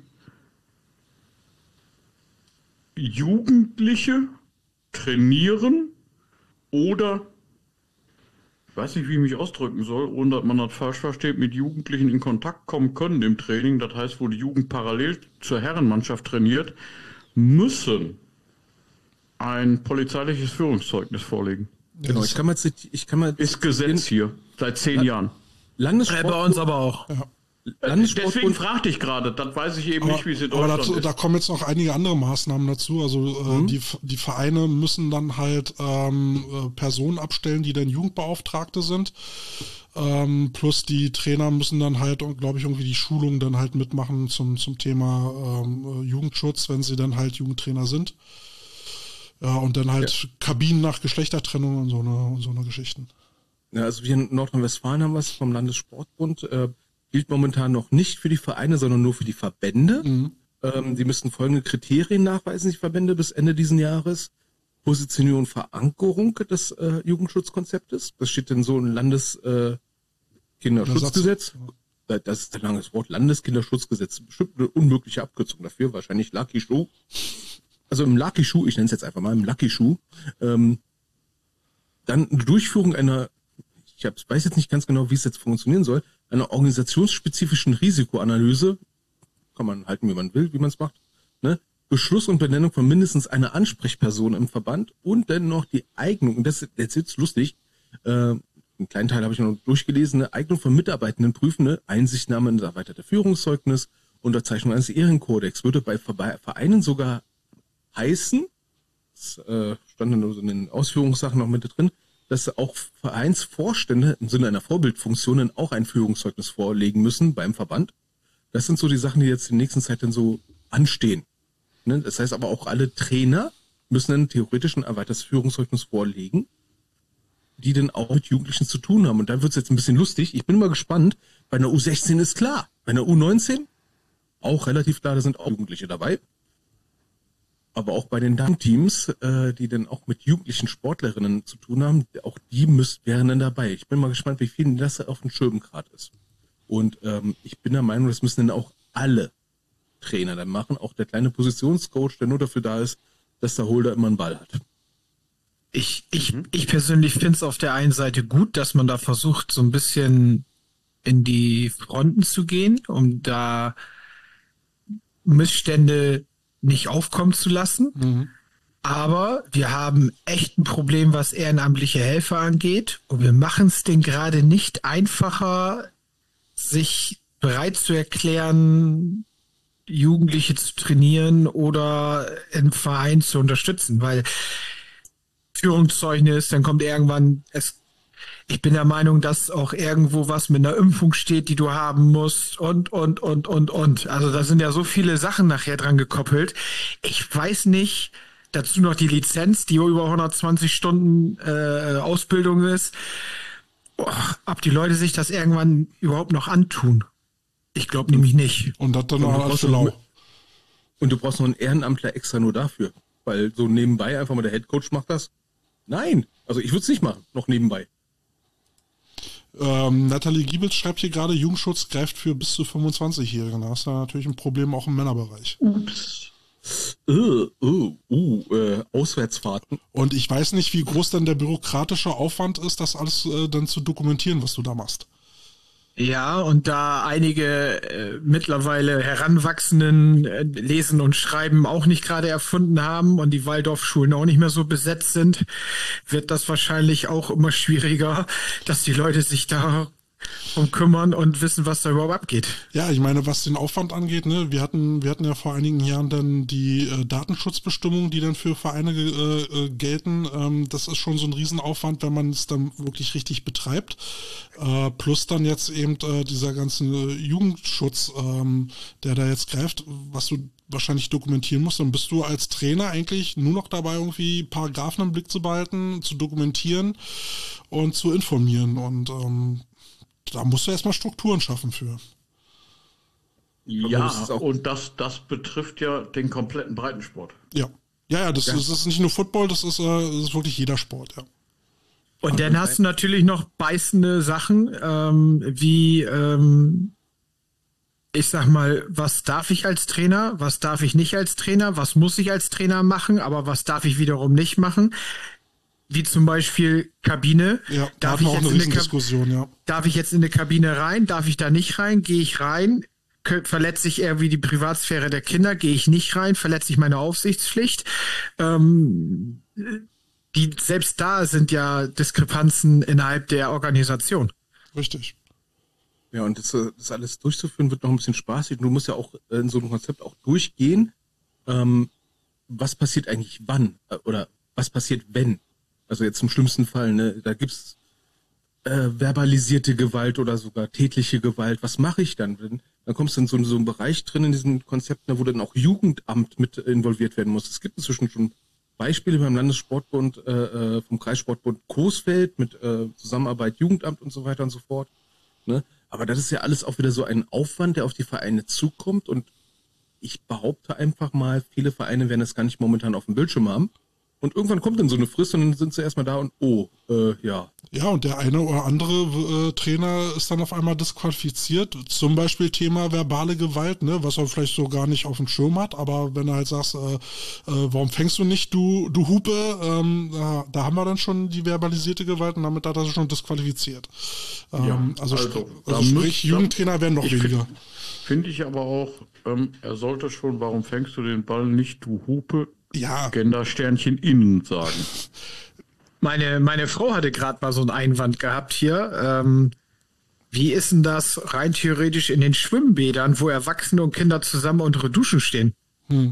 Jugendliche trainieren oder, ich weiß nicht, wie ich mich ausdrücken soll, ohne dass man das falsch versteht, mit Jugendlichen in Kontakt kommen können im Training, das heißt, wo die Jugend parallel zur Herrenmannschaft trainiert, müssen ein polizeiliches Führungszeugnis vorlegen. Genau, ich kann mal Ist Gesetz hier, seit 10 Jahren. Landessport Bei uns aber auch. Ja. Deswegen fragte ich gerade, das weiß ich eben nicht, wie es in Deutschland ist. Da kommen jetzt noch einige andere Maßnahmen dazu. Also die Vereine müssen dann halt Personen abstellen, die dann Jugendbeauftragte sind. Plus die Trainer müssen dann halt, glaube ich, irgendwie die Schulung dann halt mitmachen zum Thema Jugendschutz, wenn sie dann halt Jugendtrainer sind. Ja, und dann halt Kabinen nach Geschlechtertrennung und so eine Geschichten. Ja, also wir in Nordrhein-Westfalen haben was vom Landessportbund, gilt momentan noch nicht für die Vereine, sondern nur für die Verbände. Die müssten folgende Kriterien nachweisen, die Verbände, bis Ende diesen Jahres. Positionierung und Verankerung des Jugendschutzkonzeptes. Das steht in so ein Landeskinderschutzgesetz. Das ist ein langes Wort. Landeskinderschutzgesetz. Bestimmt eine unmögliche Abkürzung dafür. Wahrscheinlich Lucky Schuh. Also im Lucky Schuh, ich nenne es jetzt einfach mal im Lucky Schuh. Dann eine Durchführung einer, weiß jetzt nicht ganz genau, wie es jetzt funktionieren soll, einer organisationsspezifischen Risikoanalyse. Kann man halten, wie man will, wie man es macht. Ne? Beschluss und Benennung von mindestens einer Ansprechperson im Verband und dann noch die Eignung, und das ist jetzt lustig, einen kleinen Teil habe ich noch durchgelesen, eine Eignung von Mitarbeitenden prüfen, eine Einsichtnahme in das erweiterte Führungszeugnis, Unterzeichnung eines Ehrenkodex, würde bei Vereinen sogar heißen, das stand dann in den Ausführungssachen noch mit drin, dass auch Vereinsvorstände im Sinne einer Vorbildfunktion dann auch ein Führungszeugnis vorlegen müssen beim Verband. Das sind so die Sachen, die jetzt in der nächsten Zeit dann so anstehen. Das heißt aber auch alle Trainer müssen dann theoretisch ein erweitertes Führungszeugnis vorlegen, die dann auch mit Jugendlichen zu tun haben. Und dann wird es jetzt ein bisschen lustig. Ich bin mal gespannt. Bei einer U16 ist klar. Bei einer U19 auch relativ klar, da sind auch Jugendliche dabei. Aber auch bei den Damen-Teams, die dann auch mit jugendlichen Sportlerinnen zu tun haben, auch die wären dann dabei. Ich bin mal gespannt, wie viel das auf dem Schirmgrad ist. Und ich bin der Meinung, das müssen dann auch alle Trainer dann machen, auch der kleine Positionscoach, der nur dafür da ist, dass der Holder immer einen Ball hat. Ich persönlich finde es auf der einen Seite gut, dass man da versucht, so ein bisschen in die Fronten zu gehen, um da Missstände nicht aufkommen zu lassen. Aber wir haben echt ein Problem, was ehrenamtliche Helfer angeht. Und wir machen es denen gerade nicht einfacher, sich bereit zu erklären, Jugendliche zu trainieren oder im Verein zu unterstützen, weil Führungszeugnis, dann kommt irgendwann, ich bin der Meinung, dass auch irgendwo was mit einer Impfung steht, die du haben musst und. Also da sind ja so viele Sachen nachher dran gekoppelt. Ich weiß nicht, dazu noch die Lizenz, die über 120 Stunden Ausbildung ist, ob die Leute sich das irgendwann überhaupt noch antun. Ich glaube nämlich nicht. Und das dann noch alles schlau. Und du brauchst noch einen Ehrenamtler extra nur dafür. Weil so nebenbei einfach mal der Headcoach macht das. Nein, also ich würde es nicht machen, noch nebenbei. Nathalie Giebels schreibt hier gerade, Jugendschutz greift für bis zu 25-Jährigen. Da hast du natürlich ein Problem auch im Männerbereich. Ups. Auswärtsfahrten. Und ich weiß nicht, wie groß dann der bürokratische Aufwand ist, das alles dann zu dokumentieren, was du da machst. Ja, und da einige mittlerweile Heranwachsenden Lesen und Schreiben auch nicht gerade erfunden haben und die Waldorfschulen auch nicht mehr so besetzt sind, wird das wahrscheinlich auch immer schwieriger, dass die Leute sich da kümmern und wissen, was da überhaupt abgeht. Ja, ich meine, was den Aufwand angeht, ne, wir hatten ja vor einigen Jahren dann die Datenschutzbestimmungen, die dann für Vereine gelten. Das ist schon so ein Riesenaufwand, wenn man es dann wirklich richtig betreibt. Plus dann jetzt eben dieser ganze Jugendschutz, der da jetzt greift, was du wahrscheinlich dokumentieren musst, dann bist du als Trainer eigentlich nur noch dabei, irgendwie Paragraphen im Blick zu behalten, zu dokumentieren und zu informieren. Und da musst du erstmal Strukturen schaffen für. Ja, und das betrifft ja den kompletten Breitensport. Ja, das ist nicht nur Football, das ist wirklich jeder Sport, ja. Und dann hast du natürlich noch beißende Sachen, wie, ich sag mal, was darf ich als Trainer, was darf ich nicht als Trainer, was muss ich als Trainer machen, aber was darf ich wiederum nicht machen? Wie zum Beispiel Kabine. Ja, darf ich jetzt in eine Kabine rein? Darf ich da nicht rein? Gehe ich rein? Verletze ich irgendwie die Privatsphäre der Kinder? Gehe ich nicht rein? Verletze ich meine Aufsichtspflicht? Selbst da sind ja Diskrepanzen innerhalb der Organisation. Richtig. Ja, und das alles durchzuführen wird noch ein bisschen spaßig. Du musst ja auch in so einem Konzept auch durchgehen. Was passiert eigentlich wann? Oder was passiert wenn? Also jetzt im schlimmsten Fall, ne? Da gibt's verbalisierte Gewalt oder sogar tätliche Gewalt. Was mache ich dann? Dann kommst du in so einen Bereich drin in diesem Konzept, wo dann auch Jugendamt mit involviert werden muss. Es gibt inzwischen schon Beispiele beim Landessportbund, vom Kreissportbund Coesfeld mit Zusammenarbeit Jugendamt und so weiter und so fort. Ne? Aber das ist ja alles auch wieder so ein Aufwand, der auf die Vereine zukommt. Und ich behaupte einfach mal, viele Vereine werden das gar nicht momentan auf dem Bildschirm haben. Und irgendwann kommt dann so eine Frist und dann sind sie erstmal da und ja. Ja, und der eine oder andere Trainer ist dann auf einmal disqualifiziert. Zum Beispiel Thema verbale Gewalt, ne, was er vielleicht so gar nicht auf dem Schirm hat. Aber wenn du halt sagst, warum fängst du nicht, du Hupe, da haben wir dann schon die verbalisierte Gewalt und damit hat er sich schon disqualifiziert. Also sprich, Jugendtrainer werden noch weniger. Finde ich aber auch, er sollte schon, warum fängst du den Ball nicht, du Hupe, Gendersternchen innen sagen. Meine Frau hatte gerade mal so einen Einwand gehabt hier. Wie ist denn das rein theoretisch in den Schwimmbädern, wo Erwachsene und Kinder zusammen unter Duschen stehen? Oh,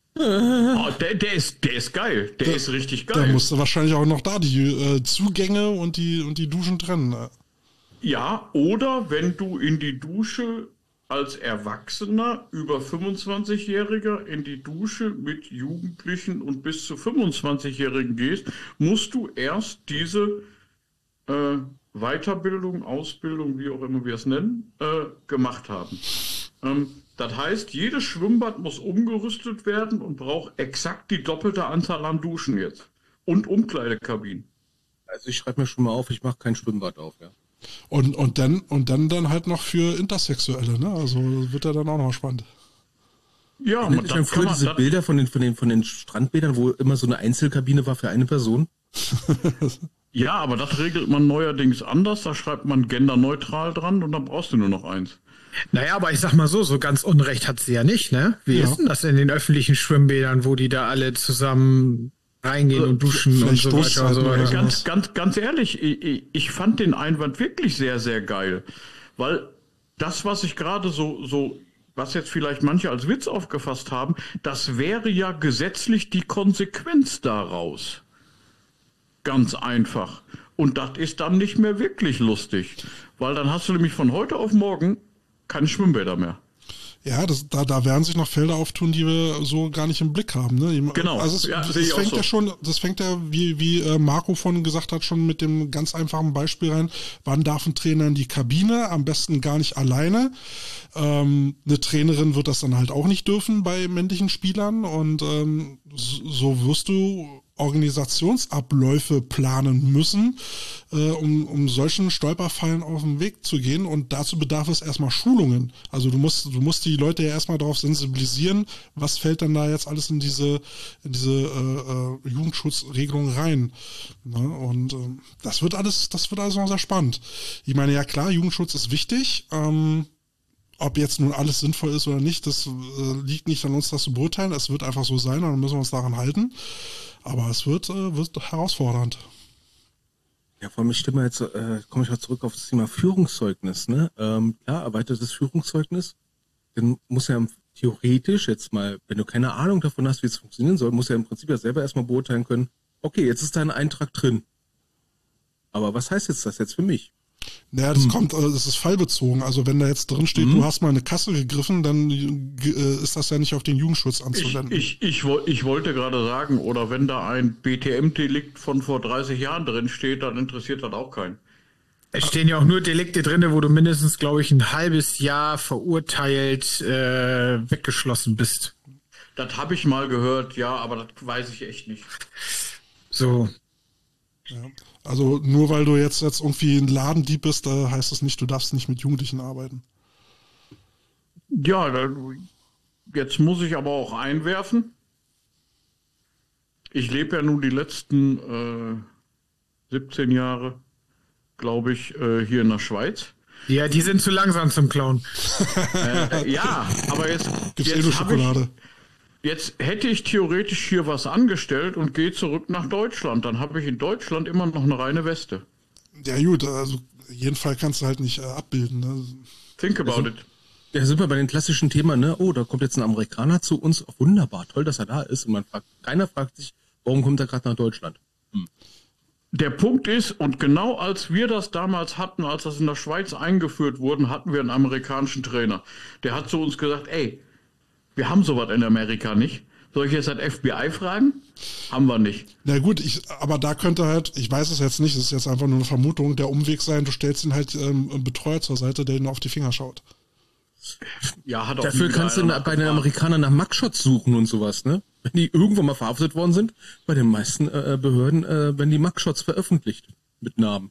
der ist geil. Der ist richtig geil. Da musst du wahrscheinlich auch noch da die Zugänge und die Duschen trennen. Ne? Ja, oder wenn du in die Dusche als Erwachsener über 25-Jähriger in die Dusche mit Jugendlichen und bis zu 25-Jährigen gehst, musst du erst diese Weiterbildung, Ausbildung, wie auch immer wir es nennen, gemacht haben. Das heißt, jedes Schwimmbad muss umgerüstet werden und braucht exakt die doppelte Anzahl an Duschen jetzt. Und Umkleidekabinen. Also ich schreibe mir schon mal auf, ich mache kein Schwimmbad auf, ja. Und dann halt noch für Intersexuelle, ne? Also wird ja dann auch noch spannend. Ja, aber ich früher diese Bilder von den Strandbädern, wo immer so eine Einzelkabine war für eine Person. Ja, aber das regelt man neuerdings anders. Da schreibt man genderneutral dran und dann brauchst du nur noch eins. Naja, aber ich sag mal so ganz Unrecht hat sie ja nicht, ne? Wie ist denn das in den öffentlichen Schwimmbädern, wo die da alle zusammen reingehen und duschen und so weiter und so weiter. Ganz ehrlich, ich fand den Einwand wirklich sehr, sehr geil. Weil das, was ich gerade so, was jetzt vielleicht manche als Witz aufgefasst haben, das wäre ja gesetzlich die Konsequenz daraus. Ganz einfach. Und das ist dann nicht mehr wirklich lustig. Weil dann hast du nämlich von heute auf morgen keine Schwimmbäder mehr. Ja, da werden sich noch Felder auftun, die wir so gar nicht im Blick haben. Ne? Genau. Also das fängt ja, wie Marco vorhin gesagt hat, schon mit dem ganz einfachen Beispiel rein. Wann darf ein Trainer in die Kabine? Am besten gar nicht alleine. Eine Trainerin wird das dann halt auch nicht dürfen bei männlichen Spielern. Und so wirst du Organisationsabläufe planen müssen, um solchen Stolperfallen auf den Weg zu gehen, und dazu bedarf es erstmal Schulungen. Also du musst die Leute ja erstmal darauf sensibilisieren, was fällt dann da jetzt alles in diese Jugendschutzregelung rein. Ne? Und das wird alles noch sehr spannend. Ich meine, ja klar, Jugendschutz ist wichtig. Ob jetzt nun alles sinnvoll ist oder nicht, das liegt nicht an uns, das zu beurteilen. Es wird einfach so sein und dann müssen wir uns daran halten. Aber es wird herausfordernd. Ja, vor allem komme ich mal zurück auf das Thema Führungszeugnis. Ne? Klar, erweitertes Führungszeugnis. Dann muss ja theoretisch jetzt mal, wenn du keine Ahnung davon hast, wie es funktionieren soll, muss ja im Prinzip ja selber erstmal beurteilen können, okay, jetzt ist da ein Eintrag drin. Aber was heißt das jetzt für mich? Naja, das ist fallbezogen. Also wenn da jetzt drin steht, du hast mal eine Kasse gegriffen, dann ist das ja nicht auf den Jugendschutz anzuwenden. Ich wollte gerade sagen, oder wenn da ein BTM-Delikt von vor 30 Jahren drin steht, dann interessiert das auch keinen. Es stehen ja auch nur Delikte drin, wo du mindestens, glaube ich, ein halbes Jahr verurteilt weggeschlossen bist. Das habe ich mal gehört, ja, aber das weiß ich echt nicht. So. Ja. Also nur weil du jetzt irgendwie ein Ladendieb bist, heißt das nicht, du darfst nicht mit Jugendlichen arbeiten. Ja, jetzt muss ich aber auch einwerfen. Ich lebe ja nun die letzten 17 Jahre, glaube ich, hier in der Schweiz. Ja, die sind zu langsam zum Klauen. Ja, aber jetzt gibt's nur Schokolade. Jetzt hätte ich theoretisch hier was angestellt und gehe zurück nach Deutschland. Dann habe ich in Deutschland immer noch eine reine Weste. Ja gut, also jeden Fall kannst du halt nicht abbilden. Ne? Think about it. Ja, sind wir bei den klassischen Themen, ne? Oh, da kommt jetzt ein Amerikaner zu uns. Oh, wunderbar, toll, dass er da ist. Und keiner fragt sich, warum kommt er gerade nach Deutschland? Der Punkt ist, und genau als wir das damals hatten, als das in der Schweiz eingeführt wurde, hatten wir einen amerikanischen Trainer. Der hat zu uns gesagt, ey, wir haben sowas in Amerika nicht. Soll ich jetzt das FBI fragen? Haben wir nicht. Na gut, aber da könnte halt, ich weiß es jetzt nicht, es ist jetzt einfach nur eine Vermutung, der Umweg sein, du stellst ihn halt einen Betreuer zur Seite, der ihn auf die Finger schaut. Ja, hat auch Dafür kannst du bei den Amerikanern nach Mugshots suchen und sowas, ne? Wenn die irgendwann mal verhaftet worden sind, bei den meisten Behörden werden die Mugshots veröffentlicht mit Namen.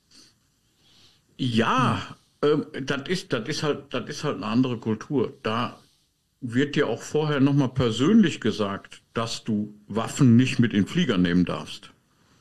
Ja, das ist halt eine andere Kultur. Da wird dir auch vorher nochmal persönlich gesagt, dass du Waffen nicht mit in den Flieger nehmen darfst.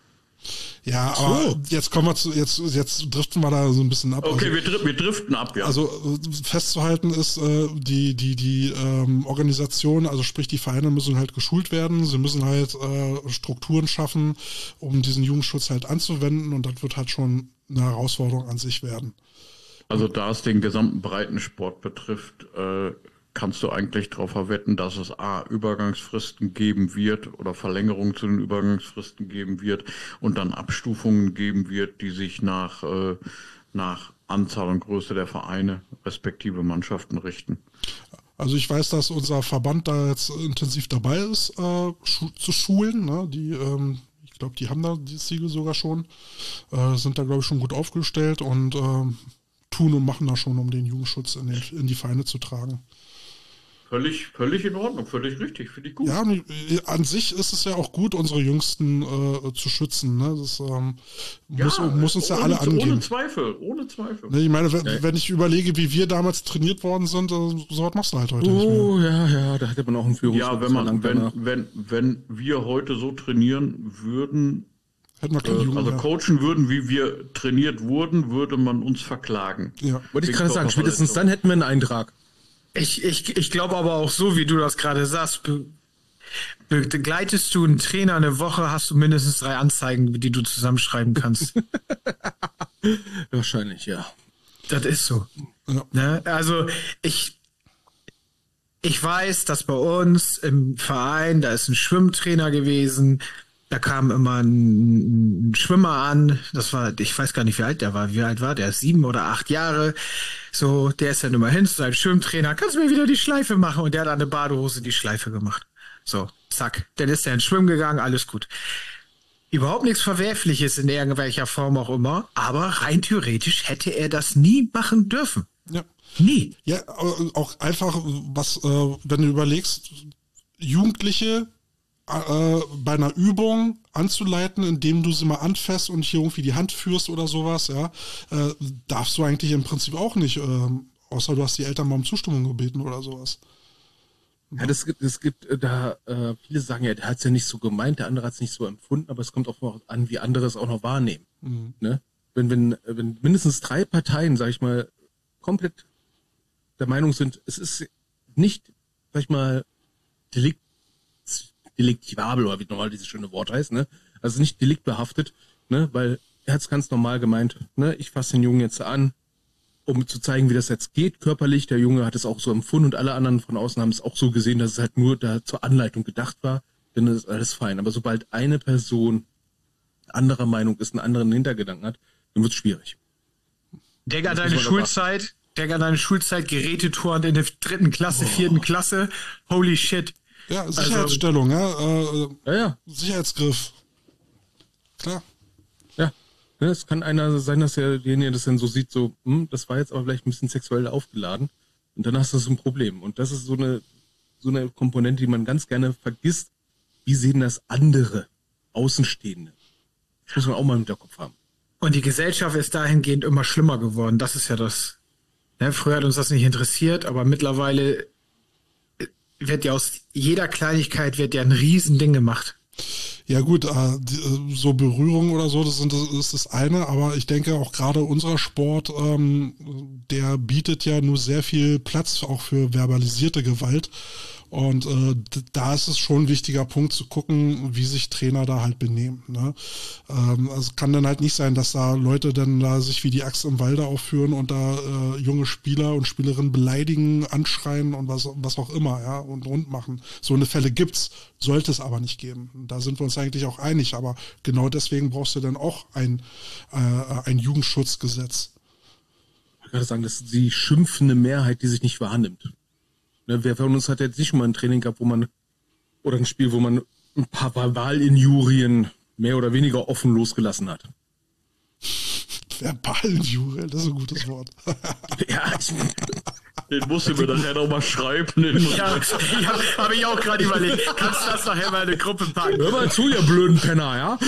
Ja, aber jetzt kommen wir jetzt driften wir da so ein bisschen ab. Okay, also, wir driften ab, ja. Also festzuhalten ist, die Organisation, also sprich die Vereine müssen halt geschult werden, sie müssen halt Strukturen schaffen, um diesen Jugendschutz halt anzuwenden und das wird halt schon eine Herausforderung an sich werden. Also da es den gesamten Breitensport betrifft, kannst du eigentlich darauf verwetten, dass es Übergangsfristen geben wird oder Verlängerungen zu den Übergangsfristen geben wird und dann Abstufungen geben wird, die sich nach Anzahl und Größe der Vereine respektive Mannschaften richten. Also ich weiß, dass unser Verband da jetzt intensiv dabei ist, zu schulen. Ne? Ich glaube, die haben da die Siegel sogar schon, sind da, glaube ich, schon gut aufgestellt und tun und machen da schon, um den Jugendschutz in die Vereine zu tragen. Völlig in Ordnung, völlig richtig, finde ich gut. Ja, an sich ist es ja auch gut, unsere Jüngsten zu schützen. Ne? Das muss uns ja alle angehen. Ohne Zweifel. Ne, ich meine, wenn ich überlege, wie wir damals trainiert worden sind, so was machst du halt heute nicht mehr. Oh, ja, da hätte man auch einen Führungsschutz. Ja, wenn wir heute so trainieren würden, hätten wir keine Jugend also mehr. coachen würden, wie wir trainiert wurden, würde man uns verklagen. Ja. Wollte ich gerade sagen, spätestens dann hätten wir einen Eintrag. Ich glaube aber auch so, wie du das gerade sagst, begleitest du einen Trainer eine Woche, hast du mindestens 3 Anzeigen, die du zusammenschreiben kannst. Wahrscheinlich, ja. Das ist so. Ja. Ne? Also ich weiß, dass bei uns im Verein, da ist ein Schwimmtrainer gewesen, da kam immer ein Schwimmer an, ich weiß gar nicht, wie alt der war. Wie alt war der? 7 oder 8 Jahre. So, der ist dann immer hin zu seinem Schwimmtrainer, kannst du mir wieder die Schleife machen? Und der hat an der Badehose die Schleife gemacht. So, zack. Dann ist er ins Schwimmen gegangen, alles gut. Überhaupt nichts Verwerfliches in irgendwelcher Form auch immer, aber rein theoretisch hätte er das nie machen dürfen. Ja. Nie. Ja, auch einfach, wenn du überlegst, Jugendliche bei einer Übung anzuleiten, indem du sie mal anfasst und hier irgendwie die Hand führst oder sowas, ja, darfst du eigentlich im Prinzip auch nicht, außer du hast die Eltern mal um Zustimmung gebeten oder sowas. Ja, das gibt da, viele sagen ja, der hat es ja nicht so gemeint, der andere hat es nicht so empfunden, aber es kommt auch noch an, wie andere es auch noch wahrnehmen. Mhm. Ne? Wenn mindestens 3 Parteien, sag ich mal, komplett der Meinung sind, es ist nicht, sag ich mal, deliktivabel, oder wie normal dieses schöne Wort heißt, ne? Also nicht deliktbehaftet, ne? Weil er hat es ganz normal gemeint, ne? Ich fasse den Jungen jetzt an, um zu zeigen, wie das jetzt geht, körperlich. Der Junge hat es auch so empfunden und alle anderen von außen haben es auch so gesehen, dass es halt nur da zur Anleitung gedacht war, dann ist alles fein. Aber sobald eine Person anderer Meinung ist, einen anderen Hintergedanken hat, dann wird es schwierig. Denk an deine Schulzeit, Gerätetouren in der 3. Klasse, 4. Klasse, holy shit. Ja, Sicherheitsstellung, Ja. Sicherheitsgriff. Klar. Ja. Es kann einer sein, dass derjenige das dann so sieht, so, das war jetzt aber vielleicht ein bisschen sexuell aufgeladen. Und dann hast du so ein Problem. Und das ist so eine Komponente, die man ganz gerne vergisst. Wie sehen das andere, Außenstehende? Das muss man auch mal im Hinterkopf haben. Und die Gesellschaft ist dahingehend immer schlimmer geworden. Das ist ja das. Ne? Früher hat uns das nicht interessiert, aber mittlerweile wird ja aus jeder Kleinigkeit ein Riesending gemacht. Ja gut, so Berührung oder so, das ist das eine, aber ich denke auch gerade unser Sport, der bietet ja nur sehr viel Platz auch für verbalisierte Gewalt. Und da ist es schon ein wichtiger Punkt zu gucken, wie sich Trainer da halt benehmen. Ne? Also kann dann halt nicht sein, dass da Leute dann da sich wie die Axt im Walde aufführen und da junge Spieler und Spielerinnen beleidigen, anschreien und was auch immer, ja, und rund machen. So eine Fälle gibt's, sollte es aber nicht geben. Da sind wir uns eigentlich auch einig, aber genau deswegen brauchst du dann auch ein Jugendschutzgesetz. Ich würde gerade sagen, das ist die schimpfende Mehrheit, die sich nicht wahrnimmt. Wer von uns hat jetzt nicht schon mal ein Training gehabt, wo man Oder ein Spiel, wo man ein paar Verbalinjurien mehr oder weniger offen losgelassen hat. Verbalinjurien, das ist ein gutes Wort. Ja, Den musst du mir nachher noch mal schreiben. Ja, habe ich auch gerade überlegt. Kannst du das nachher mal in eine Gruppe packen? hör mal zu, ihr blöden Penner, ja?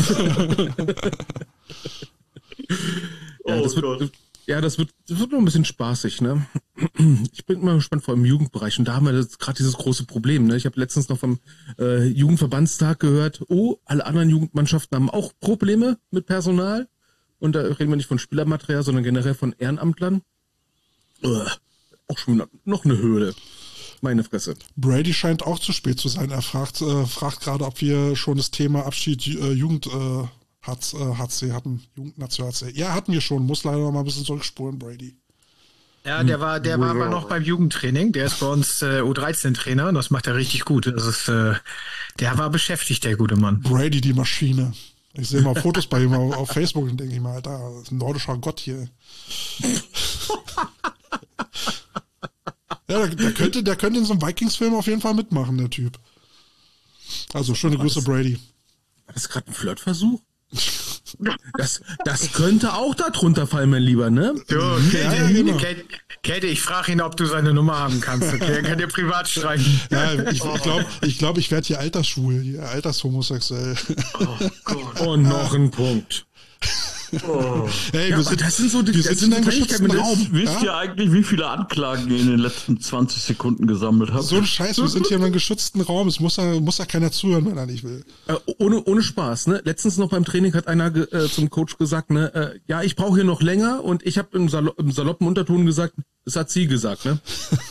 Ja, das wird noch ein bisschen spaßig, ne? Ich bin immer gespannt, vor allem im Jugendbereich. Und da haben wir gerade dieses große Problem, ne? Ich habe letztens noch vom Jugendverbandstag gehört, alle anderen Jugendmannschaften haben auch Probleme mit Personal. Und da reden wir nicht von Spielermaterial, sondern generell von Ehrenamtlern. Auch schon noch eine Höhle. Meine Fresse. Brady scheint auch zu spät zu sein. Er fragt gerade, ob wir schon das Thema Abschied Jugend HC hatten. Jugendnation HC. Ja, hatten wir schon. Muss leider noch mal ein bisschen zurückspulen, Brady. Ja, der war aber noch beim Jugendtraining. Der ist bei uns U13-Trainer und das macht er richtig gut. Das ist, der war beschäftigt, der gute Mann. Brady, die Maschine. Ich sehe mal Fotos bei ihm auf Facebook und denke ich mal, Alter, das ist ein nordischer Gott hier. Ja, der könnte in so einem Vikings-Film auf jeden Fall mitmachen, der Typ. Also, schöne Grüße, Brady. War das gerade ein Flirtversuch? Das könnte auch da drunter fallen, mein Lieber, ne? Jo, Käthe, ich frage ihn, ob du seine Nummer haben kannst. Okay, er kann dir privat streichen. Ja, ich glaube, ich werde hier altersschwul, hier altershomosexuell. Oh Gott. Und noch ein Punkt. Oh. Hey, Ja, wir sind in einem geschützten Raum. Wisst ihr eigentlich, wie viele Anklagen ihr in den letzten 20 Sekunden gesammelt habt? So ein Scheiß, wir sind hier in einem geschützten Raum. Es muss ja keiner zuhören, wenn er nicht will. Ohne Spaß, ne? Letztens noch beim Training hat einer zum Coach gesagt, ne, ja, ich brauche hier noch länger und ich habe im saloppen Unterton gesagt, das hat sie gesagt, ne?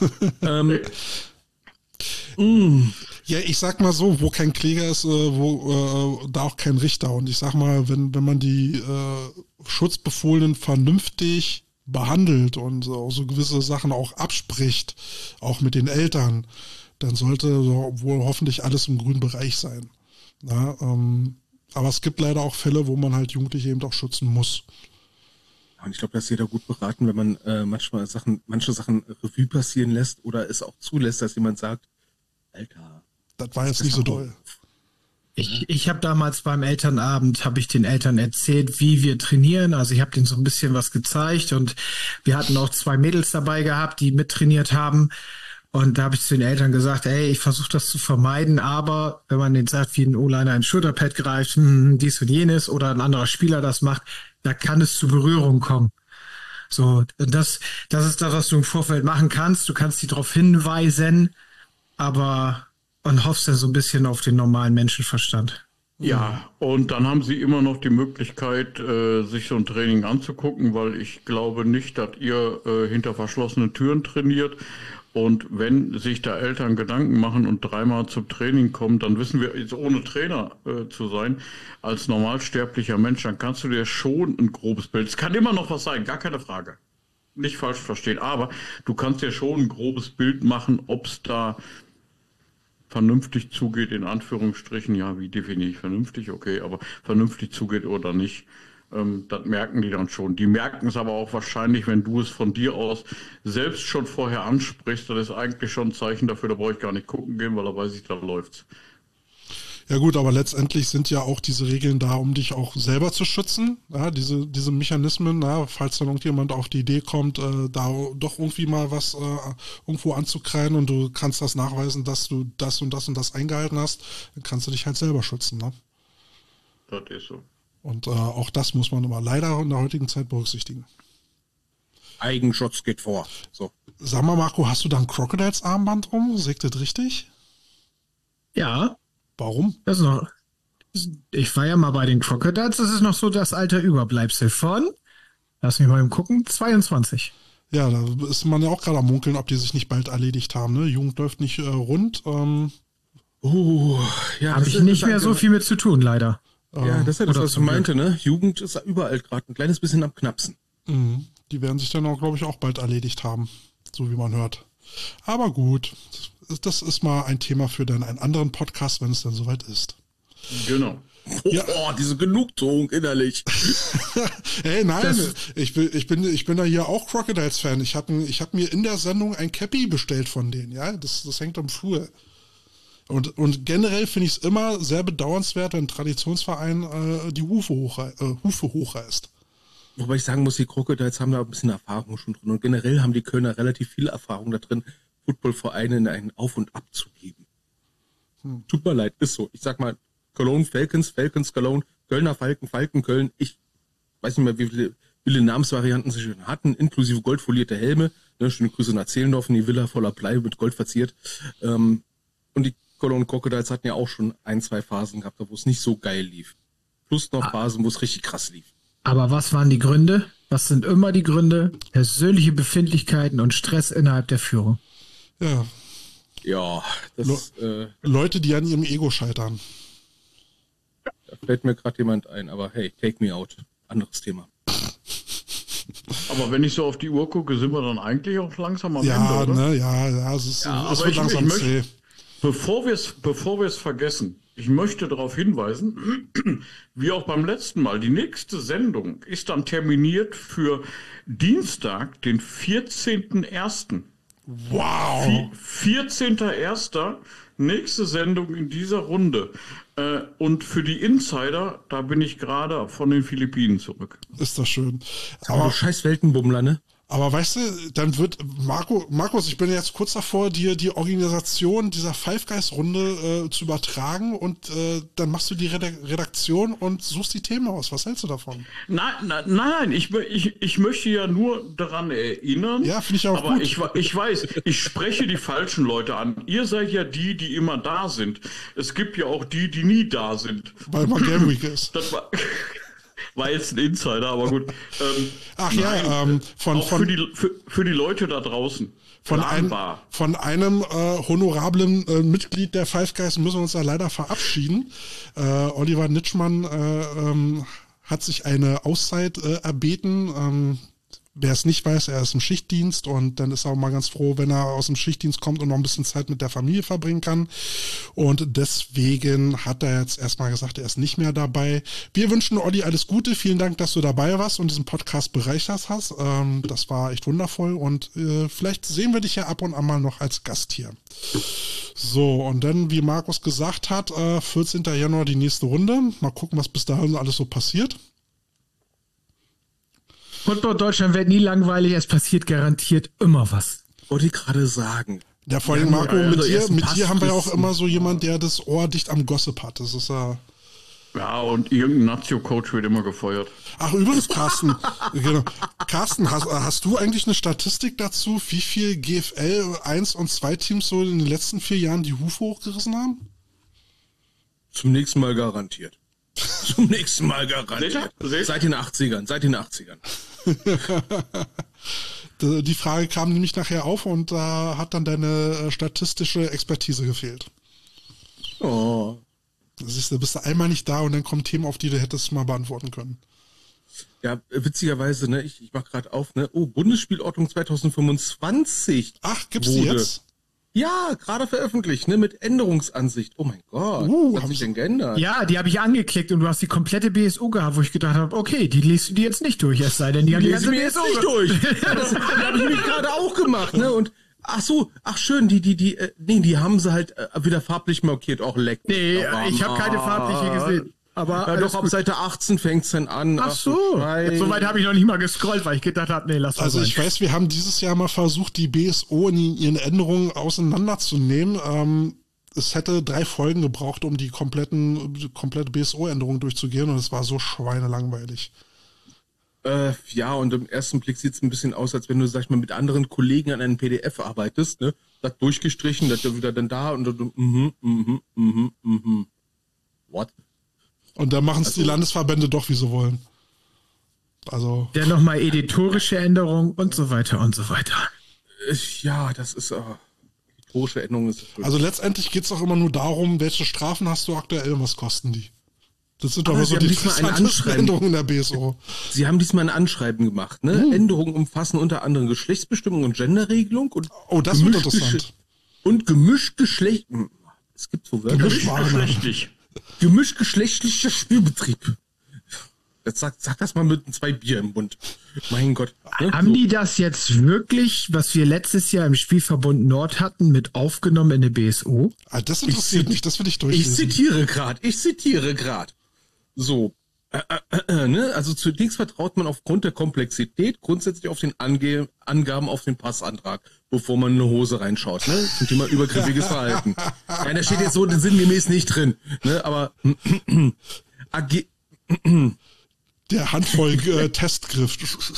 Ja, ich sag mal so, wo kein Kläger ist, da auch kein Richter. Und ich sag mal, wenn man die Schutzbefohlenen vernünftig behandelt und so gewisse Sachen auch abspricht, auch mit den Eltern, dann sollte wohl hoffentlich alles im grünen Bereich sein. Ja, aber es gibt leider auch Fälle, wo man halt Jugendliche eben auch schützen muss. Und ich glaube, da ist jeder gut beraten, wenn man manche Sachen Revue passieren lässt oder es auch zulässt, dass jemand sagt, Alter, das war jetzt nicht so doll. Ich habe damals beim Elternabend, habe ich den Eltern erzählt, wie wir trainieren. Also ich habe denen so ein bisschen was gezeigt und wir hatten auch 2 Mädels dabei gehabt, die mittrainiert haben. Und da habe ich zu den Eltern gesagt, ey, ich versuche das zu vermeiden, aber wenn man denen sagt, wie ein O-Liner ein Schulterpad greift, dies und jenes oder ein anderer Spieler das macht, da kann es zu Berührung kommen. So, das ist das, was du im Vorfeld machen kannst. Du kannst die darauf hinweisen, aber und hoffst ja so ein bisschen auf den normalen Menschenverstand. Ja, und dann haben sie immer noch die Möglichkeit, sich so ein Training anzugucken, weil ich glaube nicht, dass ihr hinter verschlossenen Türen trainiert. Und wenn sich da Eltern Gedanken machen und 3-mal zum Training kommen, dann wissen wir, jetzt ohne Trainer zu sein, als normalsterblicher Mensch, dann kannst du dir schon ein grobes Bild, es kann immer noch was sein, gar keine Frage, nicht falsch verstehen, aber du kannst dir schon ein grobes Bild machen, ob es da vernünftig zugeht, in Anführungsstrichen, ja, wie definiere ich vernünftig, okay, aber vernünftig zugeht oder nicht. Das merken die dann schon. Die merken es aber auch wahrscheinlich, wenn du es von dir aus selbst schon vorher ansprichst. Das ist eigentlich schon ein Zeichen dafür, da brauche ich gar nicht gucken gehen, weil da weiß ich, da läuft's. Ja gut, aber letztendlich sind ja auch diese Regeln da, um dich auch selber zu schützen. Ja, diese Mechanismen, ja, falls dann irgendjemand auf die Idee kommt, da doch irgendwie mal was irgendwo anzukreiden und du kannst das nachweisen, dass du das und das und das eingehalten hast, dann kannst du dich halt selber schützen. Ne? Das ist so. Und auch das muss man immer leider in der heutigen Zeit berücksichtigen. Eigenschutz geht vor. So. Sag mal, Marco, hast du da ein Crocodiles-Armband drum? Sägt das richtig? Ja. Warum? Das ist noch. Ich war ja mal bei den Crocodiles. Das ist noch so das alte Überbleibsel von, lass mich mal eben gucken, 22. Ja, da ist man ja auch gerade am Munkeln, ob die sich nicht bald erledigt haben. Ne? Jugend läuft nicht rund. Ja, habe ich nicht mehr so viel mit zu tun, leider. Ja, das ist ja das, was ich meinte, ne? Jugend ist überall gerade ein kleines bisschen am Knapsen. Die werden sich dann auch, glaube ich, auch bald erledigt haben, so wie man hört. Aber gut, das ist mal ein Thema für dann einen anderen Podcast, wenn es dann soweit ist. Genau. Ja. Oh, diese Genugtuung innerlich. Hey, nein, ich bin da hier auch Crocodiles-Fan. Ich hab mir in der Sendung ein Cappy bestellt von denen, ja. Das hängt am Flur. Und generell finde ich es immer sehr bedauernswert, wenn ein Traditionsverein die Hufe hochreißt. Wobei ich sagen muss, die Crocodiles haben da ein bisschen Erfahrung schon drin. Und generell haben die Kölner relativ viel Erfahrung da drin, Footballvereine in einen Auf und Ab zu geben. Tut mir leid, ist so. Ich sag mal, Cologne, Falcons, Cologne, Kölner Falken, Köln. Ich weiß nicht mehr, wie viele Namensvarianten sie schon hatten, inklusive goldfolierte Helme. Ne, schöne Grüße nach Zehlendorf, die Villa voller Blei mit Gold verziert. Und die Cologne Crocodiles hatten ja auch schon 1-2 Phasen gehabt, wo es nicht so geil lief. Plus noch Phasen, wo es richtig krass lief. Aber was waren die Gründe? Was sind immer die Gründe? Persönliche Befindlichkeiten und Stress innerhalb der Führung. Ja. Ja, das Leute, die an ihrem Ego scheitern. Da fällt mir gerade jemand ein, aber hey, take me out. Anderes Thema. Aber wenn ich so auf die Uhr gucke, sind wir dann eigentlich auch langsam am Ende, oder? Ne, ja, es wird langsam zäh. Bevor wir es vergessen, ich möchte darauf hinweisen, wie auch beim letzten Mal, die nächste Sendung ist dann terminiert für Dienstag, den 14.01. Wow! 14.01. nächste Sendung in dieser Runde. Und für die Insider, da bin ich gerade von den Philippinen zurück. Ist das schön. Aber du scheiß Weltenbummler, ne? Aber weißt du, dann wird Markus, ich bin jetzt kurz davor, dir die Organisation dieser Five Guys Runde zu übertragen und dann machst du die Redaktion und suchst die Themen aus. Was hältst du davon? Nein, ich möchte ja nur daran erinnern. Ja, finde ich auch aber gut. Aber ich weiß, ich spreche die falschen Leute an. Ihr seid ja die immer da sind. Es gibt ja auch die nie da sind. Weil man Game Week ist. Das war jetzt ein Insider, aber gut. Für die Leute da draußen. Von einem honorablen Mitglied der Five Guys müssen wir uns da leider verabschieden. Oliver Nitschmann hat sich eine Auszeit erbeten. Wer es nicht weiß, er ist im Schichtdienst und dann ist er auch mal ganz froh, wenn er aus dem Schichtdienst kommt und noch ein bisschen Zeit mit der Familie verbringen kann. Und deswegen hat er jetzt erstmal gesagt, er ist nicht mehr dabei. Wir wünschen Olli alles Gute. Vielen Dank, dass du dabei warst und diesen Podcast bereichert hast. Das war echt wundervoll und vielleicht sehen wir dich ja ab und an mal noch als Gast hier. So, und dann, wie Markus gesagt hat, 14. Januar die nächste Runde. Mal gucken, was bis dahin alles so passiert. Football Deutschland wird nie langweilig, es passiert garantiert immer was. Wollte ich gerade sagen. Ja, vor allem, Marco, mit dir haben wir ja auch immer so jemand, der das Ohr dicht am Gossip hat. Das ist ja... Ja, und irgendein Nazio-Coach wird immer gefeuert. Ach, übrigens, Carsten. Genau. Carsten, hast du eigentlich eine Statistik dazu, wie viel GFL 1 und 2 Teams so in den letzten 4 Jahren die Hufe hochgerissen haben? Zum nächsten Mal garantiert. Zum nächsten Mal garantiert. Seit den 80ern. Die Frage kam nämlich nachher auf und da hat dann deine statistische Expertise gefehlt. Oh. Siehst du, bist du einmal nicht da und dann kommen Themen, auf die du hättest mal beantworten können. Ja, witzigerweise, ne, ich mach gerade auf, ne, Bundesspielordnung 2025. Ach, gibt's die jetzt? Ja, gerade veröffentlicht, ne, mit Änderungsansicht. Oh mein Gott, was hat sich denn geändert? Ja, die habe ich angeklickt und du hast die komplette BSO gehabt, wo ich gedacht habe, okay, die liest du dir jetzt nicht durch, es sei denn, die haben die ganze BSO nicht durch. Das habe ich nämlich gerade auch gemacht, ne, und schön, die haben sie halt wieder farblich markiert, auch leck. Nee, ich habe keine farbliche gesehen. Aber ja, doch, ab Seite 18 fängt's dann an. Ach so. Soweit habe ich noch nicht mal gescrollt, weil ich gedacht habe, nee, lass das Also ich weiß, wir haben dieses Jahr mal versucht, die BSO in ihren Änderungen auseinanderzunehmen. Es hätte 3 Folgen gebraucht, um die komplette BSO-Änderung durchzugehen und es war so schweinelangweilig. Ja, und im ersten Blick sieht's ein bisschen aus, als wenn du, sag ich mal, mit anderen Kollegen an einem PDF arbeitest, ne? Das durchgestrichen, das wieder dann da und What? Und dann machen es die Landesverbände doch, wie sie wollen. Also. Dann nochmal editorische Änderungen und so weiter und so weiter. Ja, das ist editorische Änderungen. Also letztendlich geht es doch immer nur darum, welche Strafen hast du aktuell und was kosten die. Das sind doch immer so die interessantesten Änderungen in der BSO. Sie haben diesmal ein Anschreiben gemacht, ne? Änderungen umfassen unter anderem Geschlechtsbestimmung und Genderregelung und das wird interessant. Und Gemischtgeschlecht. Es gibt so Wörter. Gemischtgeschlechtlich. Gemischtgeschlechtlicher Spielbetrieb. Jetzt sag das mal mit 2 Bier im Mund. Mein Gott. Ne? Haben die das jetzt wirklich, was wir letztes Jahr im Spielverbund Nord hatten, mit aufgenommen in der BSO? Ah, das interessiert mich, das will ich durchlesen. Ich zitiere gerade. So. Ne? Also zunächst vertraut man aufgrund der Komplexität grundsätzlich auf den Angaben auf den Passantrag, bevor man in eine Hose reinschaut. Ne? Zum Thema übergriffiges Verhalten. Ja, da steht jetzt so sinngemäß nicht drin. Ne? Aber der Handvoll Testgriff.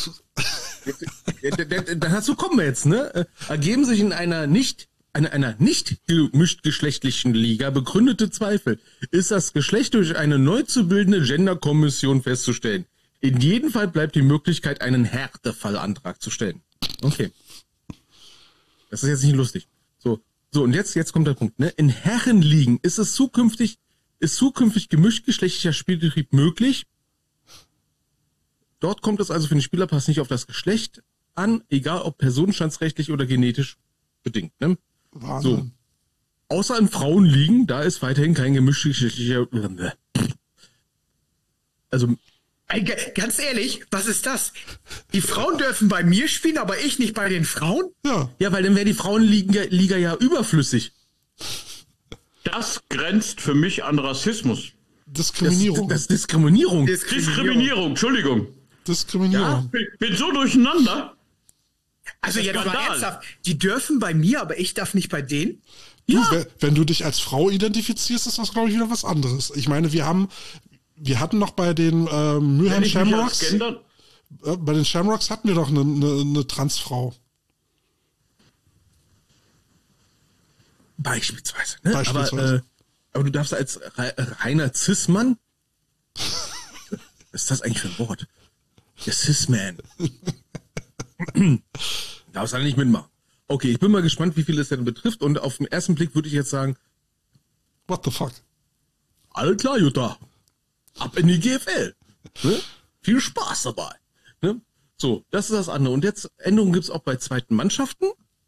Dazu kommen wir jetzt. Ne? Ergeben sich in einer nicht gemischtgeschlechtlichen Liga begründete Zweifel, ist das Geschlecht durch eine neu zu bildende Gender-Kommission festzustellen. In jedem Fall bleibt die Möglichkeit, einen Härtefallantrag zu stellen. Okay. Das ist jetzt nicht lustig. So und jetzt kommt der Punkt. Ne? In Herrenligen ist zukünftig gemischtgeschlechtlicher Spielbetrieb möglich. Dort kommt es also für den Spielerpass nicht auf das Geschlecht an, egal ob personenstandsrechtlich oder genetisch bedingt. Ne? So. Außer in Frauenligen, da ist weiterhin kein gemischtgeschlechtlicher. Also. Ganz ehrlich, was ist das? Die Frauen dürfen bei mir spielen, aber ich nicht bei den Frauen? Ja, weil dann wäre die Frauenliga ja überflüssig. Das grenzt für mich an Rassismus. Diskriminierung. Das ist Diskriminierung. Diskriminierung, Entschuldigung. Diskriminierung. Ja, ich bin so durcheinander. Also jetzt mal ernsthaft, die dürfen bei mir, aber ich darf nicht bei denen? Ja. Wenn du dich als Frau identifizierst, ist das, glaube ich, wieder was anderes. Ich meine, wir hatten noch bei den Mülheim Shamrocks, bei den Shamrocks hatten wir doch eine Transfrau. Beispielsweise. Ne? Aber du darfst als reiner Cis-Mann, was ist das eigentlich für ein Wort? Der Cis-Man. Darfst halt nicht mitmachen. Okay, ich bin mal gespannt, wie viel es denn betrifft. Und auf den ersten Blick würde ich jetzt sagen, what the fuck? Alles klar, Jutta. Ab in die GFL. Ne? Viel Spaß dabei. Ne? So, das ist das andere. Und jetzt, Änderungen gibt es auch bei zweiten Mannschaften.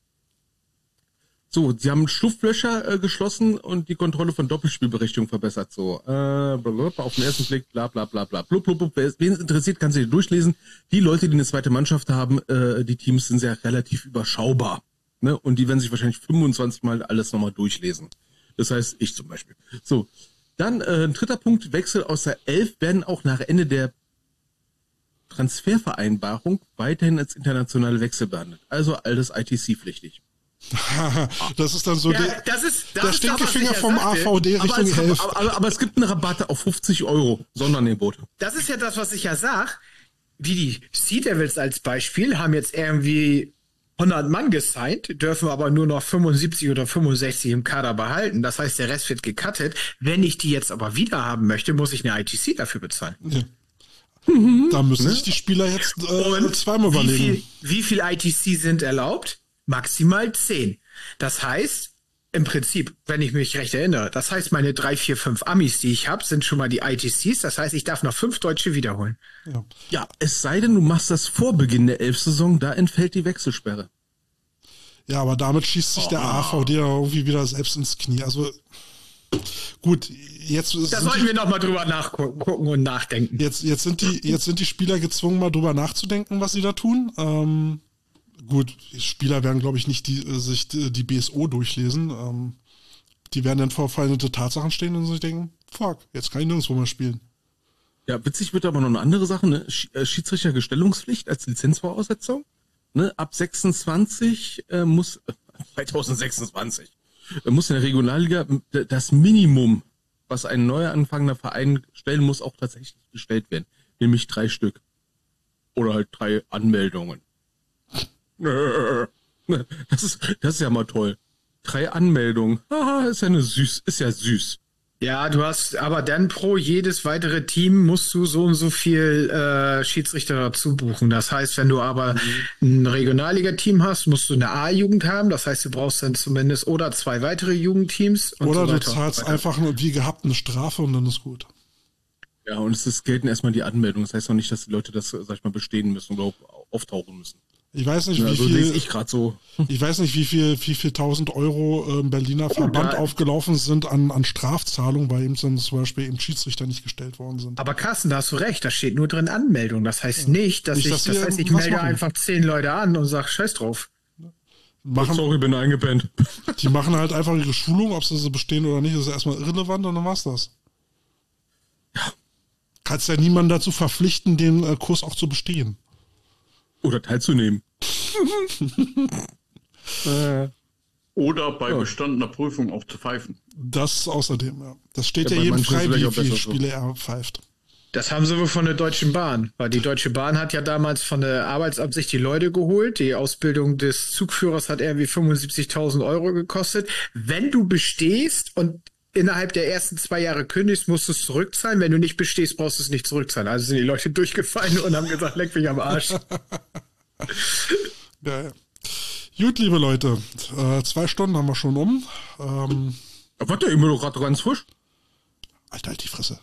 So, sie haben Schlupflöcher geschlossen und die Kontrolle von Doppelspielberechtigung verbessert. So, auf den ersten Blick, bla bla bla bla. Blub, blub, blub. Wen es interessiert, kannst du dir durchlesen. Die Leute, die eine zweite Mannschaft haben, die Teams sind sehr relativ überschaubar. Ne? Und die werden sich wahrscheinlich 25 Mal alles nochmal durchlesen. Das heißt, ich zum Beispiel. So, dann ein dritter Punkt, Wechsel aus der 11 werden auch nach Ende der Transfervereinbarung weiterhin als internationale Wechsel behandelt. Also alles ITC-pflichtig. Das ist dann so der Stinkefinger vom AVD Richtung 11. Aber es gibt einen Rabatt auf 50 € Sonderangebote. Das ist ja das, was ich ja sag. Wie die Sea Devils als Beispiel haben jetzt irgendwie 100 Mann gesigned, dürfen aber nur noch 75 oder 65 im Kader behalten. Das heißt, der Rest wird gecuttet. Wenn ich die jetzt aber wieder haben möchte, muss ich eine ITC dafür bezahlen. Ja. Da müssen sich die Spieler jetzt zweimal überlegen. Wie viel ITC sind erlaubt? Maximal 10. Das heißt, im Prinzip, wenn ich mich recht erinnere, das heißt, meine 3, 4, 5 Amis, die ich habe, sind schon mal die ITCs. Das heißt, ich darf noch 5 Deutsche wiederholen. Ja, es sei denn, du machst das vor Beginn der 11-Saison, da entfällt die Wechselsperre. Ja, aber damit schießt sich der AVD irgendwie wieder selbst ins Knie. Also gut, jetzt da sollten wir noch mal drüber nachgucken und nachdenken. Jetzt sind die Spieler gezwungen, mal drüber nachzudenken, was sie da tun. Gut, Spieler werden, glaube ich, nicht sich die BSO durchlesen. Die werden dann vor veränderte Tatsachen stehen und sich denken, fuck, jetzt kann ich nirgendwo mehr spielen. Ja, witzig wird aber noch eine andere Sache, ne? Schiedsrichtergestellungspflicht als Lizenzvoraussetzung. Ne? Ab 2026 muss in der Regionalliga das Minimum, was ein neu anfangender Verein stellen muss, auch tatsächlich gestellt werden. Nämlich 3 Stück. Oder halt 3 Anmeldungen. Das ist ja mal toll. 3 Anmeldungen. Haha, ist ja süß. Ja, du hast aber dann pro jedes weitere Team musst du so und so viel Schiedsrichter dazu buchen. Das heißt, wenn du aber ein Regionalliga-Team hast, musst du eine A-Jugend haben. Das heißt, du brauchst dann zumindest oder 2 weitere Jugendteams. Und oder so du zahlst einfach wie gehabt eine Strafe und dann ist gut. Ja, und gelten erstmal die Anmeldungen. Das heißt auch nicht, dass die Leute das, sag ich mal, bestehen müssen oder auftauchen müssen. Ich weiß nicht, Ja, wie so viel. lese ich gerade so. Ich weiß nicht, wie viel 1000 Euro im Berliner Verband aufgelaufen sind an Strafzahlungen, weil eben zum Beispiel eben Schiedsrichter nicht gestellt worden sind. Aber Carsten, da hast du recht, da steht nur drin Anmeldung. Das heißt nicht, dass Nicht, ich, dass das wir heißt, ich was melde machen. einfach 10 Leute an und sag Scheiß drauf. Sorry, bin eingepennt. Die machen halt einfach ihre Schulung, ob sie bestehen oder nicht, ist erstmal irrelevant und dann war's das. Kannst ja niemanden dazu verpflichten, den Kurs auch zu bestehen. Oder teilzunehmen. Oder bei bestandener Prüfung auch zu pfeifen. Das außerdem, ja. Das steht Ja, ja bei jedem manchen ist frei, vielleicht wie auch viele besser so. Spiele er pfeift. Das haben sie wohl von der Deutschen Bahn, weil die Deutsche Bahn hat ja damals von der Arbeitsamt sich die Leute geholt. Die Ausbildung des Zugführers hat irgendwie 75.000 Euro gekostet. Wenn du bestehst und innerhalb der ersten 2 Jahre kündigst, musst du es zurückzahlen. Wenn du nicht bestehst, brauchst du es nicht zurückzahlen. Also sind die Leute durchgefallen und haben gesagt, leck mich am Arsch. Ja. Gut, liebe Leute, 2 Stunden haben wir schon um. Warte, immer doch gerade ganz frisch. Alter, halt die Fresse.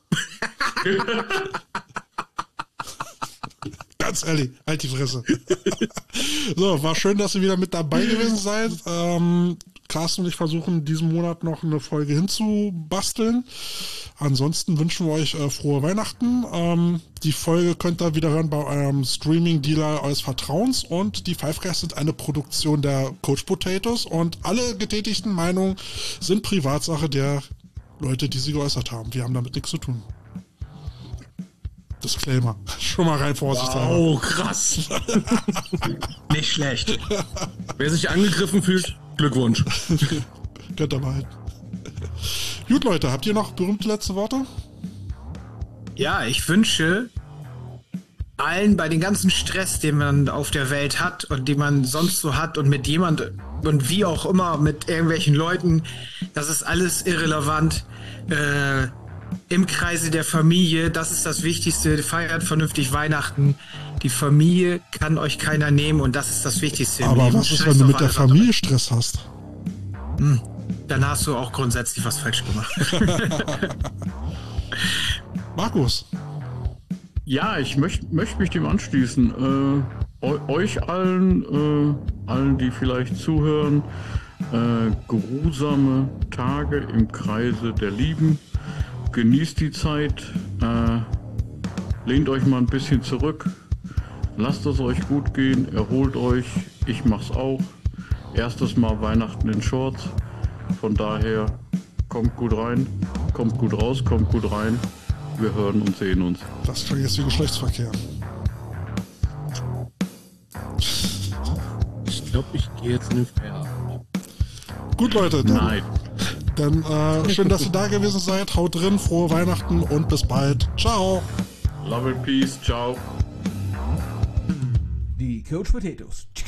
Ganz ehrlich, halt die Fresse. So, war schön, dass ihr wieder mit dabei gewesen seid. Carsten und ich versuchen diesen Monat noch eine Folge hinzubasteln. Ansonsten wünschen wir euch frohe Weihnachten. Die Folge könnt ihr wieder hören bei eurem Streaming-Dealer eures Vertrauens und die Fivecast sind eine Produktion der Coach Potatoes und alle getätigten Meinungen sind Privatsache der Leute, die sie geäußert haben. Wir haben damit nichts zu tun. Disclaimer. Schon mal rein vorsichtshalber. Oh, krass. Nicht schlecht. Wer sich angegriffen fühlt, Glückwunsch. Könnt ihr behalten. Gut, Leute, habt ihr noch berühmte letzte Worte? Ja, ich wünsche allen bei dem ganzen Stress, den man auf der Welt hat und den man sonst so hat und mit jemand und wie auch immer mit irgendwelchen Leuten, das ist alles irrelevant. Im Kreise der Familie, das ist das Wichtigste. Feiert vernünftig Weihnachten. Die Familie kann euch keiner nehmen und das ist das Wichtigste. Aber was ist, wenn du mit der Familie Stress hast? Dann hast du auch grundsätzlich was falsch gemacht. Markus. Ja, ich möchte mich dem anschließen. Euch allen, die vielleicht zuhören, geruhsame Tage im Kreise der Lieben. Genießt die Zeit, lehnt euch mal ein bisschen zurück, lasst es euch gut gehen, erholt euch, ich mach's auch. Erstes Mal Weihnachten in Shorts, von daher kommt gut rein, kommt gut raus, kommt gut rein, wir hören und sehen uns. Das klingt jetzt wie Geschlechtsverkehr. Ich glaube, ich gehe jetzt in den Feierabend. Gut, Leute, Nein. dann schön, dass ihr da gewesen seid. Haut drin, frohe Weihnachten und bis bald. Ciao. Love and Peace, ciao. Die Coach Potatoes.